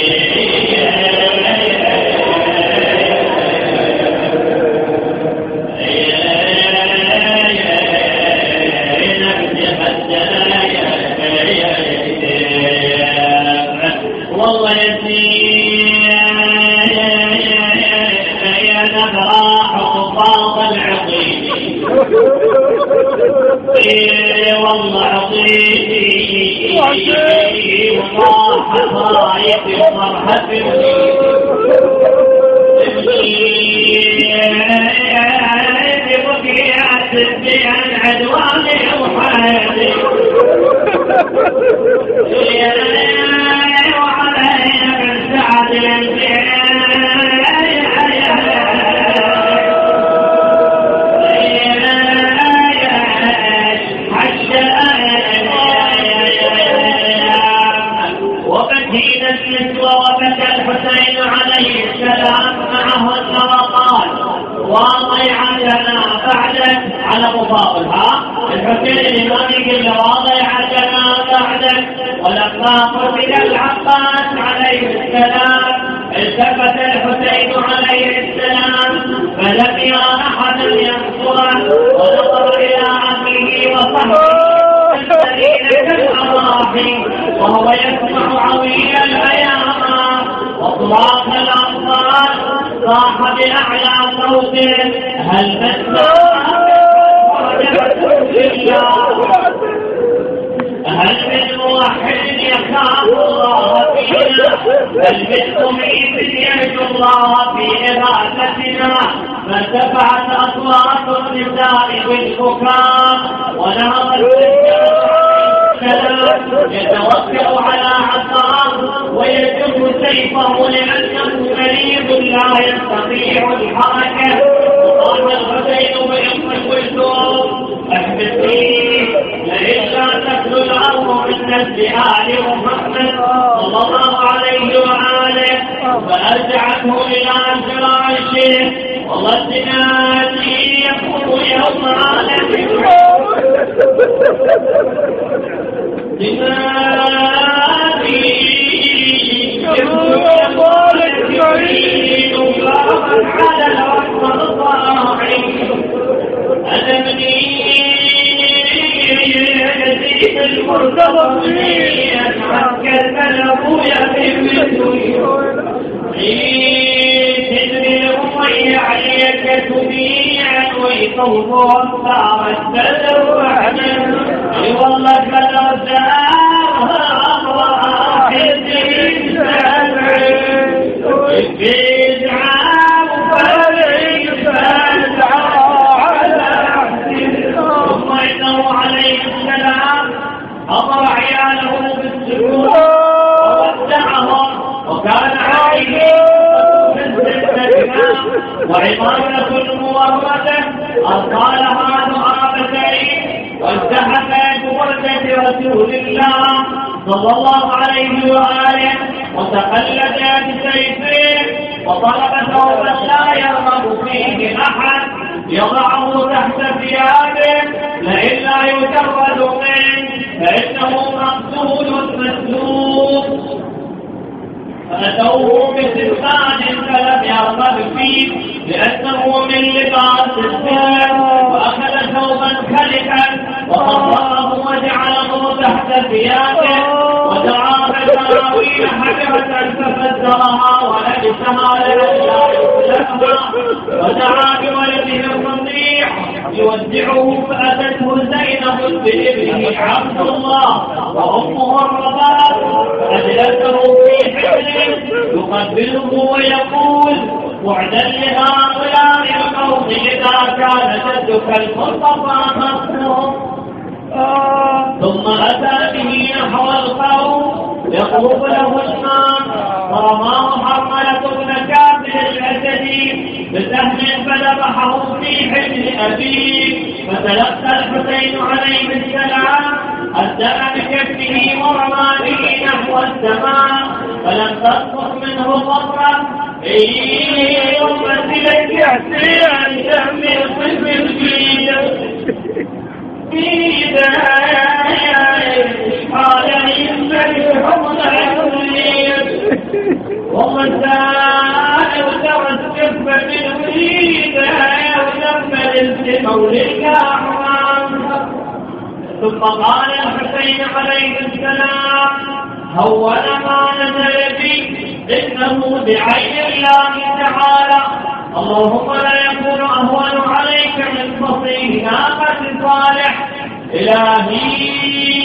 Speaker 5: والله يزيد يا نبراح وفاض العقيد والله عقيدي وراح رايق وفرحة بقيات بين عدواني وحياتي وعلينا من سعد وبكينا النسوة وبكى الحسين عليه السلام معه النرقات وضيعتنا بعدك على مفاضلها الحسين الإمام يقول وضيعتنا بعدك ولما قتل العباس عليه السلام التفت الحسين عليه السلام فلم يرى أحدا ينصره ونظر إلى عمه وصحبه الذين كالأراضي وهو يسمع عويل الأيام وصراخ الأطفال صاح بأعلى صوت هل هل من موحد يخاف الله فينا هل من مميت يرجو الله في إغاثتنا فارتفعت أصوات النساء بالبكاء ونهض يتوكل على عصاه ويجب سيفه لأنه مريض لا يستطيع الحركة وقال الحسين بأم كلثوم احبسيه لئلا تخلو الأرض من نسل آل محمد صلى الله عليه وآله فأرجعته إلى فراشه والله سنادي يقول يوم عالم تغني عنك الملك يملك تدري الرمي عليك تبيعا ويطوف أمطار السلو عنا والله فلرجاها أمر حزين سبع بدعا وفريق ثم إنه عليه السلام أمر عياله بالسجود وودعهم وكان عليه وعبادة مورده أرسلها دعابتين وازدحمت بوردة رسول الله صلى الله عليه وآله وتقلد بسيفه وطلب ثوبا لا يرغب فيه أحد يضعه تحت ثيابه لئن لا يجرد منه فإنه مقصود مسلوب فأتوه بسلطان فلم يرغب فيه لأنه من لباس السلم وأخذ ثوبا خلفا وخفضه وجعله تحت ثيابه ودعا بسراويل حجرة ففزرها ولبسها لئلا يسلمها ودعا بولده الرضيع يودعه فأتته زينب بابنه عبد الله وأمه الرباب فأجلسه في حجره يقبله ويقول وعدا لهؤلاء القوم إذا كان جدك المصطفى مصنوع ثم أتى به نحو القوم يقوم له الماء فرماه حرملة بن كافر الأسدي بسهم فذبحه في حجر أبيه فتلقى الحسين عليه السلام الدم بكفه ورمى به نحو السماء فلم تسقط منه قطرة أمة لك يحسي عن دم الطفل الجيد قال إنك حمد عزيز ومساء وترسف بالوريد وتمل مولك أحرام ثم قال الحسين عليه السلام هون ما نزل بي إنه بعين الله تعالى اللهم لا يكون أهون عليك من فصيل ناقة صالح إلهي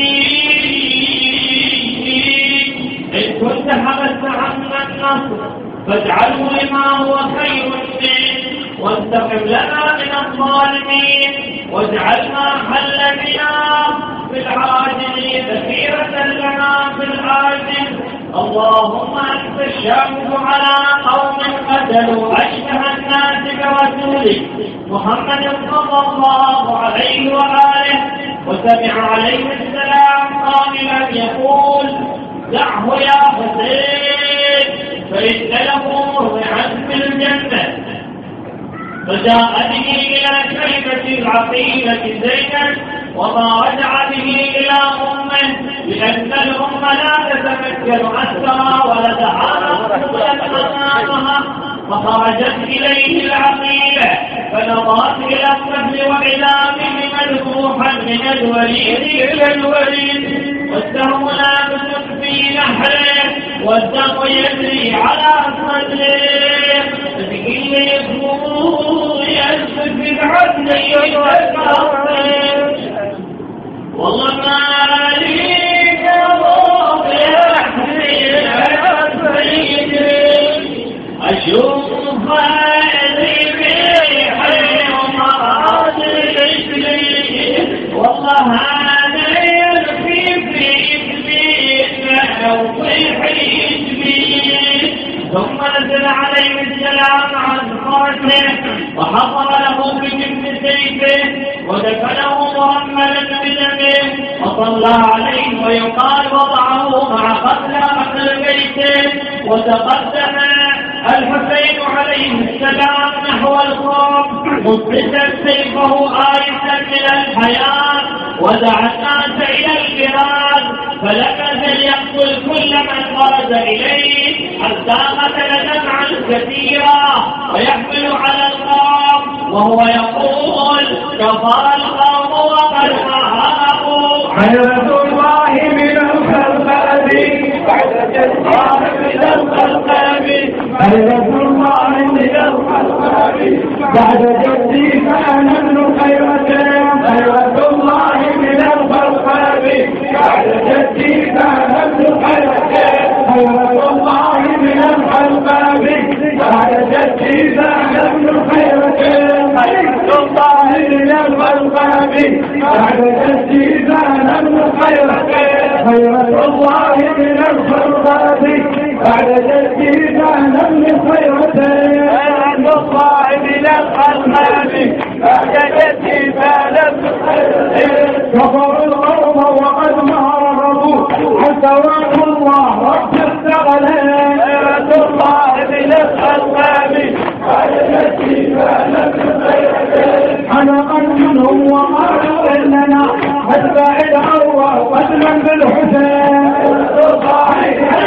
Speaker 5: إن كنت حبست عنا النصر فاجعله لما هو خير منه وانتقم لنا من الظالمين واجعل ما حل بنا في العاجل ذخيرة لنا في العاجل اللهم أنت الشاهد على قوم قتلوا أشبه الناس برسولك محمد صلى الله عليه وآله وسمع عليه السلام قائلا يقول دعه يا حسين فإن له مرضعا في الجنة فجاء به إلى شيبة العقيلة زينب وما رجع به إلى أمه لأن الأم لا تتمكن أسرى ولدها مقبولة أمامها فخرجت إليه العقيلة فنظرت إلى الطفل وعلامه مذبوحا من الوليد إلى الوليد والسهم لابس في نحره والدم يجري على صدره بكل اسمه يسفك عني والله ما ليك روح يحمي أشوف هذه بحي ومرض الإسلام والله هذا يلقي في إسمي أو في حزبي ثم نزل عليه السلام عن فرسه وحضر له بجبن سيفه ودفنه مرملا بدمه وصلى عليه ويقال وضعه مع قتلى أهل بيته وتقدم الحسين عليه السلام نحو القوم مبتسا سيفه آيسا من الحياة ودعا الناس إلى الجهاد فلم يزل يقتل كل من خرج إليه حتى قتل جمعا كثيرا ويحمل على القوم وهو يقول كفر القوم وقد هربوا
Speaker 4: حياة الله
Speaker 1: من الخلق خيرة الله من الخلق بعد جدي كان ابن خيرة خيرة الله من الخلق بعد جدي كان ابن خيرة خيرة الله من الخلق بعد جدي كان ابن خيرة خيرة الله من الخلق بعد جدي كان ابن خيرة خيرة الله من الخلق بعد جدي كان ابن خيرة الله من الخلق بعد جدي كان ابن خيرة كفر القوم وقد ما رغبوا حتى وعد الله رب استغنى خيرة الله من الخلق بعد جدي كان ابن خيرة حنقا منهم وقالوا اننا اتباع الارواح قتلا بالحسين الله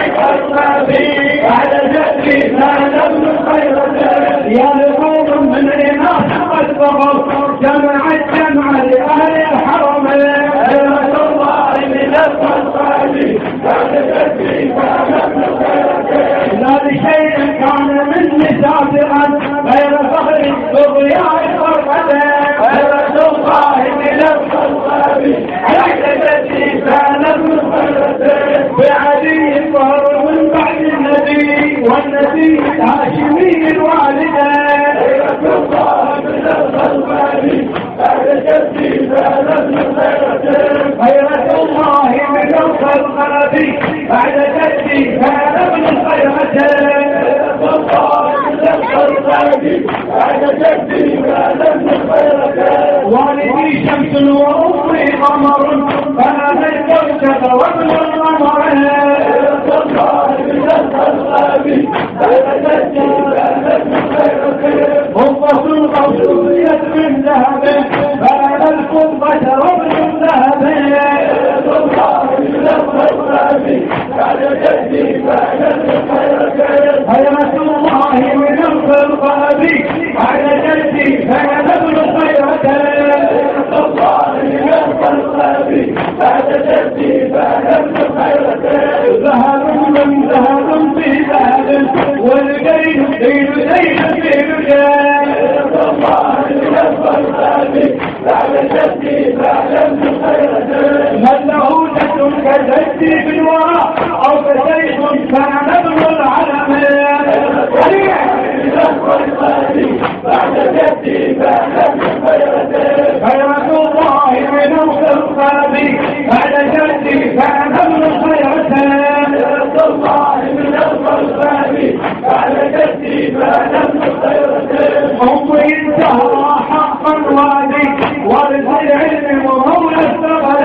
Speaker 1: بعد جدي كان ابن خيرة يا لقوم من الناس قد بغوا جمع الجمع لاهل الحرم خيرة الله من الخلق بعد جدي كان ابن خيرة لا لشيء كان من مسافرا غير فخر بضياء فرقته خيرة الله من الخلق بعد جدي كان ابن خيرة بعدي ظهر من بعد النبي والنبي الهاشمي الوالده خيرة الله من الخلق بعد جدي كان ابن خيرة خيرة الله من الخلق بعد جدي كان ابن خيرة الله من الخلق بعد جدي كان ابن خيرة والدي شمس وأمي قمر فأنا الكوكب وابن القمر الله من الخلق بعد جدي كان ابن خيرة قبة القصوية من ذهب فأنا القبة وابن الذهب الله من الخلق بعد جدي كان ابن خيرة خيرة الله من الخلق بعد جدي كان ابن خيرة الله من الخلق بعد جدي كان ابن خيرة ذهب من ذهب في ذهب والدين دين دين دين الله من الخلق بعد جدي كان ابن خيرة من له جد كجدي في الوراء او كشيخ كان ابن العلم بعد جدي كان ابن خيرة خيرة الله من الخلق بعد جدي كان ابن خيرة الله من الخلق بعد جدي كان ابن خيرة أمي انتهى حقا وادي ورث العلم ومولى الثغر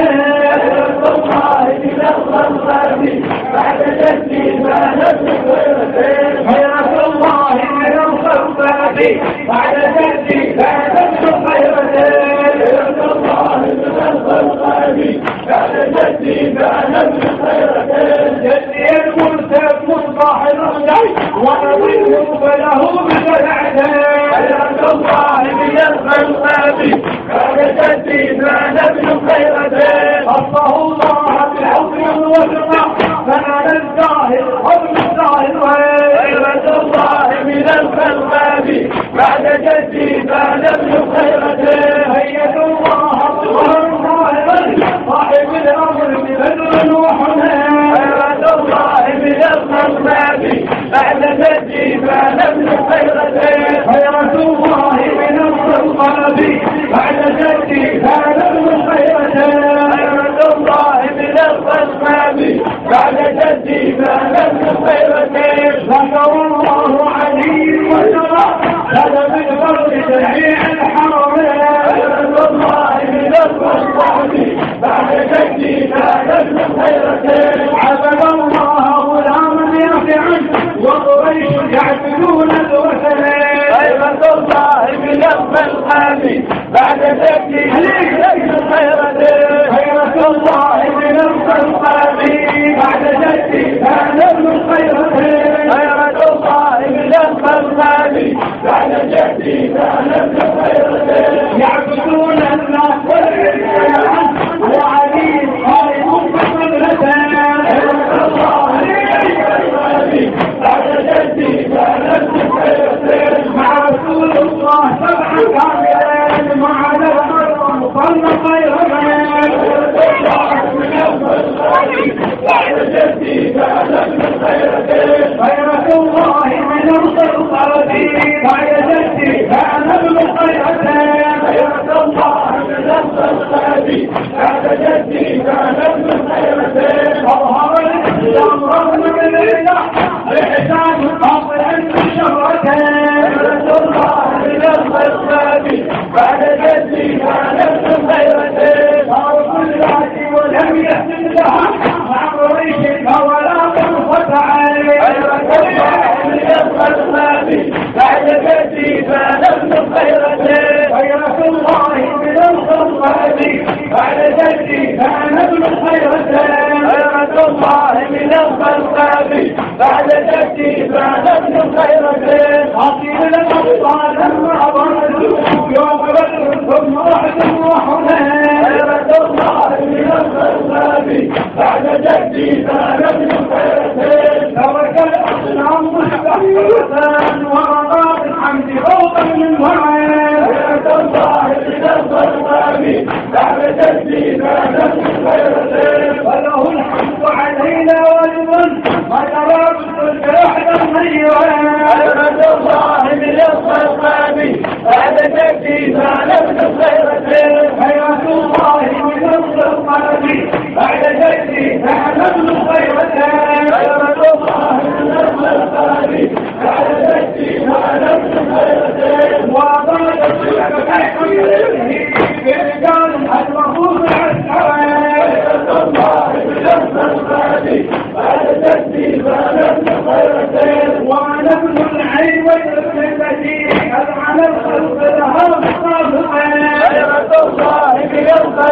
Speaker 1: الله من الخلق بعد جدي كان ابن خيرة خيرة الله من الخلق بعد جدي كان ابن خيرة خيرة الله من الخلق بعد جدي كان ابن خيرة جدي المرتب مصباح الرجل ونظيره فله بسلعته خيرة الله من الخلق بعد جدي كان ابن خيرة خصه الله بالحكم والوثق فنال الظاهر حكم الظاهر خيرة الله من الخلق بعد جدي كان ابن خيرة هيئة الله ظهر ظاهرا صاحب الامر ببدر وحنان خيرة الله من الخلق بعد جدي كان ابن خيرة خيرة الله من الخلق بعد جدي كان ابن خيرة خيرة الله من الخلق بعد جدي كان ابن خيرة ذكر الله علي وسرى هذا من فرد جميع الحرمين خيرة الله من الخلق بعد جدي كان ابن خيرة عبد الله غلاما يرجعا وقريش يعبدون الوثن خيرة الله من الخلق بعد جدي كان ابن خيرة خيرة الله من الخلق بعد جدي كان ابن خيرة خيرة الله من الخلق بعد جدي كان ابن خيرة يعبدون الناس والرجال وعلي خالد بقبلته خيرة الله بعد جدي فأنا ابن خيرتين خيرة الله من الخير بعد جدي فأنا ابن خيرتين أظهر الإسلام رغم من الإحسان الحاصل عند شرتين خيرة الله من الخير بعد جدي فأنا ابن خيرتين صار كل ذاتي ولم يهتم لها مع قريش ولا طرفة عين خيرة الله من الخير بعد جدي فأنا ابن خيرتين خيرة الله من الخير بعد جدي فأنا ابن خيرتين خيرة الله من الخير بعد جدي فأنا ابن خيرتين أصيل الأبطال المعبرة يوم بدر ثم أحد وحنين خيرة الله من الخير بعد جدي فأنا ابن خيرتين ترك الأصنام مستحيلة ورضا بالحمد فوقا من وعين خيرة الله من الخير بعد جدي فأنا ابن خيرتين وله الحمد علينا ولمن قدر بالصدق وحده خيرين خيرة الله من الخير بعد جدي فأنا ابن خيرتين خيرة الله من الخير بعد جدي فأنا ابن خيرتين خيرة الله من الخير بعد جدي فأنا ابن خيرتين وأضاء الشرك كحمله برجال المفروض العسكرين خيرة الله من الخير بعد جدي فأنا ابن خيرتين وأنا ابن العين والابن البديع أذعن الخلق لها مصافحين خيرة الله من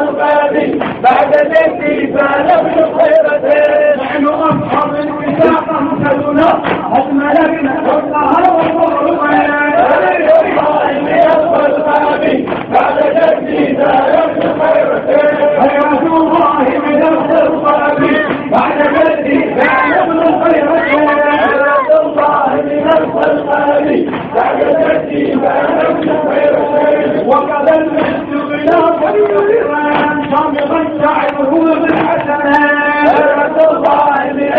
Speaker 1: الخير بعد جدي فأنا ابن خيرتين نحن أصحاب الوثاقة مهتدنا أجملنا حسنها وفرقين خيرة الله من الخير بعد جدي فأنا ابن خيرتين خيرة الله من الخير بعد جدي فأنا ابن خيرتين خيرة الله من الخير بعد جدي فأنا ابن خيرتين وقد المجد بلا خيران صامغا شعره بالحسنات خيرة الله من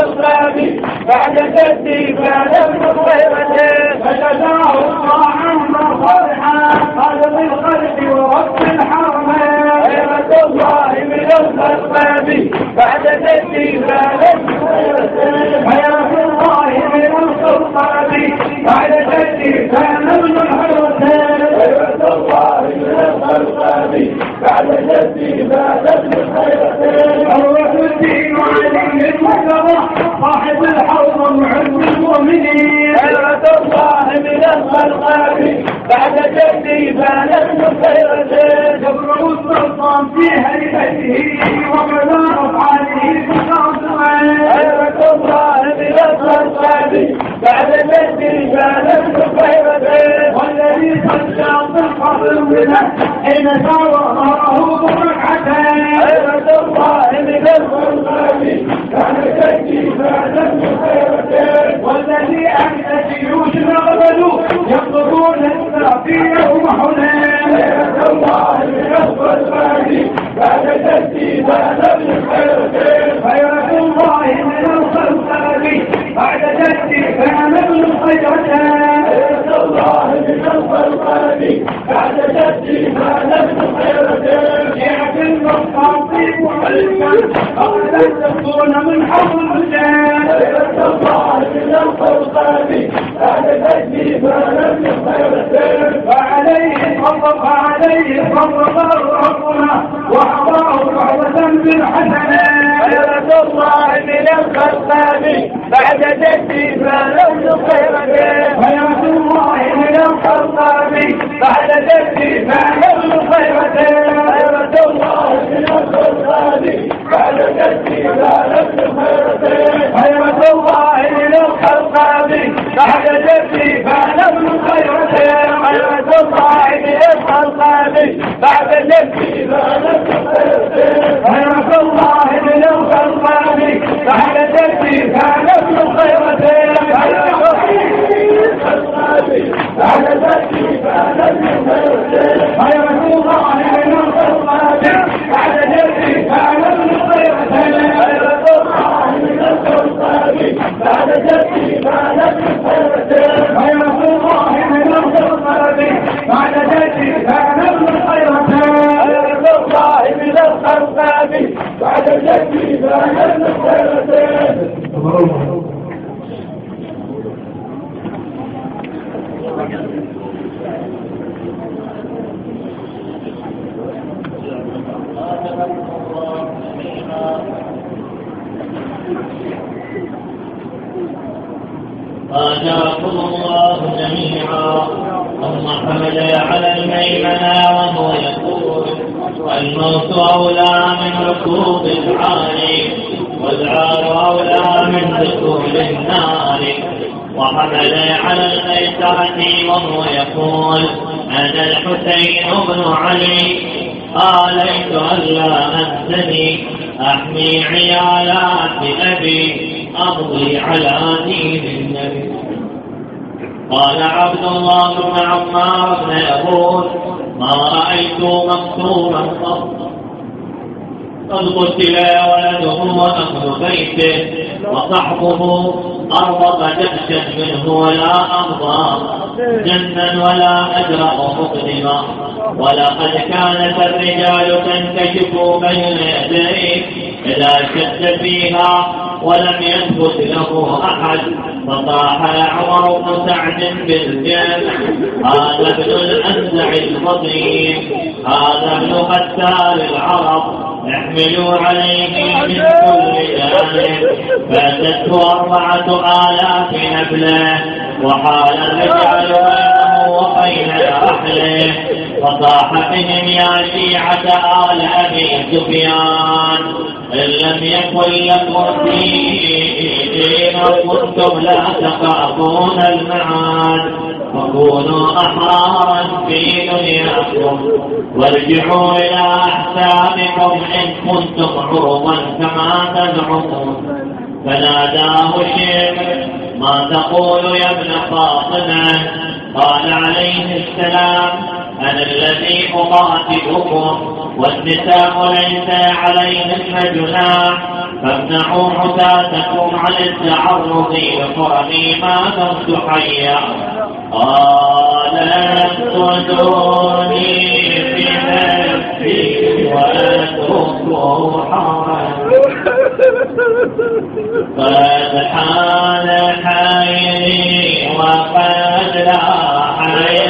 Speaker 1: الخير بعد جدي فأنا ابن خيرتين فجزاه الله عما صالحا قال بالخلق ورب الحرمين خيرة الله من الخير بعد جدي فأنا ابن خيرتين خيرة الله من الخير بعد جدي فأنا ابن خيرتين خيرة الله من الخير بعد جدي فأنا ابن خيرتين عروة الدين علي المحتوى صاحب الحوض ومعز المؤمنين خيرة الله من الخير بعد جدي فأنا ابن خيرتين جبر السلطان في هيبته وكذا أفعاله فخاصمين خيرة الله من الخير بعد جدي فأنا ابن خيرتين والذي قد شاط القبر منه حين ساوى ظهره بركعتين خيرة الله من الخير بعد جدي فأنا ابن خيرتين والذي أهل جيوش نغبلوا يقضون السافية ومحنين خيرة الله من الخير بعد جدي فأنا ابن خيرتين خيرة الله من الخير بعد جدي فأنا ابن خيرتين خيرة الله من الخير بعد جدي فأنا ابن خيرتين شيعة النصاصي والإسلام أقل تكون من حظ الحسين خيرة الله من الخير بعد جدي فأنا ابن خيرتين فعليه صدق ربنا وأعطاه رحمة بالحسنين خيرة الله من الخير بعد جدي فأنا ابن خيرتين خيرة الله من الخير بعد جدي فأنا ابن خيرتين خيرة الله من الخير بعد جدي فأنا ابن خيرتين خيرة الله من الخير بعد جدي فأنا ابن خيرتين خيرة الله من الخير بعد جدي فأنا ابن خيرتين خيرة الله من الخير بعد جدي فأنا ابن خيرتين بعد جدي فأنا ابن خيرتين خيرة الله من الخير بعد جدي فأنا ابن خيرتين خيرة الله من الخير بعد جدي فأنا ابن خيرتين خيرة الله
Speaker 5: آجاكم الله جميعا. ثم حمد على الميمنة وهو يقول الموت أولى من ركوب العالي والعار أولى من دخول النار. وحمد على الميسرة وهو يقول أنا الحسين بن علي آليت ألا أنسني أحمي عيالات أبي أمضي على دين النبي. قال عبد الله بن عمار بن يقول ما رأيت مكتوبا قط قد قتل ولده وأهل بيته وصحبه أربط جأشا منه ولا أرضى جنا ولا أجرأ مقدما. ولقد كانت الرجال تنكشف بين يديه إذا شد فيها ولم يثبت له أحد. فطاح عمر بن سعد بالجنة هذا ابن الأنزع الفضيل هذا ابن قتال العرب احملوا عليه من كل جانب. فاتته 4000 نبله وحال الرجال بينه وبين أهله. فصاح بهم يا شيعة آل أبي سفيان إن لم يكن لكم دين كنتم لا تخافون المعاد فكونوا أحرارا في دنياكم وارجعوا إلى أحسابكم إن كنتم عروبا كما تزعمون. فناداه شيخ ما تقول يا ابن فاطمة؟ قال عليه السلام أنا الذي أقاتلكم والنساء ليس عليهن جناح فامنعوا عتاتكم عن التعرض لقرني ما دمت حيا. قال اقتلوني في نفسي واتركوا حرا قد حان حيري وقد لاح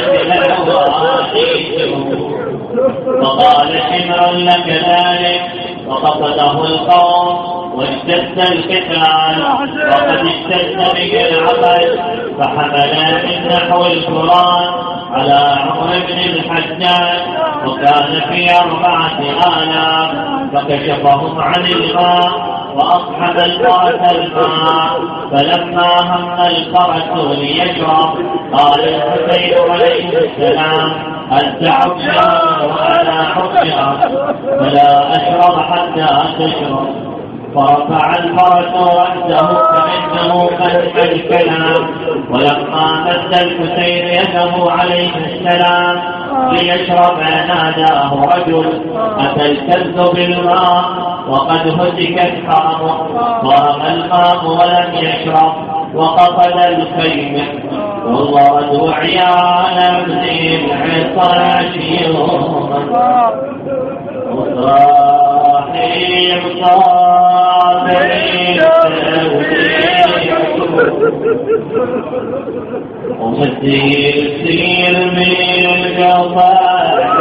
Speaker 5: فقال حمر لك ذلك وقصده القوم واشتد القتال وقد اشتد به العبد فحمل من نحو القرآن على عمر بن الحجاج وكان في 4000 فكشفهم عن الماء وأصحب الفرس الماء. فلما هم الفرس ليشرب قال الحسين عليه السلام أنت حجر وأنا حجر فلا أشرب حتى تشرب. فرفع الفرس رأسه كأنه فتح الكلام. ولما مد الحسين يده عليه السلام ليشرب ناداه رجل أتى الكلب بالماء وقد هتكت حرمه ورمى الماء ولم يشرب وقفل الخيمة وضرد عيال ابن العطاش يوما وصاحب صابرين ومسير من الجفاء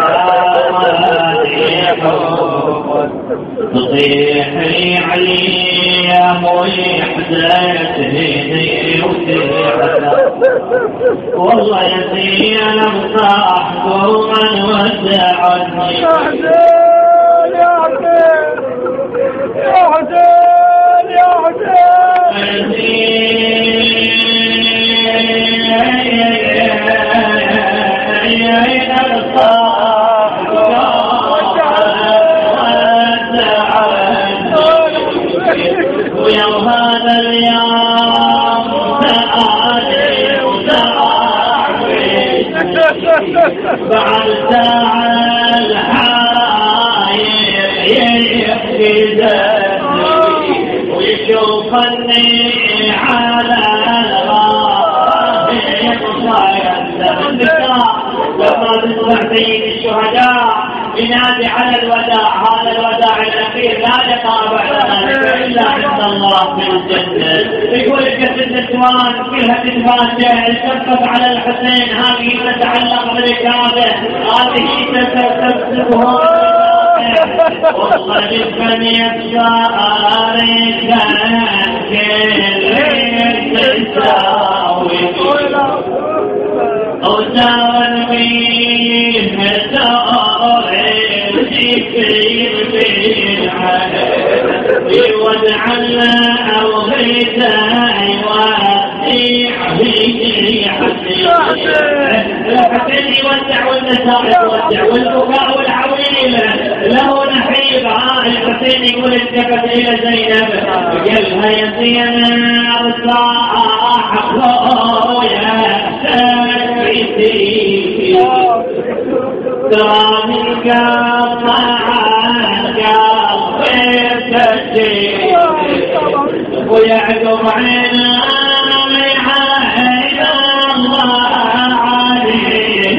Speaker 5: تطيحي علي يا ويحدثني وتحدث والله يا لم تحضر من ودعني يا حسين يا ويوم هذا اليوم سألي وسأعرف بعد ساعة الحاير يحكي ذاتي ويشوفني على الغار يطلع يسلم النساء لما تسمع سيد الشهداء ينادي على الوداع، هذا الوداع الأخير لا لقاء بعد ذلك إلا عند الله في الجنة. يقول لك النسوان كلها تتفاجأ، الشفقة على الحسين هذه تتعلق بركابه، هذه تستفسرهم وقد بني الشارك أوتار فيه مسار في ودع الأرض الحسين يودع والنساء يودع والبكاء والعويل له نحيب. الحسين يقول التفت إلى زينب قالها يا زينب صاح يا سيدي ترى من ويعقب عيني على الله عليه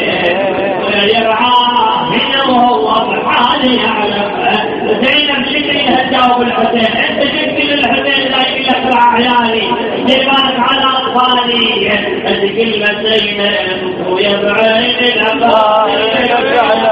Speaker 5: ويرعاه وهو بحاله يعلم. زينب شكلها تجاوب الحسين، انت جبت للحسين لا يقلق عيالي جبالك على اطفالي، انت كلمة زينب ويبعين الأبطال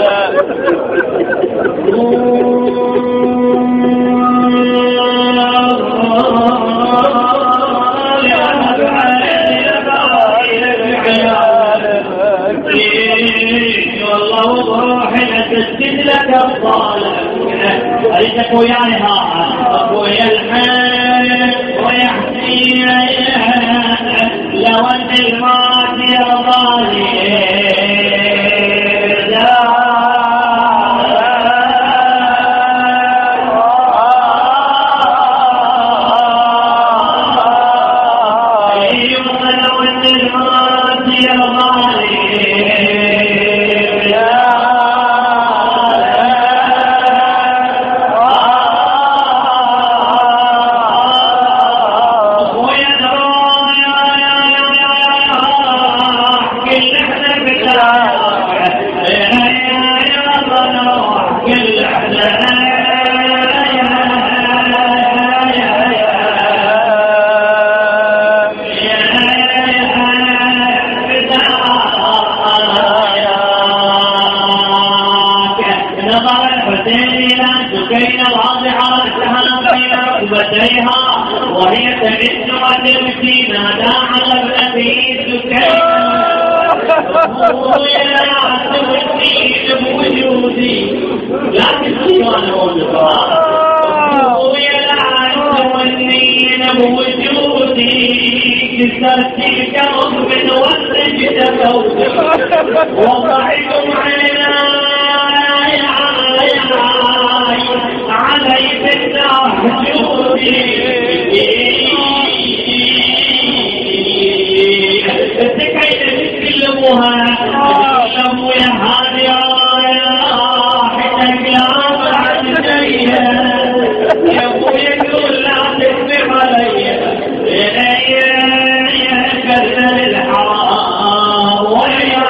Speaker 5: تسجد لك الظالم أريدك وياها أخويا الحق ويحسي لو أن المات يرضاني وهي تمس وتمشي نادى على ابنتي سكينة يا بوجودي لا تسيوان يا بوجودي كسرتي كرب وسجد فوقك وضعكم عيناي علي بالتحجودي التكيد تتكلموها تتكلموا يا هادي حتى يا بعد جاية يا ابويا يقول لا تكذب علي يا كذب الحرام ويا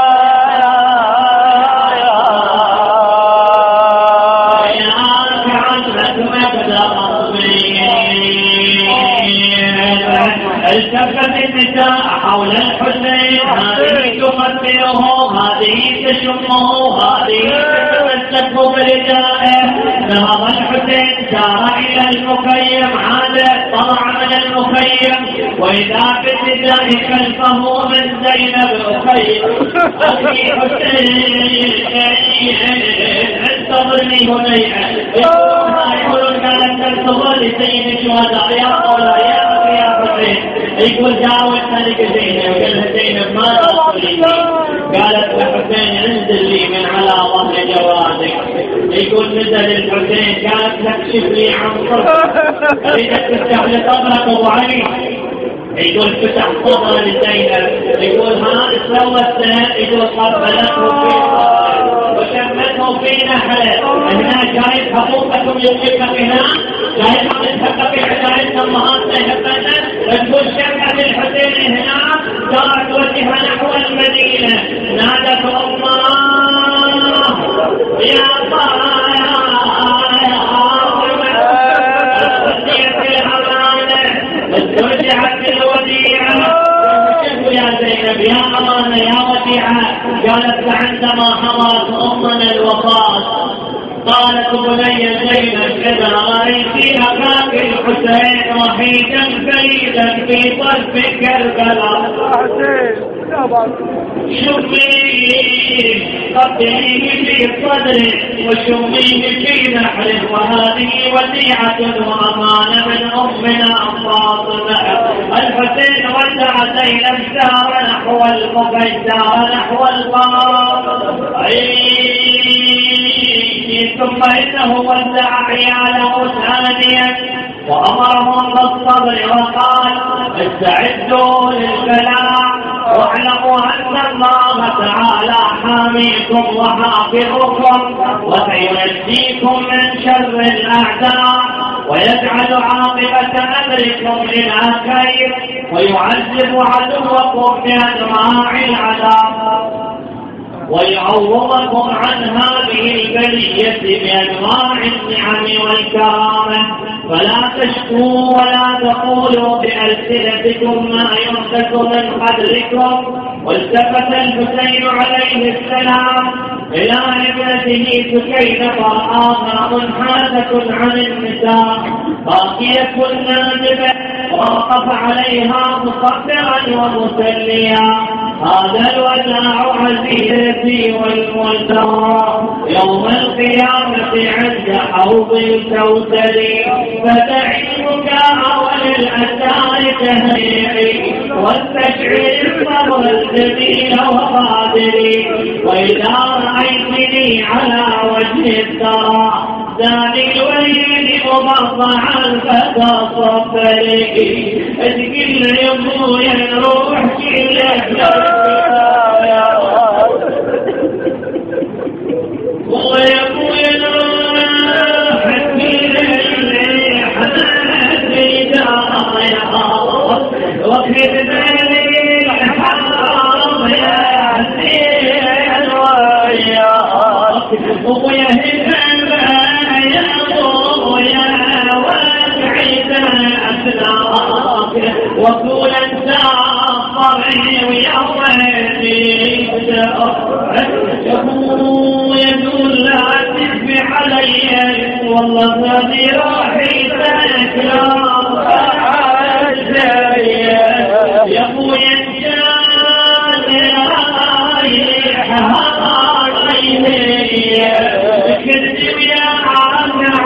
Speaker 5: التفت النساء حول الحسين، هذه تقدره، هذه تشمه، هذه تتمسك بردائه. نهض الحسين سار الى المخيم، عاد طلع من المخيم واذا بالنساء خلفه من زينب اخي اخي حسين انتظرني هنيئا. يقولون كانت تنتظر لسيد الشهداء يا قولا يا حسين. يقول جاوز ملك زينب وقال لها زينب ما تقولي، قالت لحسين انزل لي من على ظهر جوازك. يقول نزل الحسين كانت تكشف لي عن صدرك، اريدك تفتح لي صدرك ابو علي. يقول فتح صدر لزينب، يقول ها سوت، يقول قبلته في وشمته في نحله. هنا جايز حقوقكم يوقفك هنا، جايز حقوقك عشان امهاتنا يهبنا. تقول شمعة الحسين هنا صارت وجهها نحو المدينة، نادت الله أمنا الوفاة قالت بني زينب إذا رأيت أخاك الحسين وحيدا فريدا في طرف كربلاء شميه قتليه في صدره وشميه في نحره وهذه وديعة وأمانة من أمنا فاطمة. الحسين ودع زينب سار نحو المفجر نحو الباب ثم إنه ودع عياله ثانيا وأمرهم بالصبر وقال استعدوا للبلاء واعلموا أن الله تعالى حاميكم وحافظكم وسينجيكم من شر الأعداء ويجعل عاقبة أمركم إلى خير ويعذب عدوكم بأنواع العذاب ويعوضكم عن هذه البلية بأنواع النعم والكرامة فلا تشكوا ولا تقولوا بألسنتكم ما يحدث من قدركم. والتفت الحسين عليه السلام إلى ابنته سكينة رآها منحازة عن النساء باقية نادبة ووقف عليها مصبرا ومسليا هذا الوداع عزيزتي والملتقى يوم القيامة عند حوض الكوثر فتعيبك وللأسار تهنيعي واستشعر الصبر الجميل وقادري وإذا رأيتني على وجه الثرى ذاني الوليد مبضعا فتصبري أتكل يمو يروح كل ويقول حكيم حسنتي دايا وكذب لي الحرام يا حسين ويا ويهب يا ضويا وابعد أخلاق وكون انت صرعي ويومي يقول لا تسبح علي والله ذي روحي سأكلام يا أخويا الجاد رايح هاي كذب يا عم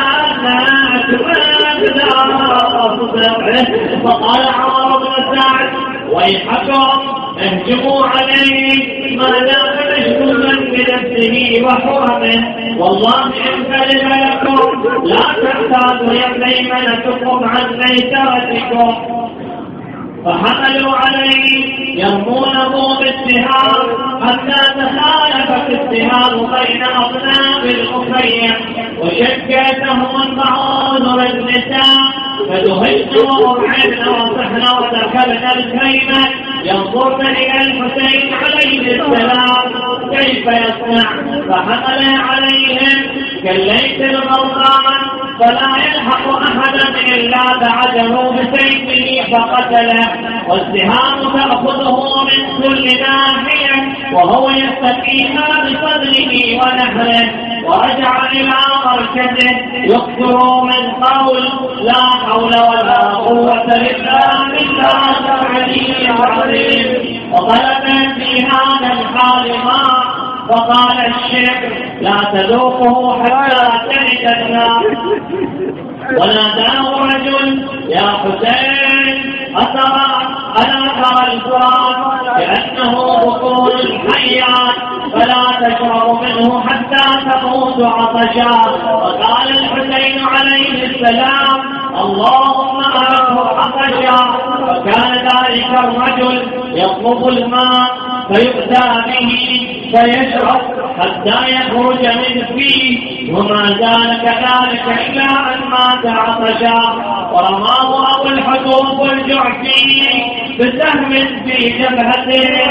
Speaker 5: فقال عمر بن سعد ويحكم اهجموا عليه ما دام مشغولا بنفسه وحرمه والله ان سلم لكم لا تحتاجوا يميمنتكم عن ميسرتكم. فحملوا عليه يرمونه بالسهام حتى تخالفت السهام بين أصناف المخيم وشكتهم المعون بالنساء فدهشن وأرعبن وصحن ودخلن الخيمة ينظرن إلى الحسين عليه السلام كيف يصنع فحمل عليهم كالليث المرضان فلا يلحق أحدا إلا بعده بسيفه فقتله والسهام تأخذه من كل ناحية وهو يستقيها بصدره ونحره ورجع إلى مركزه يكثر من قول لا حول ولا قوة إلا بالله العلي العظيم. وطلب في هذا الحال ماء فقال الشيخ لا تذوقه حتى تلد النار. وناداه رجل يا حسين ألا ترى الفرات كأنه بطون الحيات فلا تشرب منه حتى تموت عطشا. وقال الحسين عليه السلام اللهم أرده عطشا. وكان ذلك الرجل يطلب الماء فيؤتى به فيشرب حتى يخرج من فيه وما زال كذلك إلى أن مات عطشا. ورماه أبو الحدوث الجعفي بسهم في جبهته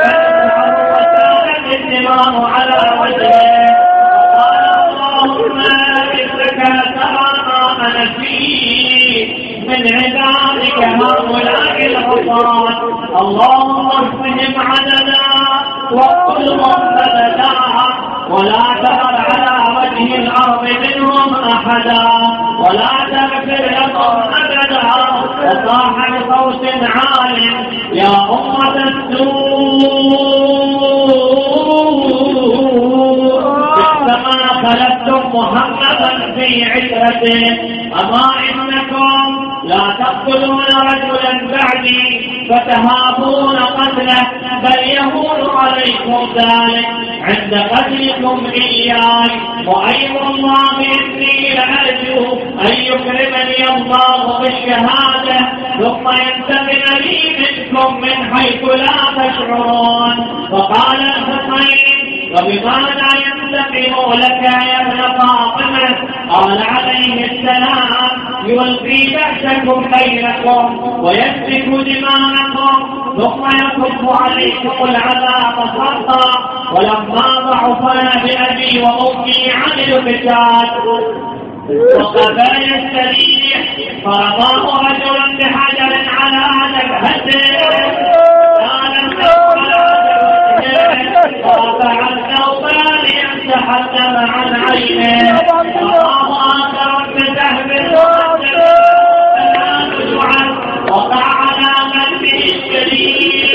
Speaker 5: وسالت الدماء على وجهه وقال اللهم إنك ترى ما أنا فيه من عبادك هؤلاء العصاة اللهم اصفهم عددا واقتلهم بددا ولا تذر على وجه الأرض منهم أحدا ولا تغفر لهم أبدا. وصاح بصوت عال يا أمة السوء كما خلقتم محمدا في عشرته أما إنكم لا تقتلون رجلا بعدي فتهابون قتله بل يهون عليكم ذلك عند قتلكم إياي. وأيم الله إني لأرجو أن يكرمني الله بالشهادة ثم ينتقم لي منكم من حيث لا تشعرون. فقال الحسين وبماذا ينتقم لك يا ابن فاطمة؟ قال عليه السلام يلقي بأسكم بينكم ويسفك دماءكم ثم يكف عليكم العذاب خطا. ولما ضعفنا بأبي وأمي عن القتال وقبل السريح فرضاه رجل بحجر على جبهته ورفع الثوبان يمسح الدم عن عينه الله آخر بسهم وقع على قلبه الشديد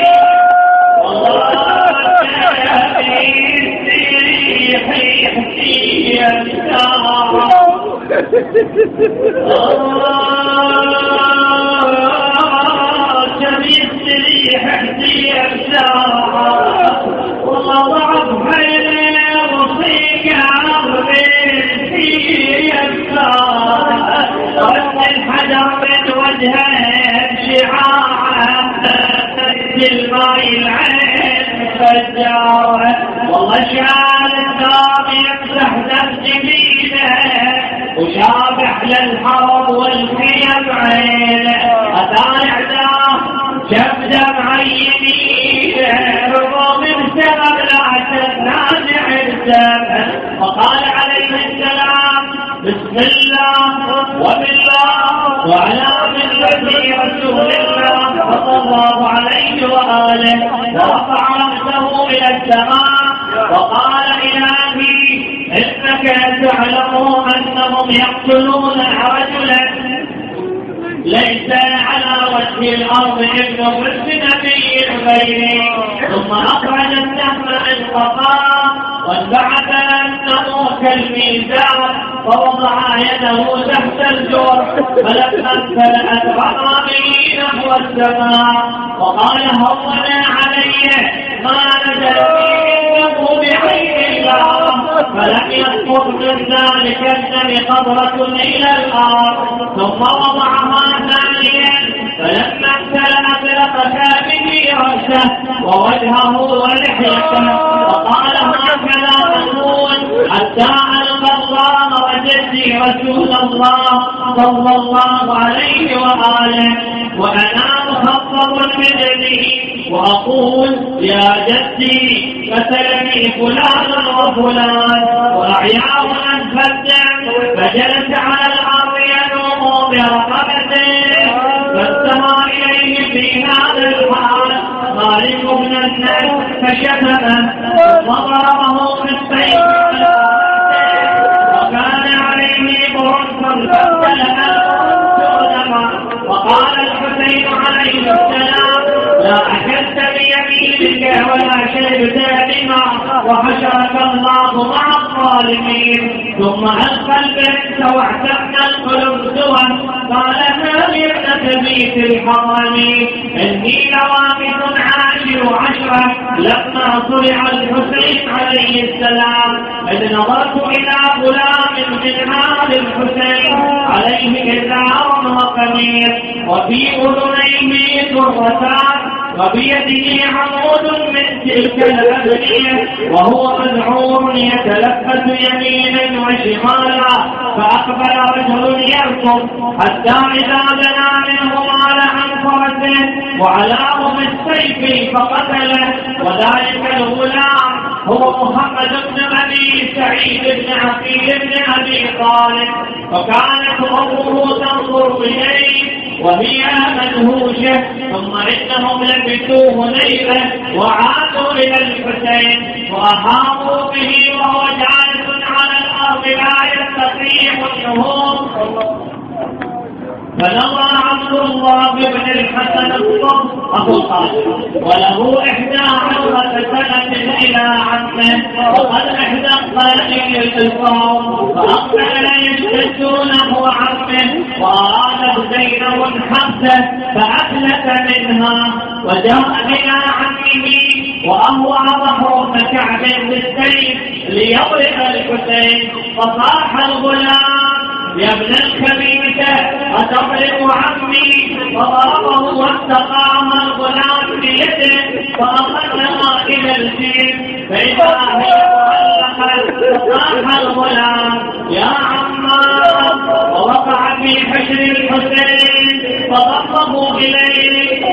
Speaker 5: الحجر من وجهه شعاعا بالماء العين فجاره والله شعال الدار يمسح دم جبينه وشابح للحرب والخيم عينه أتى إعداه شبدم عينيه رضا من سبب لا تنازع الدم. فقال عليه السلام بسم الله وبالله وعلى ملة رسول الله صلى الله عليه وآله ورفع رأسه إلى السماء وقال إلهي إنك تعلم أنهم يقتلون رجلا ليس على وجه الأرض ابن مسلم نبي غيري. ثم أخرج السهم من قفاه وانبعث أنه كالميزان فوضع يده تحت الجرح فلما امتلأت رأى به نحو السماء وقال هون علي ما نزل إنه بعين الله. فلم يسقط من ذلك الدم قطرة إلى الأرض ثم وضعها ثانيا فلما امتلأت لقتا به رأسه ووجهه ولحيته وقال هكذا تكون حتى ألقى الله وجدي رسول الله صلى الله عليه وآله وأنا مخطط بجدي وأقول يا جدي قتلني فلان وفلان وأعياه أنفدع. فجلس على الأرض ينوم برقبته فاستمع إليه في هذا الحال مالك بن الناس فشتمه وضربه بالسيف وكان عليه برص فابتلأ وقال الحسين عليه السلام لا أكلت بيمينك ولا شربت بما وحشرك الله مع الظالمين. ثم ألقى البنت واعتقنا القلوب سوى قال هذه ابنة بيت الحرم إني لواقف عاشر عشرة لما صرع الحسين عليه السلام إذ نظرت إلى غلام من آل الحسين عليه إزار وقميص وفي أذنيه درتان وبيده عمود من تلك الأبنية وهو مذعور يتلفت يمينا وشمالا. فأقبل رجل يركض حتى إذا بنى منه مال عن فرسه وعلاه بالسيف فقتله. وذلك الغلام هو محمد بن أبي سعيد سعيد بن عقيل بن أبي طالب، وكانت أمه تنظر إليه وهي مدهوشة. ثم إنهم لبثوه ليلة وعادوا إلى الحسين وأحاطوا به وهو جالس على الأرض لا يستطيع النهوض. فنظر عبد الله بن الحسن أبو القاسم وله 11 سنة إلى عمه وقد احدق إليه القوم، فأقبل يشتد نحو عمه وأراد زينب حمزة فأفلت منها وجاء إلى عمه وأهوى بحر بن كعب بالسيف ليضرب الحسين، فصاح الغلام: يا ابن الخبيثة أتضرب عمي؟ فضربه واستقام الغلام بيده فأخذها إلى الجيب فإذا هي معلقة. فصاح الغلام: يا عما، ووقع في حجر الحسين فضمه إليه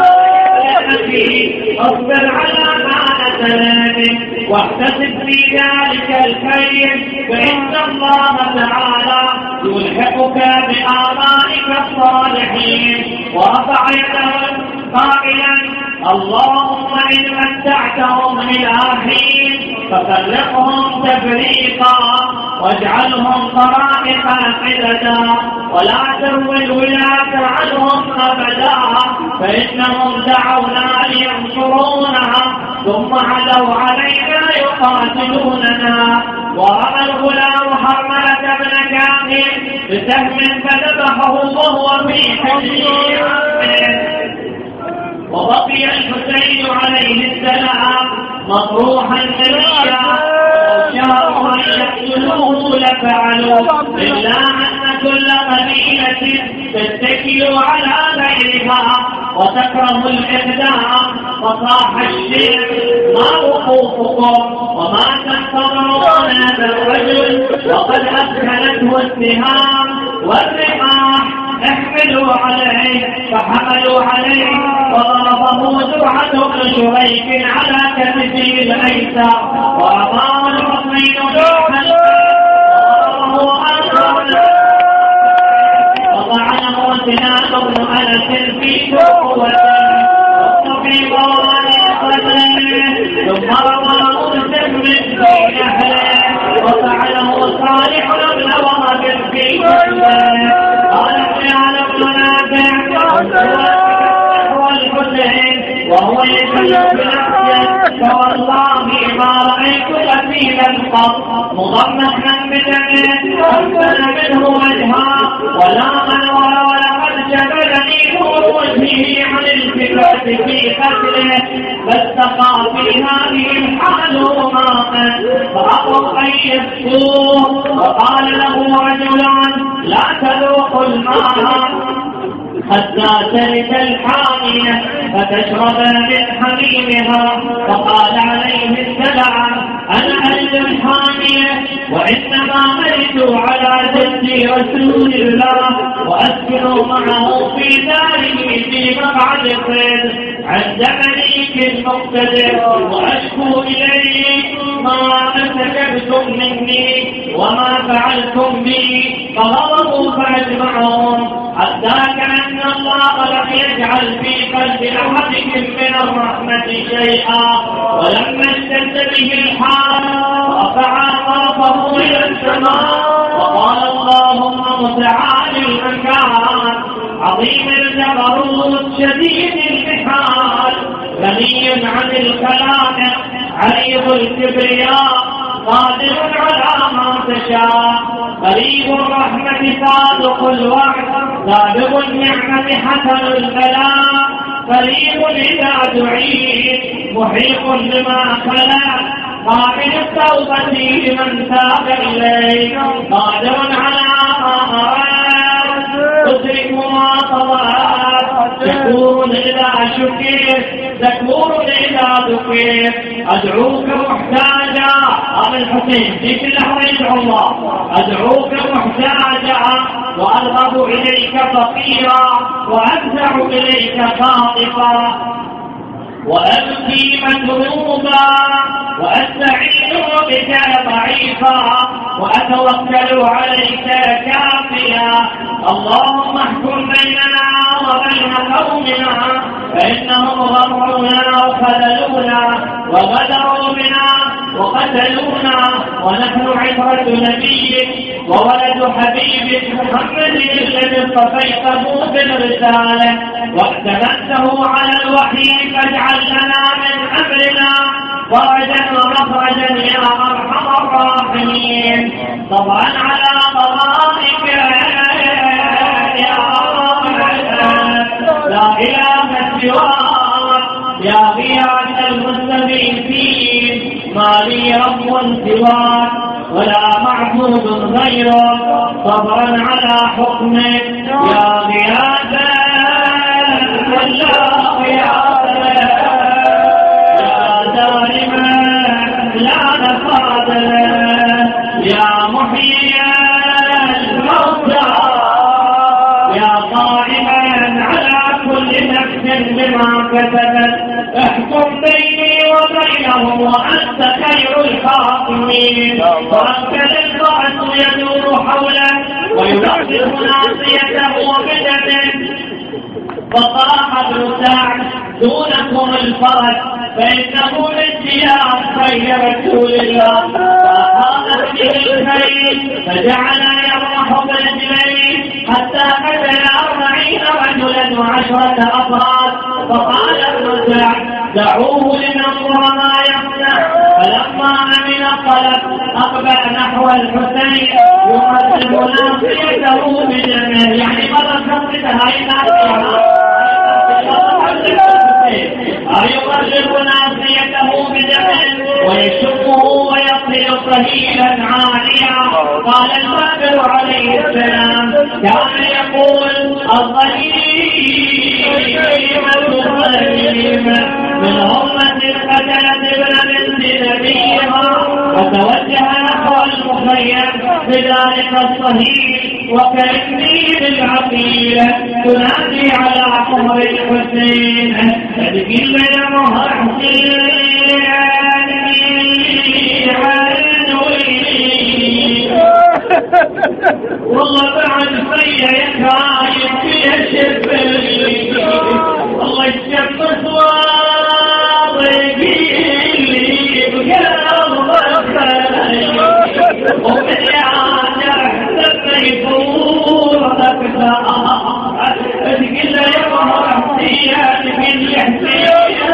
Speaker 5: اصبر على ما نزلت واحتسب في ذلك الخير فإن الله تعالى يلحقك بآبائك الصالحين. ورفع يده قائلا: اللهم إن متعتهم إلى حين ففرقهم تفريقا واجعلهم طرائق حددا ولا تروي الولاة عنهم أبدا، فإنهم دعونا لينصرونها ثم عدوا علينا يقاتلوننا. ورمى الغلام حرملة بن كامل بسهم فذبحه وهو في حجر عمه. وبقي الحسين عليه السلام مطروحا نبيا، شاءوا أن يقتلوه لفعلوا، إلا أن كل قبيلة تتكل على غيرها وتكره الإبداع. فصاح الشيخ: ما وقوفكم وما تنتظرون هذا الرجل وقد أدخلته السهام والرماح، احملوا عليه. فحملوا عليه وضربه زرعة بن شريك على كتفه الأيسر وأمام الحسين وطعنه سنان بن أنس في شقوته وفي موالي ثم رمى مسلم في نهره وفعله صالح بن وهب في جسده. قال ابن نافع والحسين وهو يشهد بنفسه: فوالله ما رأيت قتيلا قط مضمحا بدمه أحسن منه وجها ولا منور، ولقد جبلني نور وجهه عن التفات في قتله، فاستقى في هذه الحال ماء فأقوا أن يسقوه. وقال له رجلان: لا تذوقوا الماء حتى تلد الحامية فتشرب من حميمها. فقال عليه السلام: أنا أجد الحامية وإنما أجد على جدي رسول الله وأسكن معه في داره في مقعد صيد عند مليك مقتدر، وأشكو إليه ما أسكبتم مني وما فعلتم بي. فغضبوا فأجمعهم حتى كأن الله لم يجعل في قلب أحدهم من الرحمة شيئا. ولما اشتد به الحال رفع طرفه إلى السماء وقال: اللهم متعال المكان عظيم الجبروت شديد الحال غني عن الخلائق عريض الكبرياء قادر على ما تشاء قريب الرحمة صادق الوعد سابق النعمة حسن البلاء قريب إذا دعيت محيط بما خلق قابل التوبة لمن تاب إليه قادر على ما أراد تدرك ما طلعت شكور إذا شكر ذكور إذا ذكر أدعوك محتاجا. قال الحسين في الأمر يدعو الله: أدعوك محتاجا وأرغب إليك فقيرا وأفزع إليك خاطفا وأبكي مكروبا وأستعين بك ضعيفا وأتوكل عليك كافيا. اللهم احكم بيننا وبين قومنا فإنهم غررونا وخذلونا وغدروا بنا وقتلونا ونحن عبرة نبيك وولد حبيبك محمد الذي اصطفيته بالرسالة واعتمدته على الوحي فاجعل لنا من أمرنا فرجا ومخرجا يا أرحم الراحمين. صبرا على قضائك يا رب لا إله سواك يا غياث المستغيثين. ما لي رب سواك ولا معبود غيرك. صبرا على حكمك يا غياث الله يا دائما لا نفاد يا محيي الموتى يا قائما على كل نفس بما كسبت. احكم بيني وبينهم وأنت خير الحاكمين. وأنت الرأس يدور حوله ويلقف ناصيته بدمه فطاح ابن سعد دونكم الفرج فإنه للجهاد خير رسول الله. فأحاط به الخيل فجعل يرمح برجليه حتى قتل 40 رجلا و10 أفراد. فقال ابن سعد دعوه لننظر ما يصنع. فلما أمن الطلب أقبل نحو الحسين يقدم ناصيته بدمه يعني مرة خطتها يقرب ناصيته بدمه ويشقه ويصل صهيلا عاليا. قال البكر عليه السلام كان يقول الظليم من أمة قتلت ابن بنت نبيها وتوجه نحو المخيم بذلك الصهيل وكأني بالعقيل تنادي على قمر الحسين تدخل يا محسين والله بعد فيا يخايف فيها شبلي الله يشبك واضيقي لي بقلب خلي ومن يعجر حسب يفور تكتار تقل يا محسين من يحسين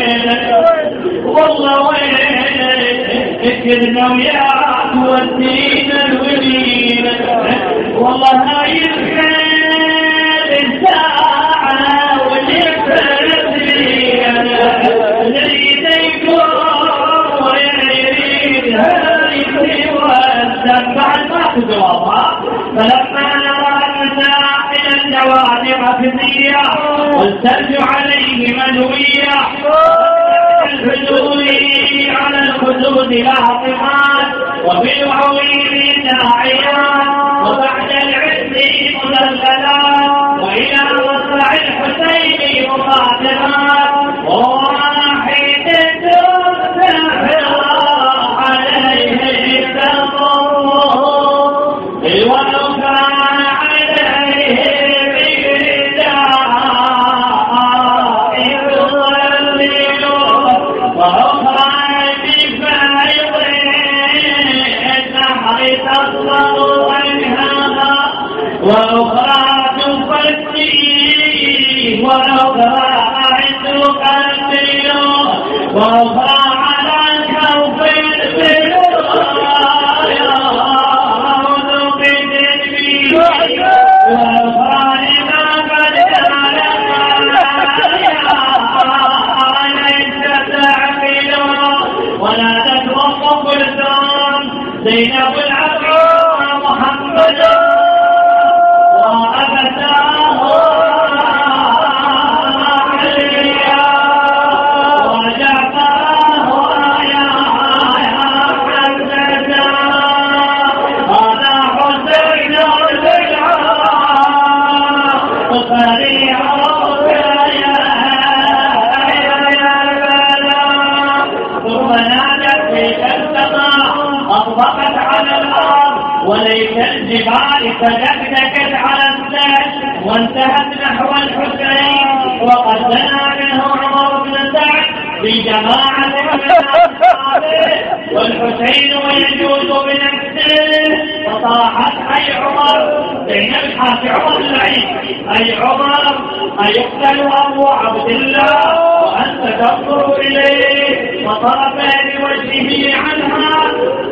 Speaker 5: والله وين اكرنا وياك ودينا الوليد والله هاي الخير الساعة واليفردين نريد يكون ويريد هاي الخير بعد ما تجوابها. فلما نرى النساء من الجوانب كثيرة والثلج عليه ملوية الحدود على الحدود لاحقات وبالعويل داعيات وبعد العز مذللات وإلى مصرع الحسين مقاتلات وواحد ترتفع عليه التقوى ولو كان عليه بالداء يضلل وأخرى بفارض النحر تطلب عنها وأخرى تفتي وأخرى تقتل وأخرى على كوف البرايا وذقت وأخرى لما قد ولا تتوقف الزمان زينب العذراء محمد وأبتاه عليا وجعفاه يا حمزة هذا حسين البلعاء فريع ثم نادت في السماء وقعت على الأرض، وليس الجبال تدكدكت على السد وانتهت نحو الحسين، وقد دنا منه عمر بن سعد بجماعة من أصحابه والحسين يجوز بنفسه، فصاحت أي عمر بين الحاس عمر العيد أي عمر أيقتل أبو عبد الله وأنت تنظر إليه، فطرف بوجهه عنها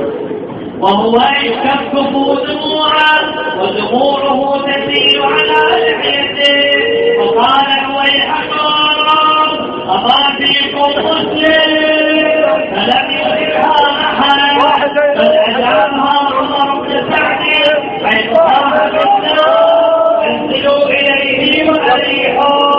Speaker 5: وهو يكف دموعا ودموعه تسيل على لحيته، فقال ويحكم أما فيكم مسلم، فلم يدركها أحد بل أجابها عمر بن سعد حيث قام بالنار انزلوا إليه وأريحوا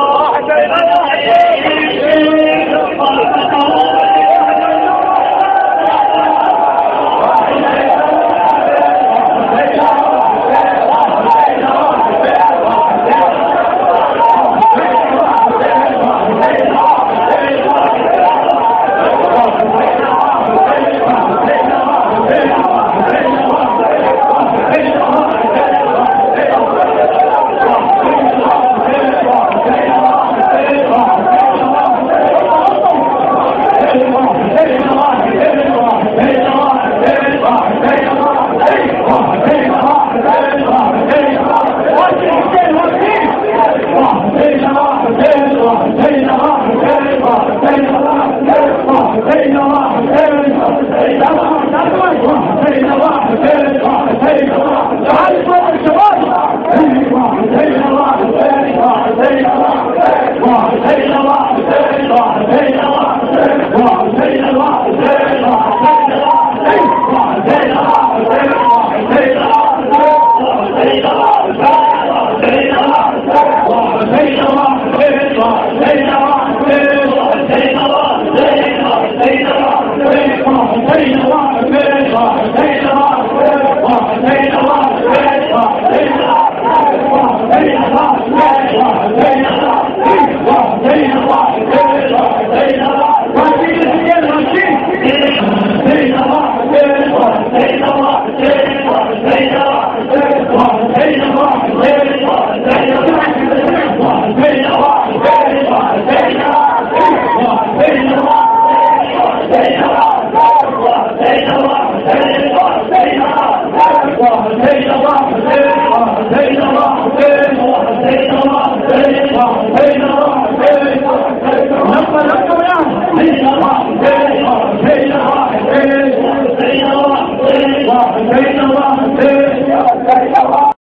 Speaker 1: الله